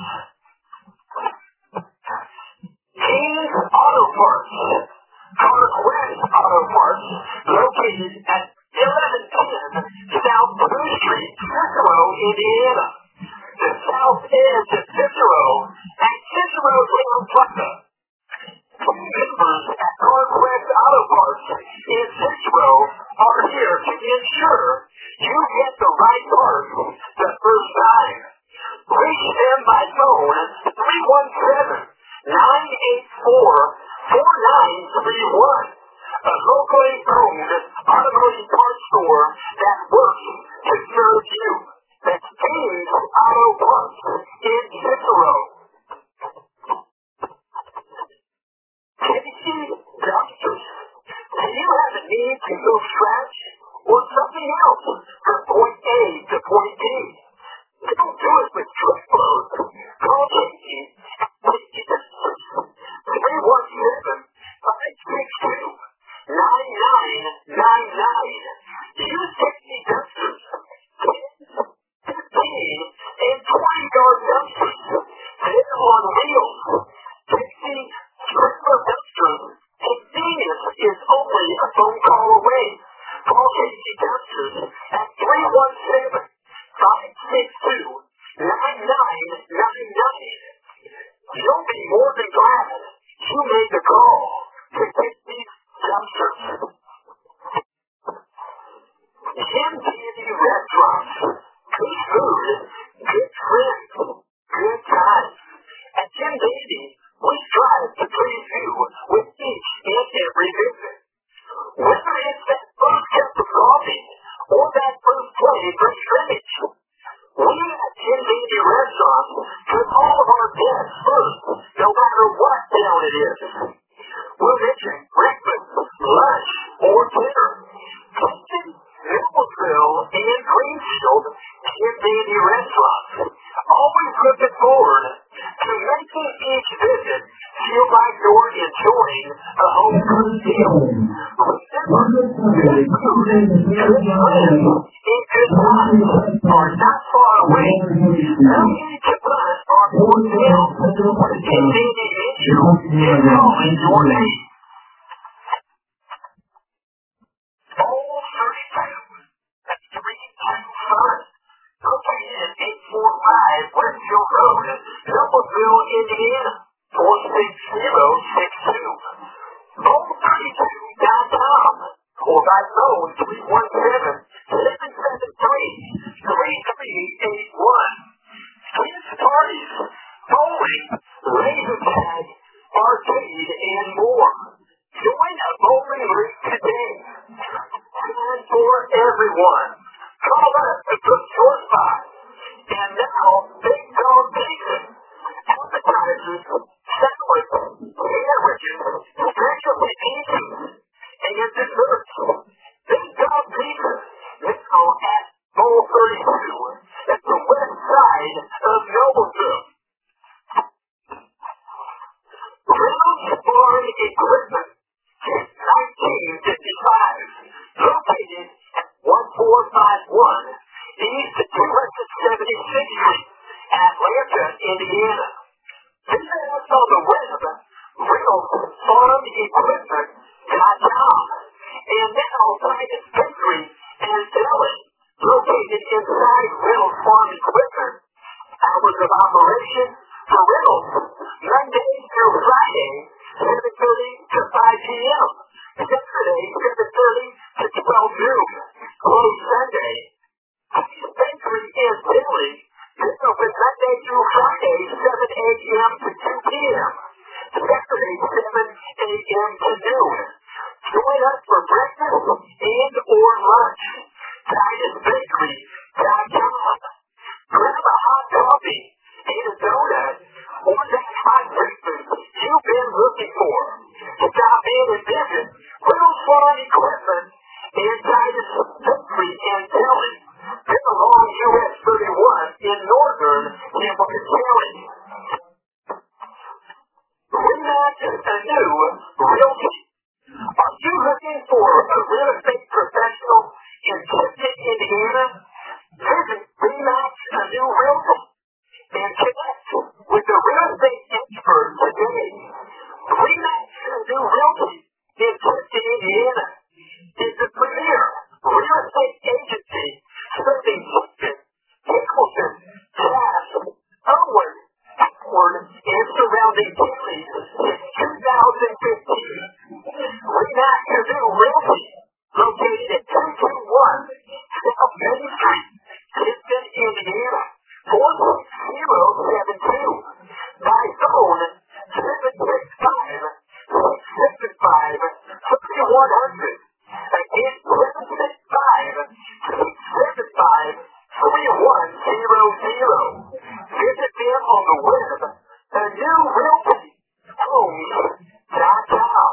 King's Auto Parts. Carquest Auto Parts, located at eleven ten South Blue Street, Cicero, Indiana. The south edge of Cicero at Cicero Town Plaza. Members at Carquest Auto Parts in Cicero are here to ensure you get the right parts the first time. Reach them by phone three one seven, nine eight four, four nine three one. A locally owned automotive parts store that works to serve you. That's King's Auto Parts in Cicero. Casey Dumpsters. Do you have a need to go scratch or something else from point A to point B? Don't do it with truckloads. Call Casey at Casey Dumpsters. three one seven, five six two, nine nine nine nine. Use Casey Dumpsters. ten, fifteen, and twenty yard dumpsters. They're on wheels. restaurants, good food, good friends, good times. At Jim Dandy, we strive to please you with each and every visit. Whether it's that first cup of coffee or that first play for scrimmage, we at Jim Dandy Restaurant put all of our guests first, no matter what town it is. We'll mention breakfast, lunch, or dinner. Clifton, Noblesville, and Greenfield, Jim Dandy Restaurants. Always looking forward to making each visit feel like you're enjoying a home cooked meal. Remember, good food, good friends, and good times are not far away. No need to put on more meals. The Jim Dandy menu is calling your name. All thirty-two. That's three two five. Located at eight forty-five Westfield Road, Noblesville, Indiana, four six zero six two. Phone thirty-two dot com or by phone three one seven, seven seven three, three three eight one. Kids parties, bowling, laser tag, arcade, and more. Join a bowling league today. Fun for everyone. Call us to put your spot. And now, Big Dog Bacon. Appetizers, salads, sandwiches, specialty pizzas, and desserts. Big Dog Pizza, now at Bowl thirty-two, at the west side of Noblesville. Reynolds Farm Equipment, since nineteen fifty-five, located at one four five one East two seventy-sixth Street, Atlanta, Indiana. Visit us on the web, Reynolds Farm Equipment dot com, and now find its bakery and deli located inside Reynolds Farm Equipment. Hours of operation for Reynolds, Monday through Friday, seven thirty to five p.m. Saturday, seven thirty to twelve noon. Closed Sunday. Bakery is daily. It's open Monday through Friday, seven a.m. to two p.m. Saturday, seven a.m. to noon. Join us for breakfast and or lunch. Titus Bakery dot com. Grab a hot coffee and a donut or that hot breakfast you've been looking for. Stop in and visit Reynolds Farm Equipment and Titus Bakery and Deli. They're along U S thirty-one in northern Hamilton County. Remax a new realty. Are you looking for a real estate professional in Clifton, Indiana? Visit Remax a new realty and connect with the real estate expert today. Remax a new realty in Clifton, Indiana is the premier real estate agency serving Clifton, Nicholson, Cass, Owen, Howard, and surrounding counties since two thousand fifteen. Remax a new realty located at two twenty-one South Main Street, Clifton, Indiana, four six zero seven two. By phone, seven six five, six seven five, three one zero zero. Again, seven six five, six seven five, three one zero zero. Visit them on the web, a new realty homes dot com.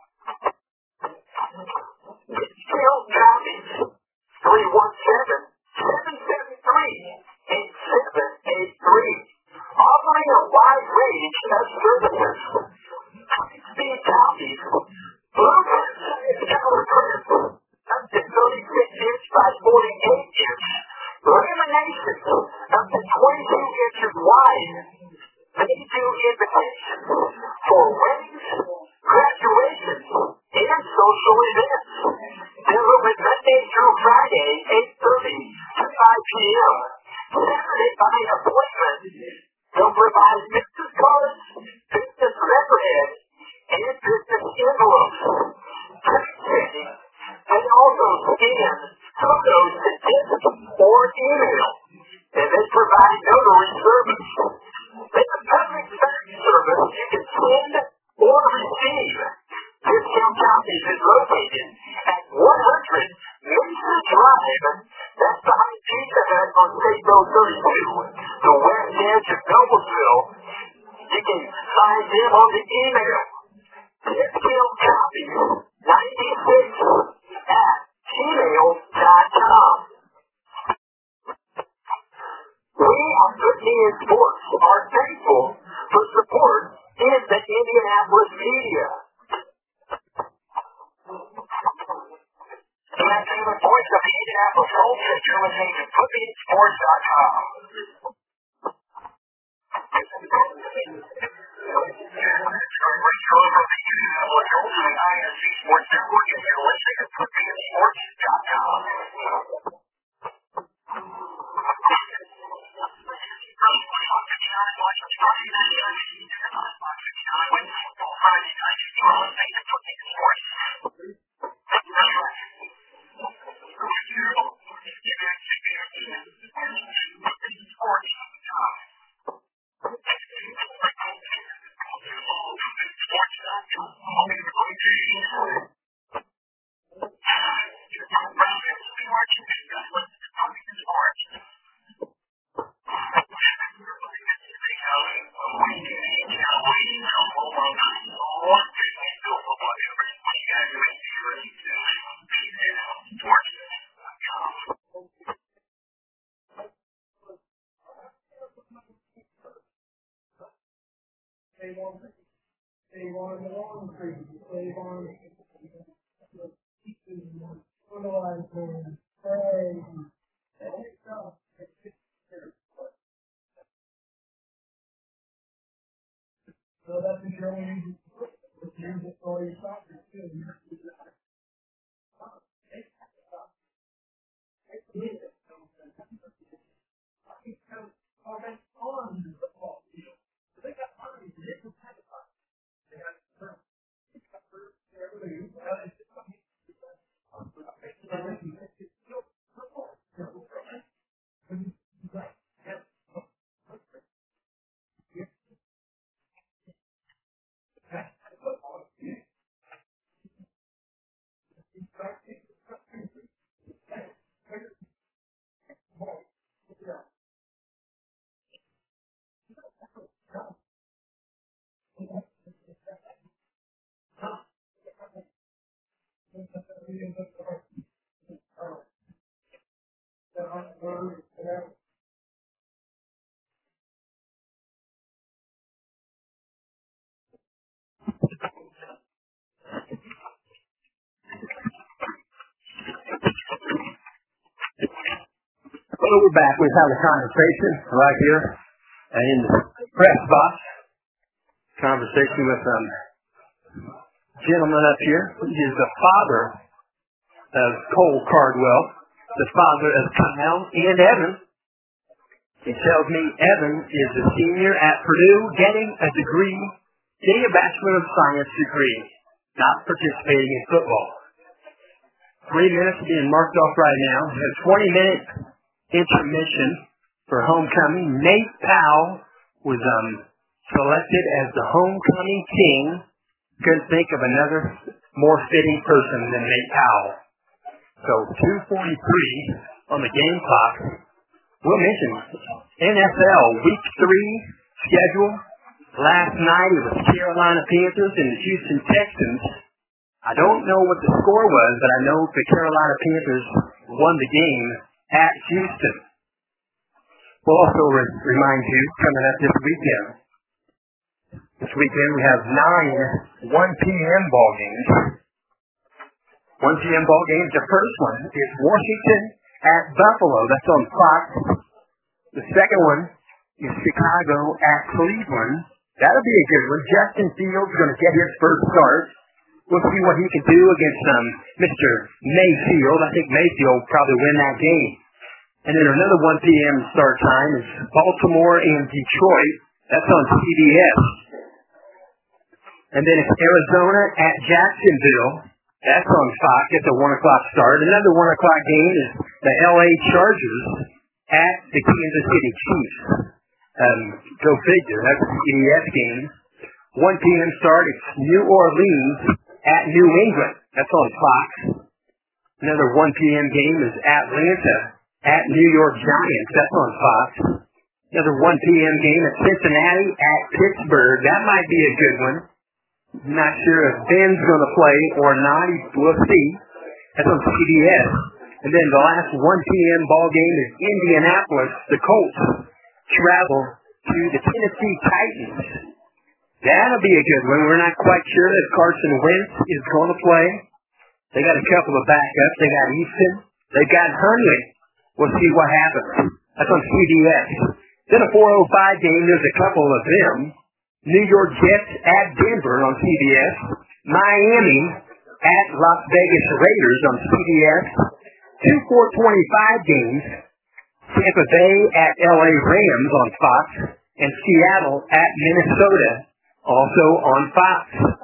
Still copies, three one seven, seven seven three, eight seven eight three. Offering a wide range of services. High-speed copies, blueprint size color prints, up to thirty-six inch by forty-eight inch. Laminations, up to twenty-two inches wide. They do invitations for weddings, graduations, and social events. They're open Monday through Friday, eight thirty to five p.m. Saturday by appointment. They'll provide business cards, business letterhead, and business envelopes. They also scan photos to text or email, and they provide notary service. It's a public service you can send or receive. Discount Copies is located at one hundred Mesa Drive. That's behind Pizza Hut on State Road thirty-two, the west edge of Noblesville. You can find them on the email, Discount Copies ninety-six at gmail dot com. We at Whitney in Sports are thankful for support in the Indianapolis media. The favorite voice of the Indianapolis Colts is you're listening to put me in sports dot com. Sports Network, and you're listening to put me in sports dot com. Well, we're back. We've had a conversation right here in the press box. Conversation with um gentleman up here. He is the father of Cole Cardwell, the father of Kyle and Evan. He tells me Evan is a senior at Purdue, getting a degree, getting a Bachelor of Science degree, not participating in football. Three minutes being marked off right now. A twenty-minute intermission for homecoming. Nate Powell was um, selected as the homecoming king. Couldn't think of another more fitting person than Nate Powell. So two forty-three on the game clock. We'll mention N F L Week three schedule. Last night it was Carolina Panthers and the Houston Texans. I don't know what the score was, but I know the Carolina Panthers won the game at Houston. We'll also re- remind you, coming up this weekend, this weekend we have nine one p.m. ball games. one p.m. ball games. The first one is Washington at Buffalo. That's on Fox. The second one is Chicago at Cleveland. That'll be a good one. Justin Fields going to get his first start. We'll see what he can do against um, Mister Mayfield. I think Mayfield will probably win that game. And then another one p.m. start time is Baltimore and Detroit. That's on C B S. And then it's Arizona at Jacksonville That's on Fox. It's a one o'clock start. Another one o'clock game is the L A Chargers at the Kansas City Chiefs. Um, go figure. That's a C B S game. one p.m. start. It's New Orleans at New England. That's on Fox. Another one p.m. game is Atlanta at New York Giants. That's on Fox. Another one p.m. game at Cincinnati at Pittsburgh. That might be a good one. Not sure if Ben's going to play or not. We'll see. That's on C B S. And then the last one p.m. ball game is Indianapolis. The Colts travel to the Tennessee Titans. That'll be a good one. We're not quite sure if Carson Wentz is going to play. They got a couple of backups. They got Easton. They got Hundley. We'll see what happens. That's on C B S. Then a four oh five game. There's a couple of them. New York Jets at Denver on C B S. Miami at Las Vegas Raiders on C B S. Two four twenty-five games. Tampa Bay at L A Rams on Fox. And Seattle at Minnesota also on Fox.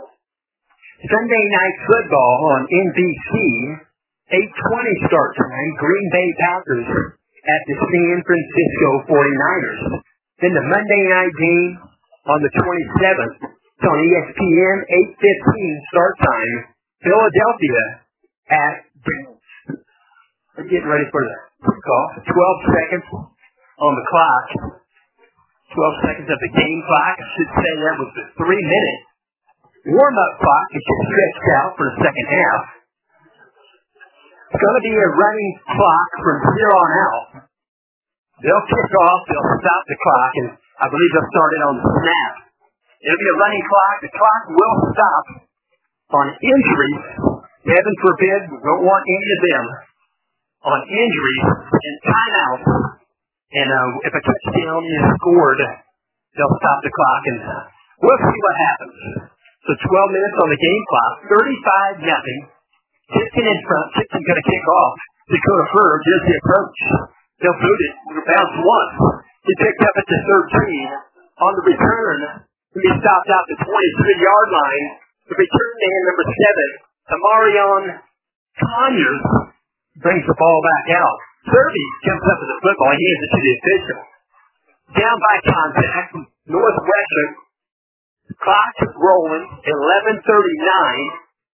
Sunday Night Football on N B C. eight twenty start time. Green Bay Packers at the San Francisco forty-niners. Then the Monday night game on the twenty-seventh. It's on E S P N, eight fifteen start time. Philadelphia at Bills. We're getting ready for the kickoff. twelve seconds on the clock. twelve seconds of the game clock. I should say that was the three-minute warm-up clock. It gets stretched out for the second half. It's going to be a running clock from here on out. They'll kick off. They'll stop the clock, and I believe they'll start it on the snap. It'll be a running clock. The clock will stop on injuries. Heaven forbid, we don't want any of them. On injuries and timeouts. And uh, if a touchdown is scored, they'll stop the clock, and we'll see what happens. So twelve minutes on the game clock, thirty-five nothing. Tipton in front. Tipton going to kick off. Dakota Ferg, here's the approach. They'll boot it. It'll bounce once. He picked up at the thirteen. On the return, he'll be stopped out the twenty-three-yard line. The return man, number seven, Amarion Conyers, brings the ball back out. Kirby jumps up with the football. He hands it to the official. Down by contact, Northwestern. Clock is rolling, eleven thirty-nine.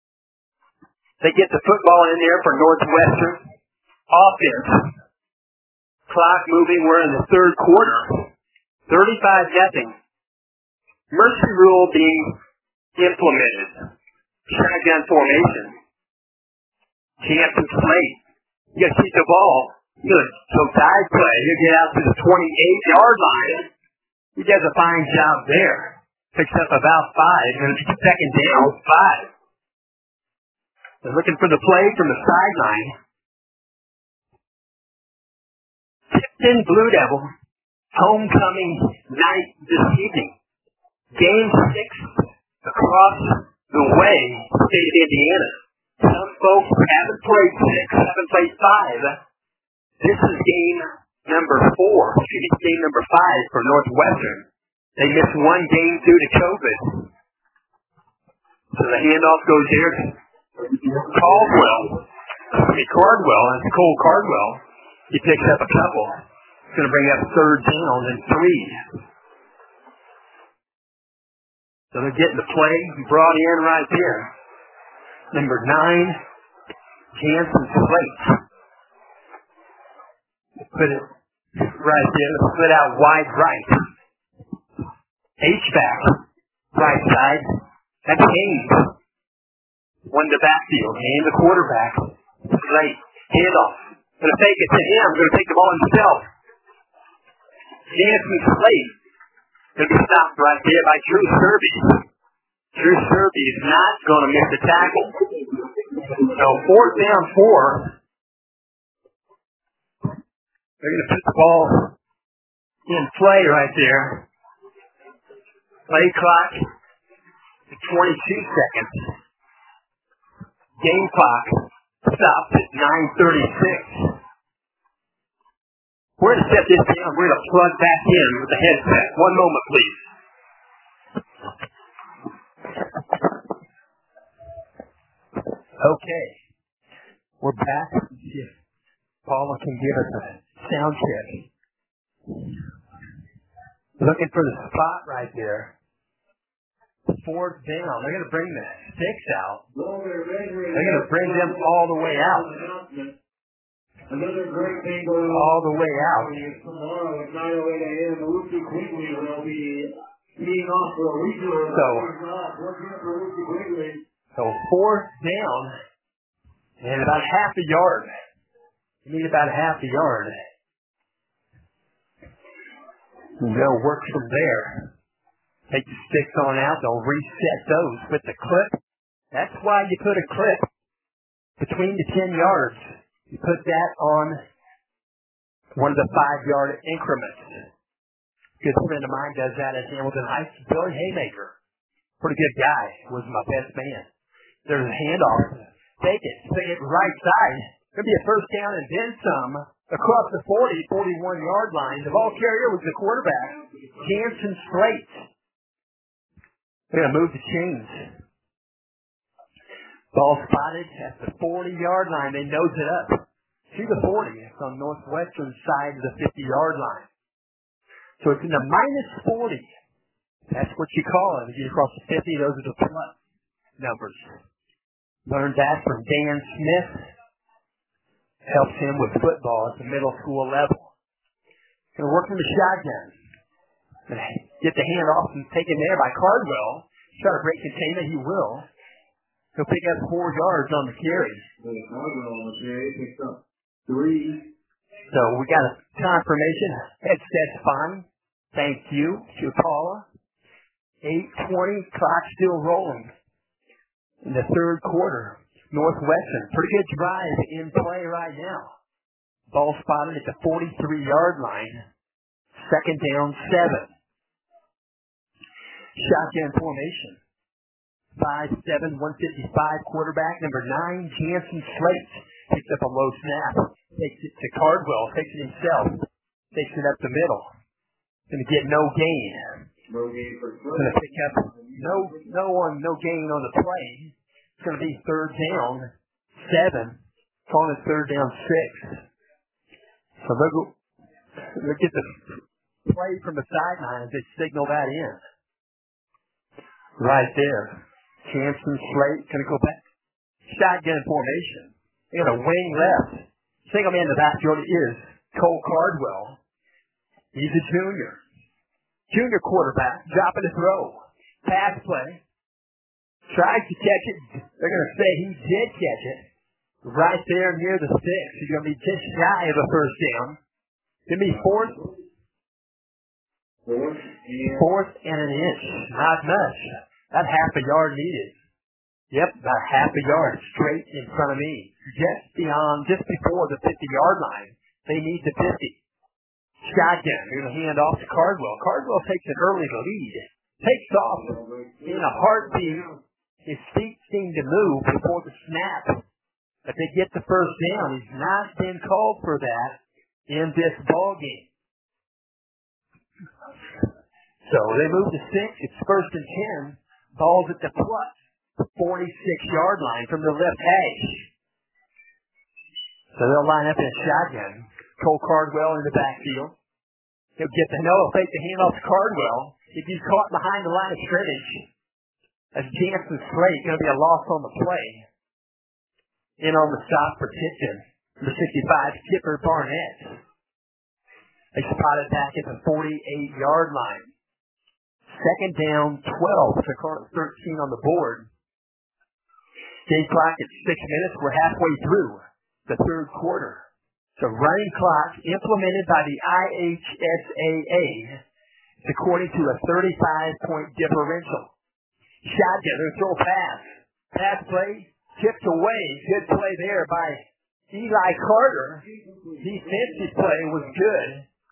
They get the football in there for Northwestern. Offense. Clock moving. We're in the third quarter. thirty-five nothing. Mercy rule being implemented. Shotgun formation. Jansen Slate. You got to keep the ball. Good. So dive play. You get out to the twenty-eight-yard line. He does a fine job there. Picks up about five. And second down, five. They're looking for the play from the sideline. Tipton Blue Devil. Homecoming night this evening. Game six across the way, state of Indiana. Some folks haven't played six, haven't played five. This is game number four, excuse me, game number five for Northwestern. They missed one game due to COVID. So the handoff goes here to Caldwell. I mean Cardwell, that's Cole Cardwell. He picks up a couple. It's going to bring up third down and three. So they're getting the play brought in right there. Number nine, Jansen Slate. Put it right there. Let's split out wide right. H-back, right side. That's Haynes. One to backfield. And the quarterback. Slate. Handoff. Gonna take it to him. Gonna take the ball himself. Jansen Slate. Gonna be stopped right there by Drew Serby. Drew Serby is not going to miss the tackle. So fourth down four. They're going to put the ball in play right there. Play clock at twenty-two seconds. Game clock stopped at nine thirty-six. We're going to set this down. We're going to plug back in with the headset. One moment, please. Okay. We're back. Let's see if Paula can give us a sound check. Looking for the spot right there. Fourth down. They're going to bring the sticks out. They're going to bring them all the way out. Another great thing going on all the way out. Tomorrow at nine oh eight a.m. Lucy Quigley will be being off for a regional. So, Quigley. so fourth down and about half a yard. You need about half a yard. And they'll work from there. Take the sticks on out. They'll reset those. Put the clip. That's why you put a clip between the ten yards. You put that on one of the five-yard increments. A good friend of mine does that at Hamilton Heights. Billy Haymaker. Pretty good guy. Was my best man. There's a handoff. Take it. Take it right side. Could be a first down and then some. Across the forty, forty-one-yard line. The ball carrier was the quarterback, Jansen Slate. They're going to move the chains. Ball spotted at the forty-yard line. They nose it up to the forty. It's on northwestern side of the fifty-yard line. So it's in the minus forty. That's what you call it. If you get across the fifty, those are the plus numbers. Learned that from Dan Smith. Helps him with football at the middle school level. Going to work from the shotgun. Get the handoff and take him there by Cardwell. Try to break containment. He will. He'll pick up four yards on the carry. Cardwell on the carry picks up three. So we got a confirmation. Headset's fine. Thank you to Paula. eight twenty, clock still rolling in the third quarter. Northwestern, pretty good drive in play right now. Ball spotted at the forty-three-yard line. Second down, seven. Shotgun formation. five seven, one fifty-five quarterback, number nine, Jansen Slate. Picks up a low snap. Takes it to Cardwell. Takes it himself. Takes it up the middle. Going to get no gain. No gain for Slate. Going to pick up no, no one, no gain on the play. It's going to be third down, seven. Calling it third down, six. So they'll, they'll get the play from the sideline as they signal that in. Right there. Jansen Slate going to go back. Shotgun formation. They got a wing left. Single man in the backfield is Cole Cardwell. He's a junior. Junior quarterback. Dropping the throw. Pass play. Tries to catch it. They're going to say he did catch it. Right there near the six. He's going to be just shy of a first down. Going to be fourth. Fourth and, fourth and an inch. Not much. About half a yard needed. Yep, about half a yard straight in front of me. Just beyond, just before the fifty-yard line. They need the fifty. Shotgun. They're going to hand off to Cardwell. Cardwell takes an early lead. Takes off in a heartbeat. His feet seem to move before the snap. But they get the first down. He's not been called for that in this ball game. So they move to six. It's first and ten. Ball's at the plus forty-six-yard line from the left hash. So they'll line up in a shotgun. Cole Cardwell in the backfield. He'll get the no, fake the handoff to Cardwell. If he's caught behind the line of scrimmage, that's Jansen Slate. Going to be a loss on the play. In on the stop for Tipton. Number sixty-five, Kipper Barnett. They spotted back at the forty-eight-yard line. Second down, twelve. So thirteen on the board. Game clock at six minutes. We're halfway through the third quarter. So running clock implemented by the I H S A A is according to a thirty-five point differential. Shotgun, they're throw pass. Pass play, tipped away. Good play there by Eli Carter. Defensive play was good.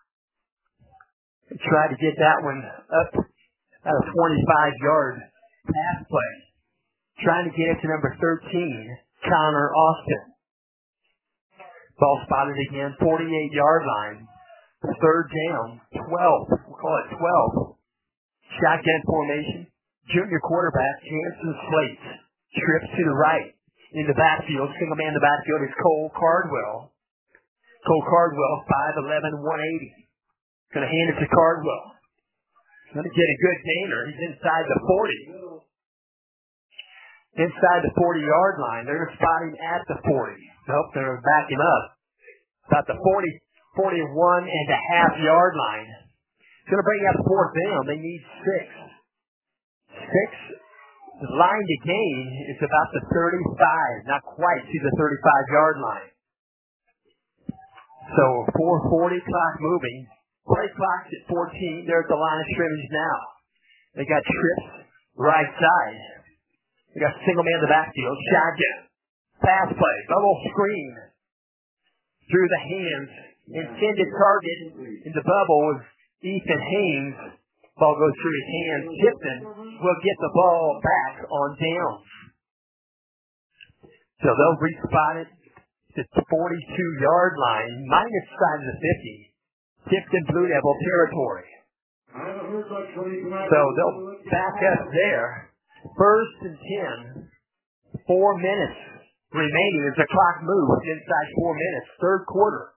Tried to get that one up at a twenty-five-yard pass play. Trying to get it to number thirteen, Connor Austin. Ball spotted again, forty-eight-yard line. Third down, twelve. We'll call it twelve. Shotgun formation. Junior quarterback, Jansen Slate. Trips to the right. In the backfield, single man in the backfield is Cole Cardwell. Cole Cardwell, five eleven, one eighty. Going to hand it to Cardwell. Going to get a good gainer. He's inside the forty. Inside the forty-yard line. They're going to spot him at the forty. Nope, they're going to back him up. About the forty, forty-one and a half yard line. It's going to bring up fourth down. They need six. Six. The line to gain is about the thirty-five. Not quite to the thirty-five-yard line. So four forty, clock moving. Play clock's at fourteen. They're at the line of scrimmage now. They got trips right side. They got single man in the backfield. Shotgun. Pass play. Double screen. Through the hands. Intended target in the bubble was Ethan Haynes. Ball goes through his hands. Tipton will get the ball back on downs. So they'll respot it to the forty-two-yard line, minus side of the fifty. Tipton Blue Devil territory. So they'll back up there. First and ten. Four minutes remaining as the clock moves inside four minutes. Third quarter.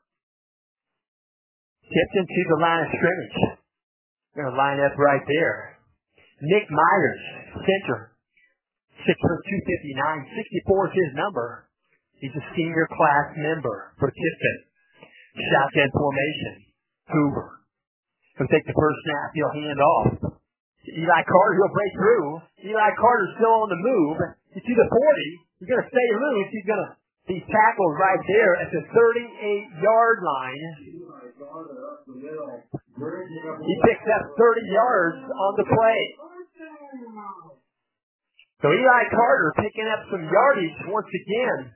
Tipton to the line of scrimmage. Going to line up right there. Nick Myers, center. six foot two fifty-nine. sixty-four is his number. He's a senior class member for Tipton. Shotgun formation. Hoover. He'll take the first snap. He'll hand off. Eli Carter, he'll break through. Eli Carter's still on the move. He's to the forty. He's going to stay loose. He's going to be tackled right there at the thirty-eight-yard line. He picks up thirty yards on the play. So Eli Carter picking up some yardage once again.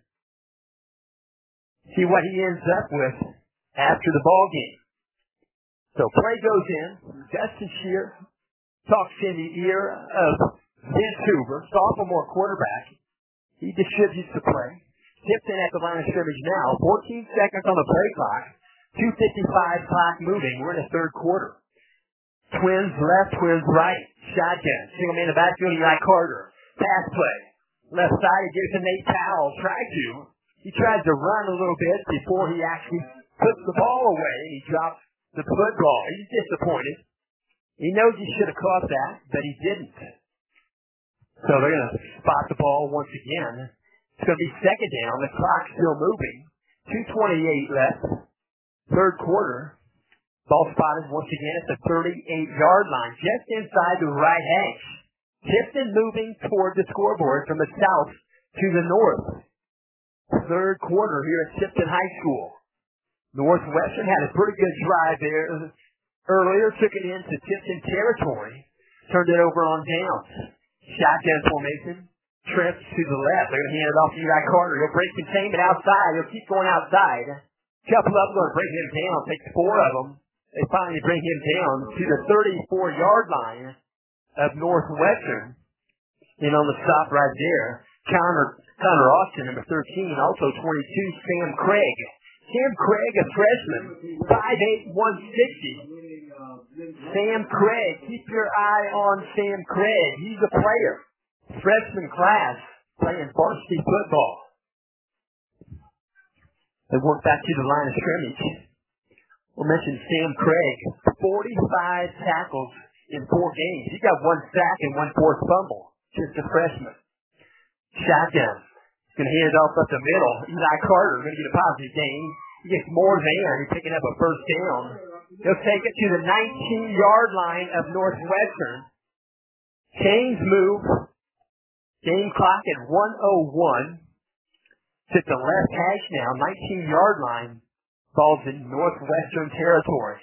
See what he ends up with after the ball game. So play goes in. Justin Shear talks in the ear of Vince Hoover, sophomore quarterback. He distributes the play. Tipton at the line of scrimmage now. fourteen seconds on the play clock. two fifty-five clock moving. We're in the third quarter. Twins left, twins right. Shotgun. Single man in the backfield. Eli Carter. Pass play. Left side. He gives to Nate Powell. Tried to. He tried to run a little bit before he actually puts the ball away. He drops the football. He's disappointed. He knows he should have caught that, but he didn't. So they're going to spot the ball once again. It's going to be second down. The clock's still moving. two twenty-eight left. Third quarter. Ball spotted once again at the thirty-eight-yard line, just inside the right hash. Tipton moving toward the scoreboard from the south to the north. Third quarter here at Tipton High School. Northwestern had a pretty good drive there earlier, took it into Tipton territory, turned it over on downs. Shotgun formation, trips to the left. They're going to hand it off to Eli Carter. He'll break containment outside. He'll keep going outside. Couple up, going to bring him down. Takes four of them. They finally bring him down to the thirty-four-yard line of Northwestern. And on the stop right there, Connor, Connor Austin, number thirteen, also twenty-two, Sam Craig. Sam Craig, a freshman, five eight, one sixty. Sam Craig, keep your eye on Sam Craig. He's a player. Freshman class, playing varsity football. They work back to the line of scrimmage. We'll mention Sam Craig, forty-five tackles in four games. He got one sack and one forced fumble. Just a freshman. Shotgun. Going to hand it off up the middle. Eli Carter going to get a positive gain. He gets more there. He's picking up a first down. He'll take it to the nineteen-yard line of Northwestern. Chains move. Game clock at one oh one. It's at the left hash now. nineteen-yard line. Ball's in Northwestern territory.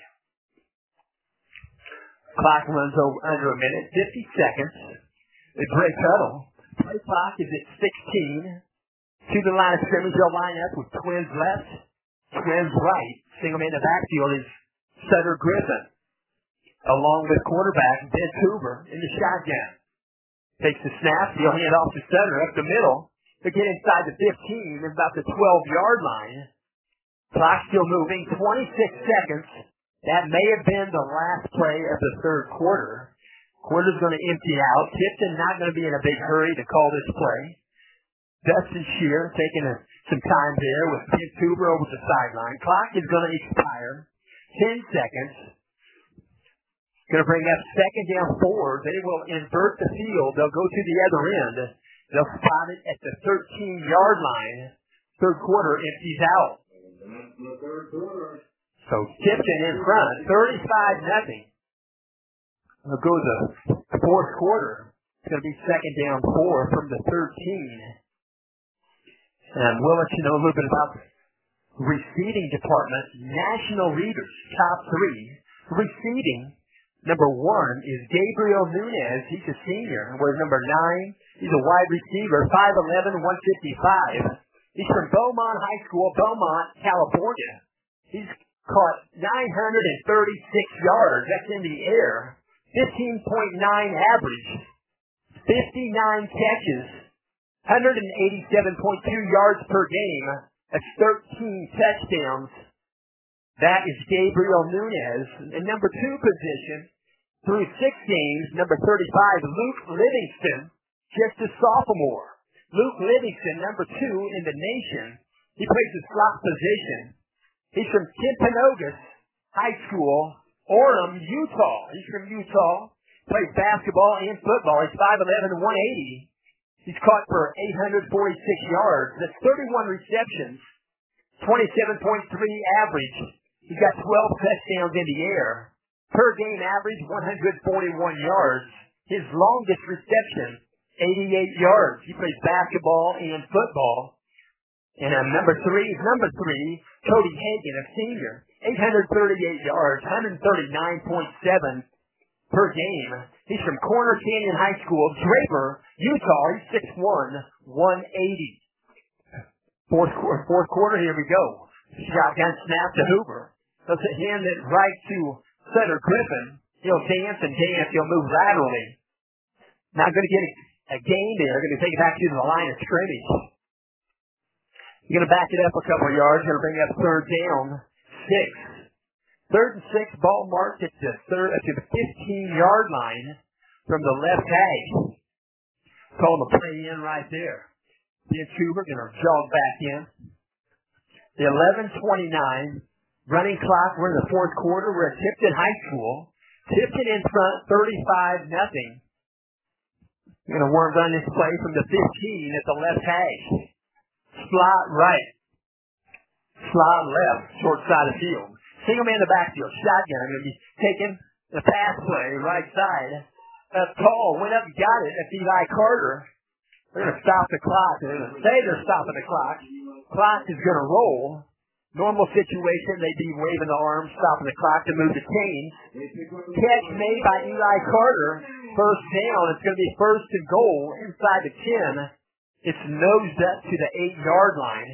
Clock runs over under a minute. fifty seconds. They break huddle. Play clock is at sixteen. To the line of scrimmage, they'll line up with twins left, twins right. Single man in the backfield is Sutter Griffin, along with quarterback Ben Hoover in the shotgun. Takes the snap, he'll hand off to Sutter up the middle. They get inside the fifteen, and about the twelve-yard line. Clock still moving, twenty-six seconds. That may have been the last play of the third quarter. Quarter's going to empty out. Tipton not going to be in a big hurry to call this play. Dustin Shear taking a, some time there with Vince Hoover over the sideline. Clock is going to expire. Ten seconds. Going to bring up second down four. They will invert the field. They'll go to the other end. They'll spot it at the thirteen-yard line. Third quarter empties out. So Tipton in front, thirty-five nothing. They'll go to the fourth quarter. It's going to be second down four from the thirteen. And we'll let you know a little bit about the receiving department. National leaders, top three. Receiving, number one is Gabriel Nunez. He's a senior. Whereas number nine, he's a wide receiver, five eleven, one fifty-five. He's from Beaumont High School, Beaumont, California. He's caught nine hundred thirty-six yards. That's in the air. fifteen point nine average. fifty-nine catches. one hundred eighty-seven point two yards per game. That's thirteen touchdowns. That is Gabriel Nunez. And number two position, through six games, number thirty-five, Luke Livingston, just a sophomore. Luke Livingston, number two in the nation. He plays the slot position. He's from Timpanogos High School, Orem, Utah. He's from Utah. Plays basketball and football. He's five eleven, one eighty. He's caught for eight hundred forty-six yards. That's thirty-one receptions, twenty-seven point three average. He's got twelve touchdowns in the air. Per game average, one hundred forty-one yards. His longest reception, eighty-eight yards. He plays basketball and football. And uh, number three, number three, Cody Hagan, a senior, eight hundred thirty-eight yards, one hundred thirty-nine point seven per game. He's from Corner Canyon High School, Draper, Utah. He's six one, one eighty. Fourth, fourth quarter, here we go. Shotgun snap to Hoover. Does it hand it right to Sutter Griffin. He'll dance and dance. He'll move laterally. Not going to get a, a gain there. Going to take it back to the line of scrimmage. You're going to back it up a couple of yards. Going to bring up third down, six. Third and six, ball marked at the third, at the fifteen-yard line from the left tag. Call the play in right there. Vince Hoover going to jog back in. The eleven twenty-nine running clock. We're in the fourth quarter. We're at Tipton High School. Tipton in front, thirty-five nothing. We're going to worm on this play from the fifteen at the left tag. Slot right. Slot left. Short side of the field. Single man in the backfield. Shotgun. Going to be taking the pass play right side. A call. Went up and got it. That's Eli Carter. They're going to stop the clock. They're going to say they're stopping the clock. Clock is going to roll. Normal situation, they'd be waving the arms, stopping the clock to move the chains. Catch made by Eli Carter. First down. It's going to be first and goal inside the ten. It's nosed up to the eight-yard line.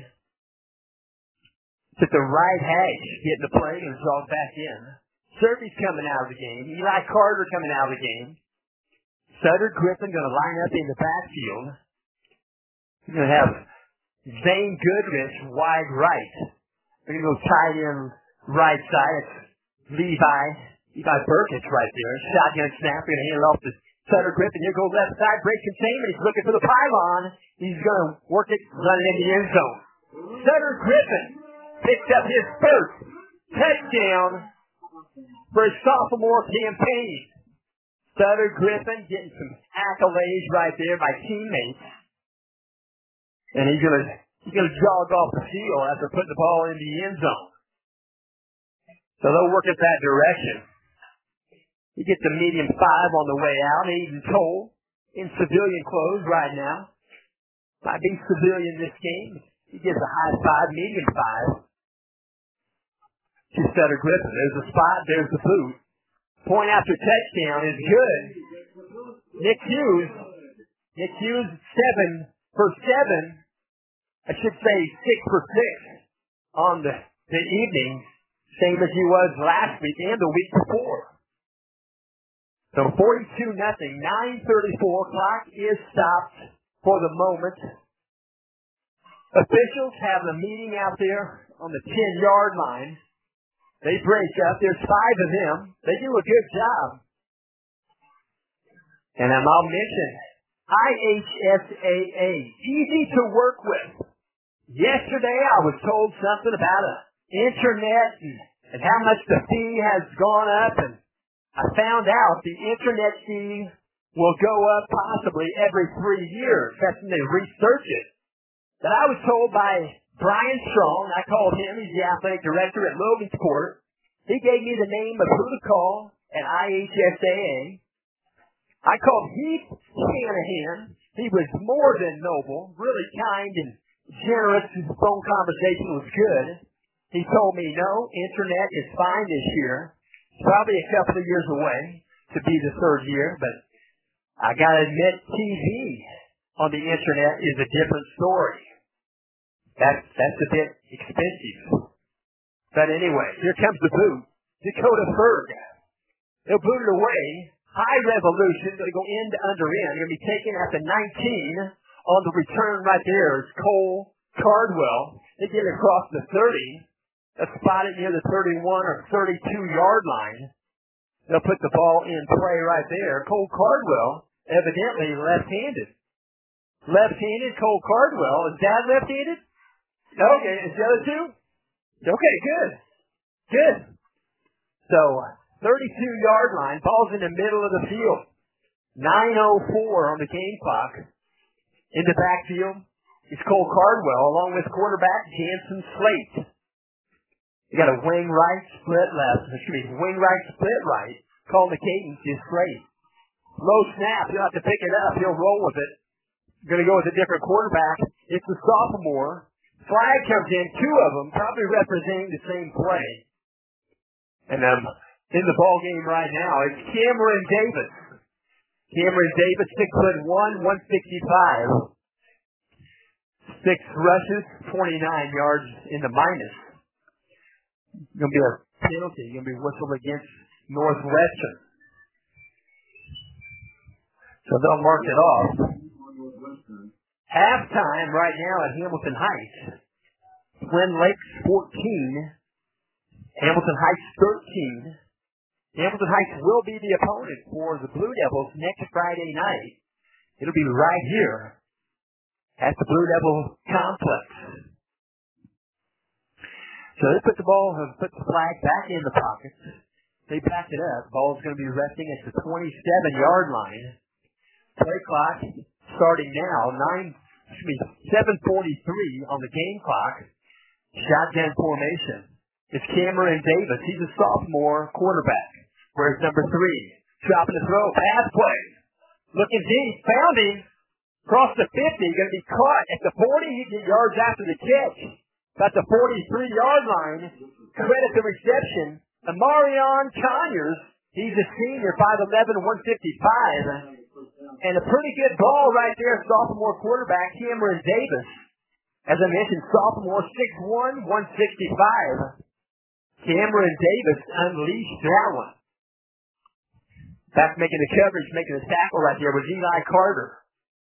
It's at the right hash, getting the play and draws back in. Survey's coming out of the game. Eli Carter coming out of the game. Sutter Griffin going to line up in the backfield. You're going to have Zane Goodrich wide right. We're going to go tight end right side. It's Levi. Levi Burkett right there. Shotgun snap. We're going to hand it off to Sutter Griffin. Here goes left side. Break containment. He's looking for the pylon. He's going to work it, run it in the end zone. Sutter Griffin picks up his first touchdown for his sophomore campaign. Sutter Griffin getting some accolades right there by teammates. And he's going to he's gonna jog off the field after putting the ball in the end zone. So they'll work it that direction. He gets a medium five on the way out. Aiden Cole in civilian clothes right now. Might be civilian this game. He gets a high five, medium five. To Sutter Griffin. There's the spot. There's the boot. Point after touchdown is good. Nick Hughes. Nick Hughes, seven for seven. I should say six for six on the, the evening. Same as he was last week and the week before. So forty-two nothing. nine thirty-four. Clock is stopped for the moment. Officials have a meeting out there on the ten-yard line. They break up. There's five of them. They do a good job. And um, I'll mention I H S A A, easy to work with. Yesterday I was told something about a internet and, and how much the fee has gone up, and I found out the internet fee will go up possibly every three years. That's when they research it. But I was told by Brian Strong, I called him, he's the athletic director at Logansport. He gave me the name of who to call at I H S A A. I called Heath Shanahan. He was more than noble, really kind and generous. His phone conversation was good. He told me, no, internet is fine this year. It's probably a couple of years away to be the third year, but I gotta admit, T V on the internet is a different story. That's, that's a bit expensive. But anyway, here comes the boot. Dakota Ferg. They'll boot it away. High resolution. Going to go end to under end. Going to be taken at the nineteen. On the return right there is Cole Cardwell. They get across the thirty. They'll spot it near the thirty-one or thirty-two yard line. They'll put the ball in play right there. Cole Cardwell, evidently left-handed. Left-handed Cole Cardwell. Is Dad left-handed? Okay, is the other two? Okay, good. Good. So, thirty-two yard line, ball's in the middle of the field. nine oh four on the game clock. In the backfield is Cole Cardwell, along with quarterback Jansen Slate. You got a wing right, split left. Excuse me, wing right, split right. Calling the cadence is Slate. Low snap, you'll have to pick it up. He'll roll with it. Going to go with a different quarterback. It's the sophomore. Flag comes in, two of them, probably representing the same play. And um, in the ball game right now, it's Cameron Davis. Cameron Davis, six foot one, one sixty-five. Six rushes, twenty-nine yards in the minus. Going to be a penalty. Going to be whistled against Northwestern. So they'll mark it off. Halftime right now at Hamilton Heights. Twin Lakes fourteen. Hamilton Heights thirteen. Hamilton Heights will be the opponent for the Blue Devils next Friday night. It'll be right here at the Blue Devil Complex. So they put the ball, put the flag back in the pockets. They back it up. Ball's going to be resting at the twenty-seven yard line. Play clock starting now. Nine, excuse me, seven forty-three on the game clock. Shotgun formation. It's Cameron Davis. He's a sophomore quarterback. Where's number three? Dropping the throw. Pass play. Looking deep. Found him. Across the fifty. Going to be caught at the forty. He gets yards after the catch. At the forty-three yard line. Credit the reception. Amarion Conyers. He's a senior. five eleven, one fifty-five. And a pretty good ball right there. Sophomore quarterback Cameron Davis. As I mentioned, sophomore six one, one sixty-five. Cameron Davis unleashed that one. Back making the coverage, making the tackle right there was Eli Carter.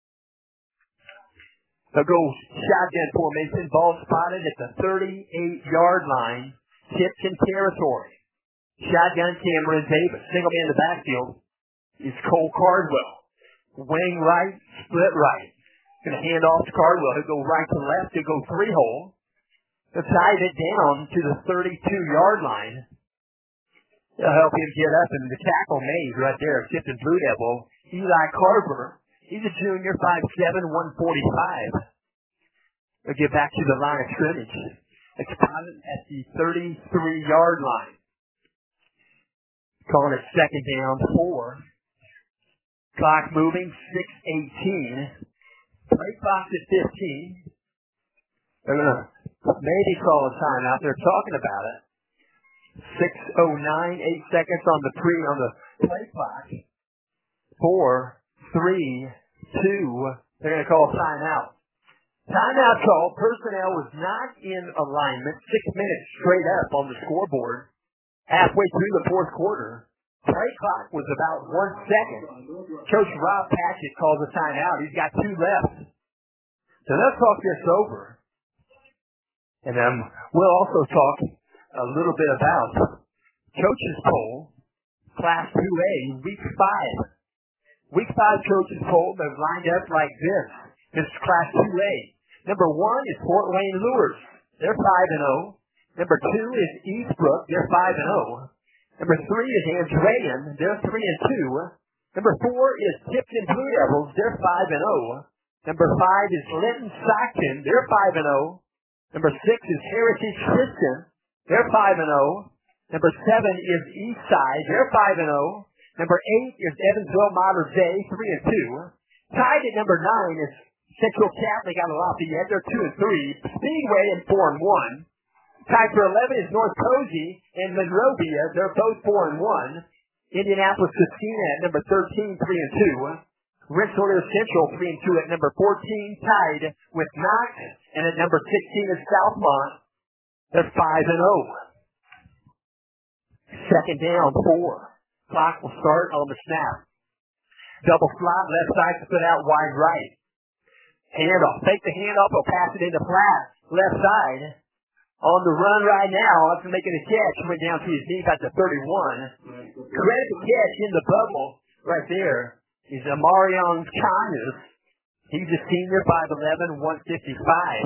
They'll go shotgun formation, ball spotted at the thirty-eight yard line, Tipton territory. Shotgun Cameron Davis. Single man in the backfield is Cole Cardwell. Wing right, split right. Going to hand off to Cardwell. He'll go right to left. He'll go three hole. He'll tie it down to the thirty-two yard line. They'll help him get up, and the tackle made right there, Tipton Blue Devil, Eli Carver. He's a junior, five seven, one forty-five. They'll get back to the line of scrimmage. It's spotted at the thirty-three yard line. Calling it second down, four. Clock moving, six eighteen. Play clock at fifteen. They're going to maybe call a timeout. They're talking about it. six oh nine, eight seconds on the pre on the play clock. Four, three, two. They're going to call a timeout. Timeout call. Personnel was not in alignment. Six minutes straight up on the scoreboard. Halfway through the fourth quarter. Play clock was about one second. Coach Rob Patchett calls a timeout. He's got two left. So let's talk this over. And then we'll also talk a little bit about Coach's Poll, Class two A, Week five. Week five coaches poll have lined up like this. This is Class two A. Number one is Fort Wayne Lures. They're five and oh. Number two is Eastbrook. They're five and oh. Number three is Andrean. They're three and two. Number four is Tipton Blue Devils. They're five and oh. Number five is Linton Stockton. They're five and oh. Number six is Heritage Christian. They're five and oh. Number seven is Eastside. They're five and oh. Number eight is Evansville Mater Dei, three and two. Tied at number nine is Central Catholic out of Lafayette. They're two and three. Speedway and four and one. Tied for eleven is North Posey and Monrovia. They're both four and one. Indianapolis Christina at number thirteen, three and two. Rensselaer Central, three and two at number fourteen, tied with Knox. And at number sixteen is Southmont. They're five and oh. Second down, four. Clock will start on the snap. Double slot, left side split out wide right. Handoff. Take the handoff, will pass it into flat. Left side. On the run right now, after making a catch, went down to his knee at the thirty-one. Credit the catch in the bubble right there is Amarion Conyers. He's a senior, five eleven, one fifty-five.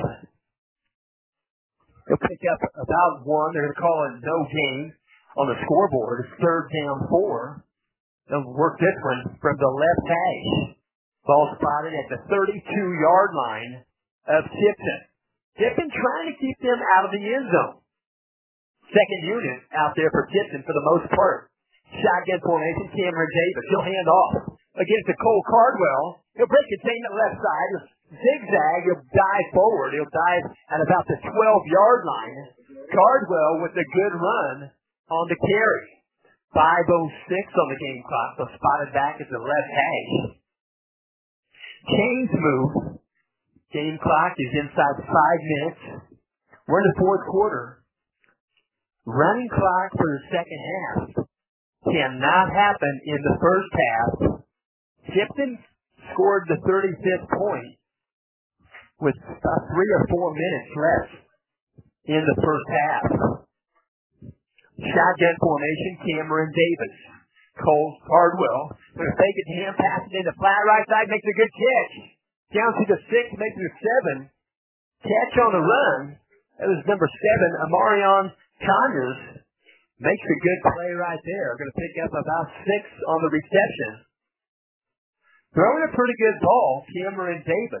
He'll pick up about one. They're going to call it no gain on the scoreboard. It's third down four. They'll work this one from the left hash. Ball spotted at the thirty-two-yard line of Tipton. Tipton trying to keep them out of the end zone. Second unit out there for Tipton for the most part. Shotgun formation, Cameron Davis. He'll hand off against the Cole Cardwell. He'll break containment left side. Zigzag. He'll dive forward. He'll dive at about the twelve-yard line. Cardwell with a good run on the carry. five oh six on the game clock. So spotted back at the left hash. Chains move. Game clock is inside five minutes. We're in the fourth quarter. Running clock for the second half cannot happen in the first half. Tipton scored the thirty-fifth point with uh, three or four minutes left in the first half. Shotgun formation, Cameron Davis. Cole Cardwell. Going to fake it to him, pass it into flat right side, makes a good catch. Down to the six, makes it a seven. Catch on the run. That was number seven, Amarion Conyers. Makes a good play right there. Going to pick up about six on the reception. Throwing a pretty good ball, Cameron Davis.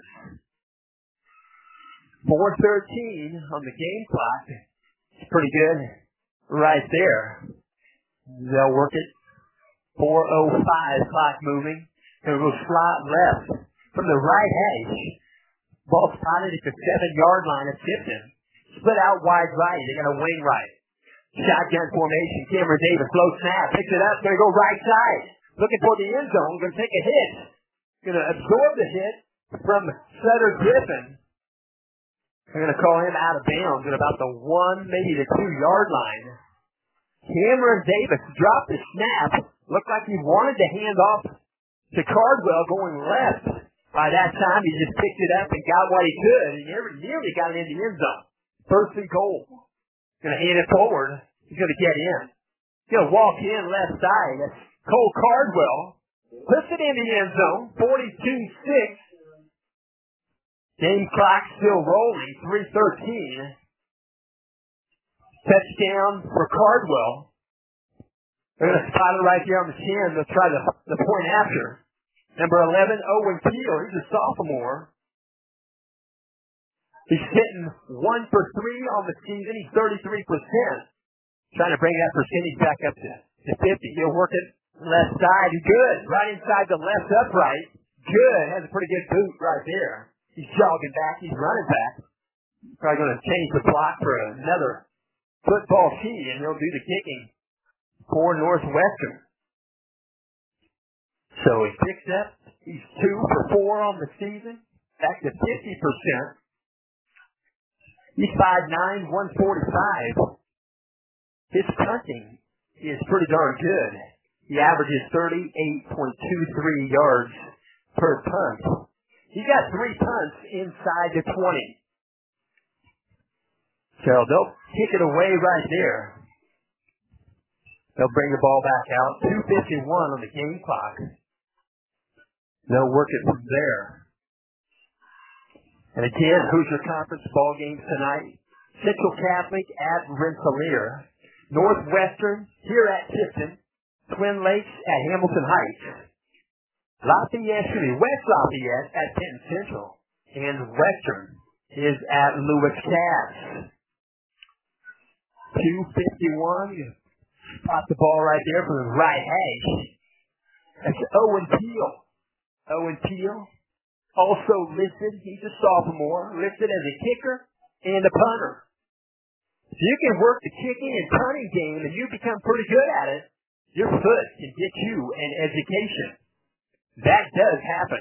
four thirteen on the game clock. It's pretty good right there. They'll work it. four oh five clock moving. Going to go slot left from the right hash. Ball spotted at the seven-yard line of Tipton. Split out wide right. They're going to wing right. Shotgun formation. Cameron Davis, low snap. Picks it up. Going to go right side. Looking for the end zone. Going to take a hit. Going to absorb the hit from Sutter Griffin. They're going to call him out of bounds at about the one, maybe the two-yard line. Cameron Davis dropped the snap. Looked like he wanted to hand off to Cardwell going left. By that time, he just picked it up and got what he could. He never, nearly got it in the end zone. First and goal. Going to hand it forward. He's going to get in. He's going to walk in left side. That's Cole Cardwell. Puts it in the end zone. forty-two six. Game clock still rolling. three thirteen. Touchdown for Cardwell. They're going to spot it right there on the chin. They'll try the, the point after. Number eleven, Owen Keel. He's a sophomore. He's hitting one for three on the season. He's thirty-three percent. Trying to bring that percentage back up to, to fifty. He'll work it left side. Good. Right inside the left upright. Good. Has a pretty good boot right there. He's jogging back. He's running back. Probably going to change the block for another football key, and he'll do the kicking for Northwestern. So he picks up. He's two for four on the season. Back to fifty percent. He's five nine, one forty-five. His punting is pretty darn good. He averages thirty-eight point two three yards per punt. He got three punts inside the twenty. So they'll kick it away right there. They'll bring the ball back out. two fifty-one on the game clock. They'll work it from there. And again, Hoosier Conference ball games tonight. Central Catholic at Rensselaer. Northwestern here at Tifton. Twin Lakes at Hamilton Heights. Lafayette, excuse me, West Lafayette at Penn Central. And Western is at Lewis Cass. two fifty-one. Spot the ball right there for the right hash. That's Owen Peel. Owen Peel, also listed, he's a sophomore, listed as a kicker and a punter. If you can work the kicking and punting game and you become pretty good at it, your foot can get you an education. That does happen.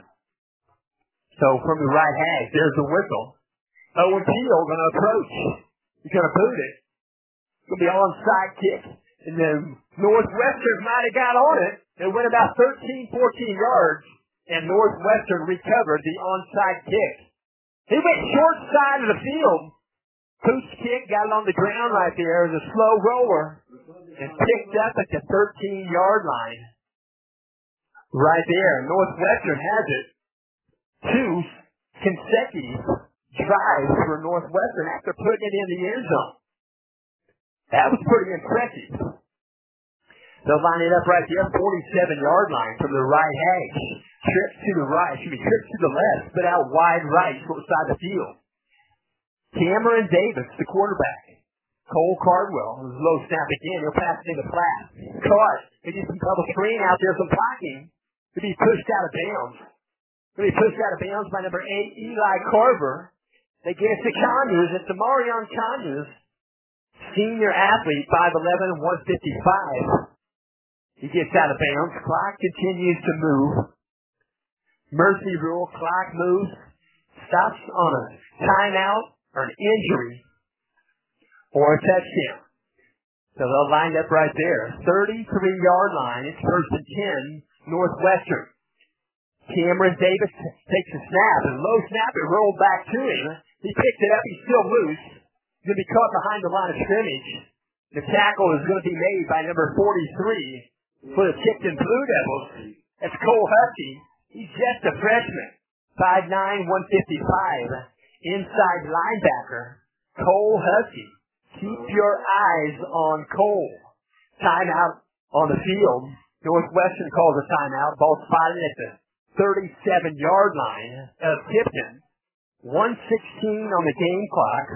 So from the right hash, there's the whistle. Owen Peel going to approach. He's going to boot it. It's going to be an onside kick. And then Northwestern might have got on it. It went about thirteen, fourteen yards. And Northwestern recovered the onside kick. He went short side of the field. Pooch kick, got it on the ground right there as a slow roller and picked up at the thirteen-yard line. Right there, Northwestern has it. Two consecutive drives for Northwestern after putting it in the end zone. That was pretty impressive. They'll line it up right there, forty-seven-yard line from the right hash. Trips to the right, excuse me, trips to the left, but out wide right, short side of the field. Cameron Davis, the quarterback. Cole Cardwell, his low snap again, he'll pass it in the flat. Caught, they did some double screen out there, some blocking. To be pushed out of bounds. To be pushed out of bounds by number eight, Eli Carver. They get it to Conyers, it's Marion Conyers, senior athlete, five eleven, one fifty-five. He gets out of bounds. Clock continues to move. Mercy rule. Clock moves. Stops on a timeout or an injury or a touchdown. So they'll line up right there. thirty-three-yard line. It's first and ten. Northwestern. Cameron Davis takes a snap. And low snap. It rolled back to him. He picked it up. He's still loose. He's going to be caught behind the line of scrimmage. The tackle is going to be made by number forty-three. For the Tifton Blue Devils, that's Cole Husky. He's just a freshman. five nine, one fifty-five. Inside linebacker, Cole Husky. Keep your eyes on Cole. Timeout on the field. Northwestern calls a timeout. Ball spotted at the thirty-seven-yard line of Tifton. one sixteen on the game clock.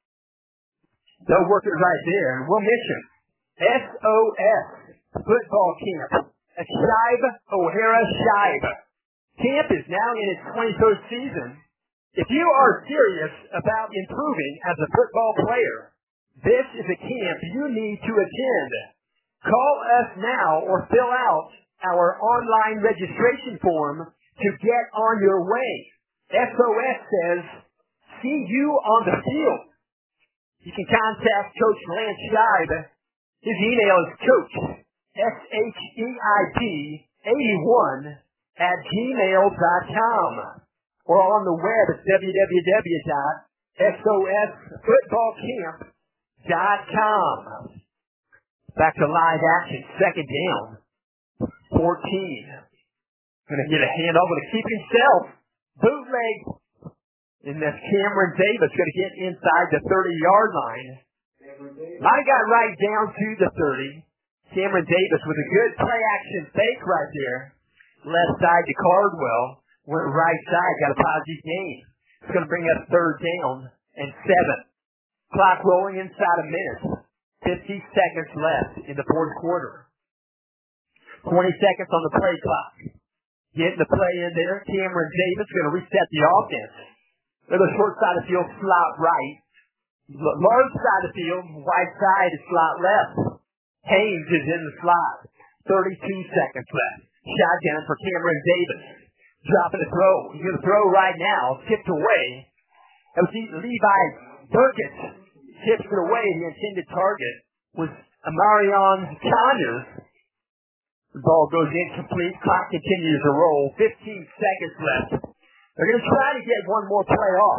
They'll work it right there. And we'll mention S O S. Football camp at Shibe O'Hara Shibe. Camp is now in its twenty-third season. If you are serious about improving as a football player, this is a camp you need to attend. Call us now or fill out our online registration form to get on your way. S O S says, see you on the field. You can contact Coach Lance Shibe. His email is coach. S H E I B eighty-one at gmail dot com or on the web at w w w dot s o s football camp dot com. Back to live action, second down, fourteen. Going to get a handoff, going to keep himself, bootleg. And that's Cameron Davis going to get inside the thirty-yard line. I got right down to the thirty. Cameron Davis with a good play-action fake right there. Left side to Cardwell. Went right side. Got a positive gain. It's going to bring up third down and seven. Clock rolling inside a minute. fifty seconds left in the fourth quarter. twenty seconds on the play clock. Getting the play in there. Cameron Davis going to reset the offense. Little short side of field, slot right. Large side of field, wide side is slot left. Haynes is in the slot. thirty-two seconds left. Shotgun for Cameron Davis. Dropping the throw. He's going to throw right now. Tipped away. That was Levi Burkett. Tips it away. The intended target was Amarion Conyers. The ball goes incomplete. Clock continues to roll. fifteen seconds left. They're going to try to get one more play off.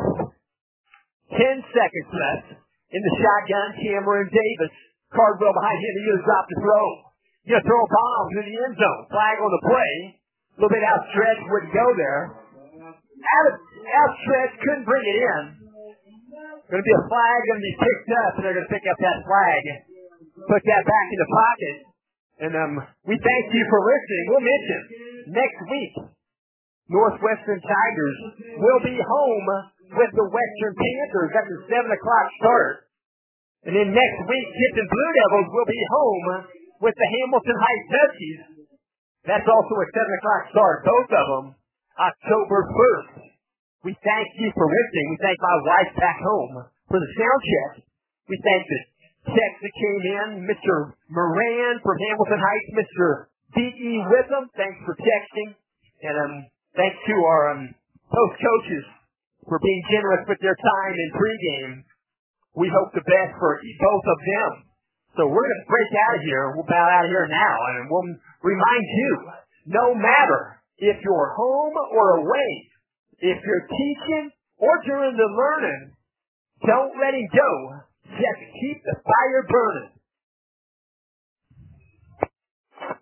ten seconds left. In the shotgun, Cameron Davis. Cardwell behind him. He's going to drop the throw. He's going to throw a bomb to the end zone. Flag on the play. little bit outstretched, wouldn't go there. Out, outstretched, couldn't bring it in. Going to be a flag, going to be picked up, and they're going to pick up that flag, put that back in the pocket, and um, we thank you for listening. We'll mention next week, Northwestern Tigers will be home with the Western Panthers at the seven o'clock start. And then next week, Tipton Blue Devils will be home with the Hamilton Heights Huskies. That's also a seven o'clock start, both of them, October first. We thank you for listening. We thank my wife back home for the sound check. We thank the techs that came in, Mister Moran from Hamilton Heights, Mister D E Witham, thanks for texting. And um, thanks to our um, post coaches for being generous with their time in pregame. We hope the best for both of them. So we're going to break out of here. We'll bow out of here now, and we'll remind you, no matter if you're home or away, if you're teaching or during the learning, don't let it go. Just keep the fire burning.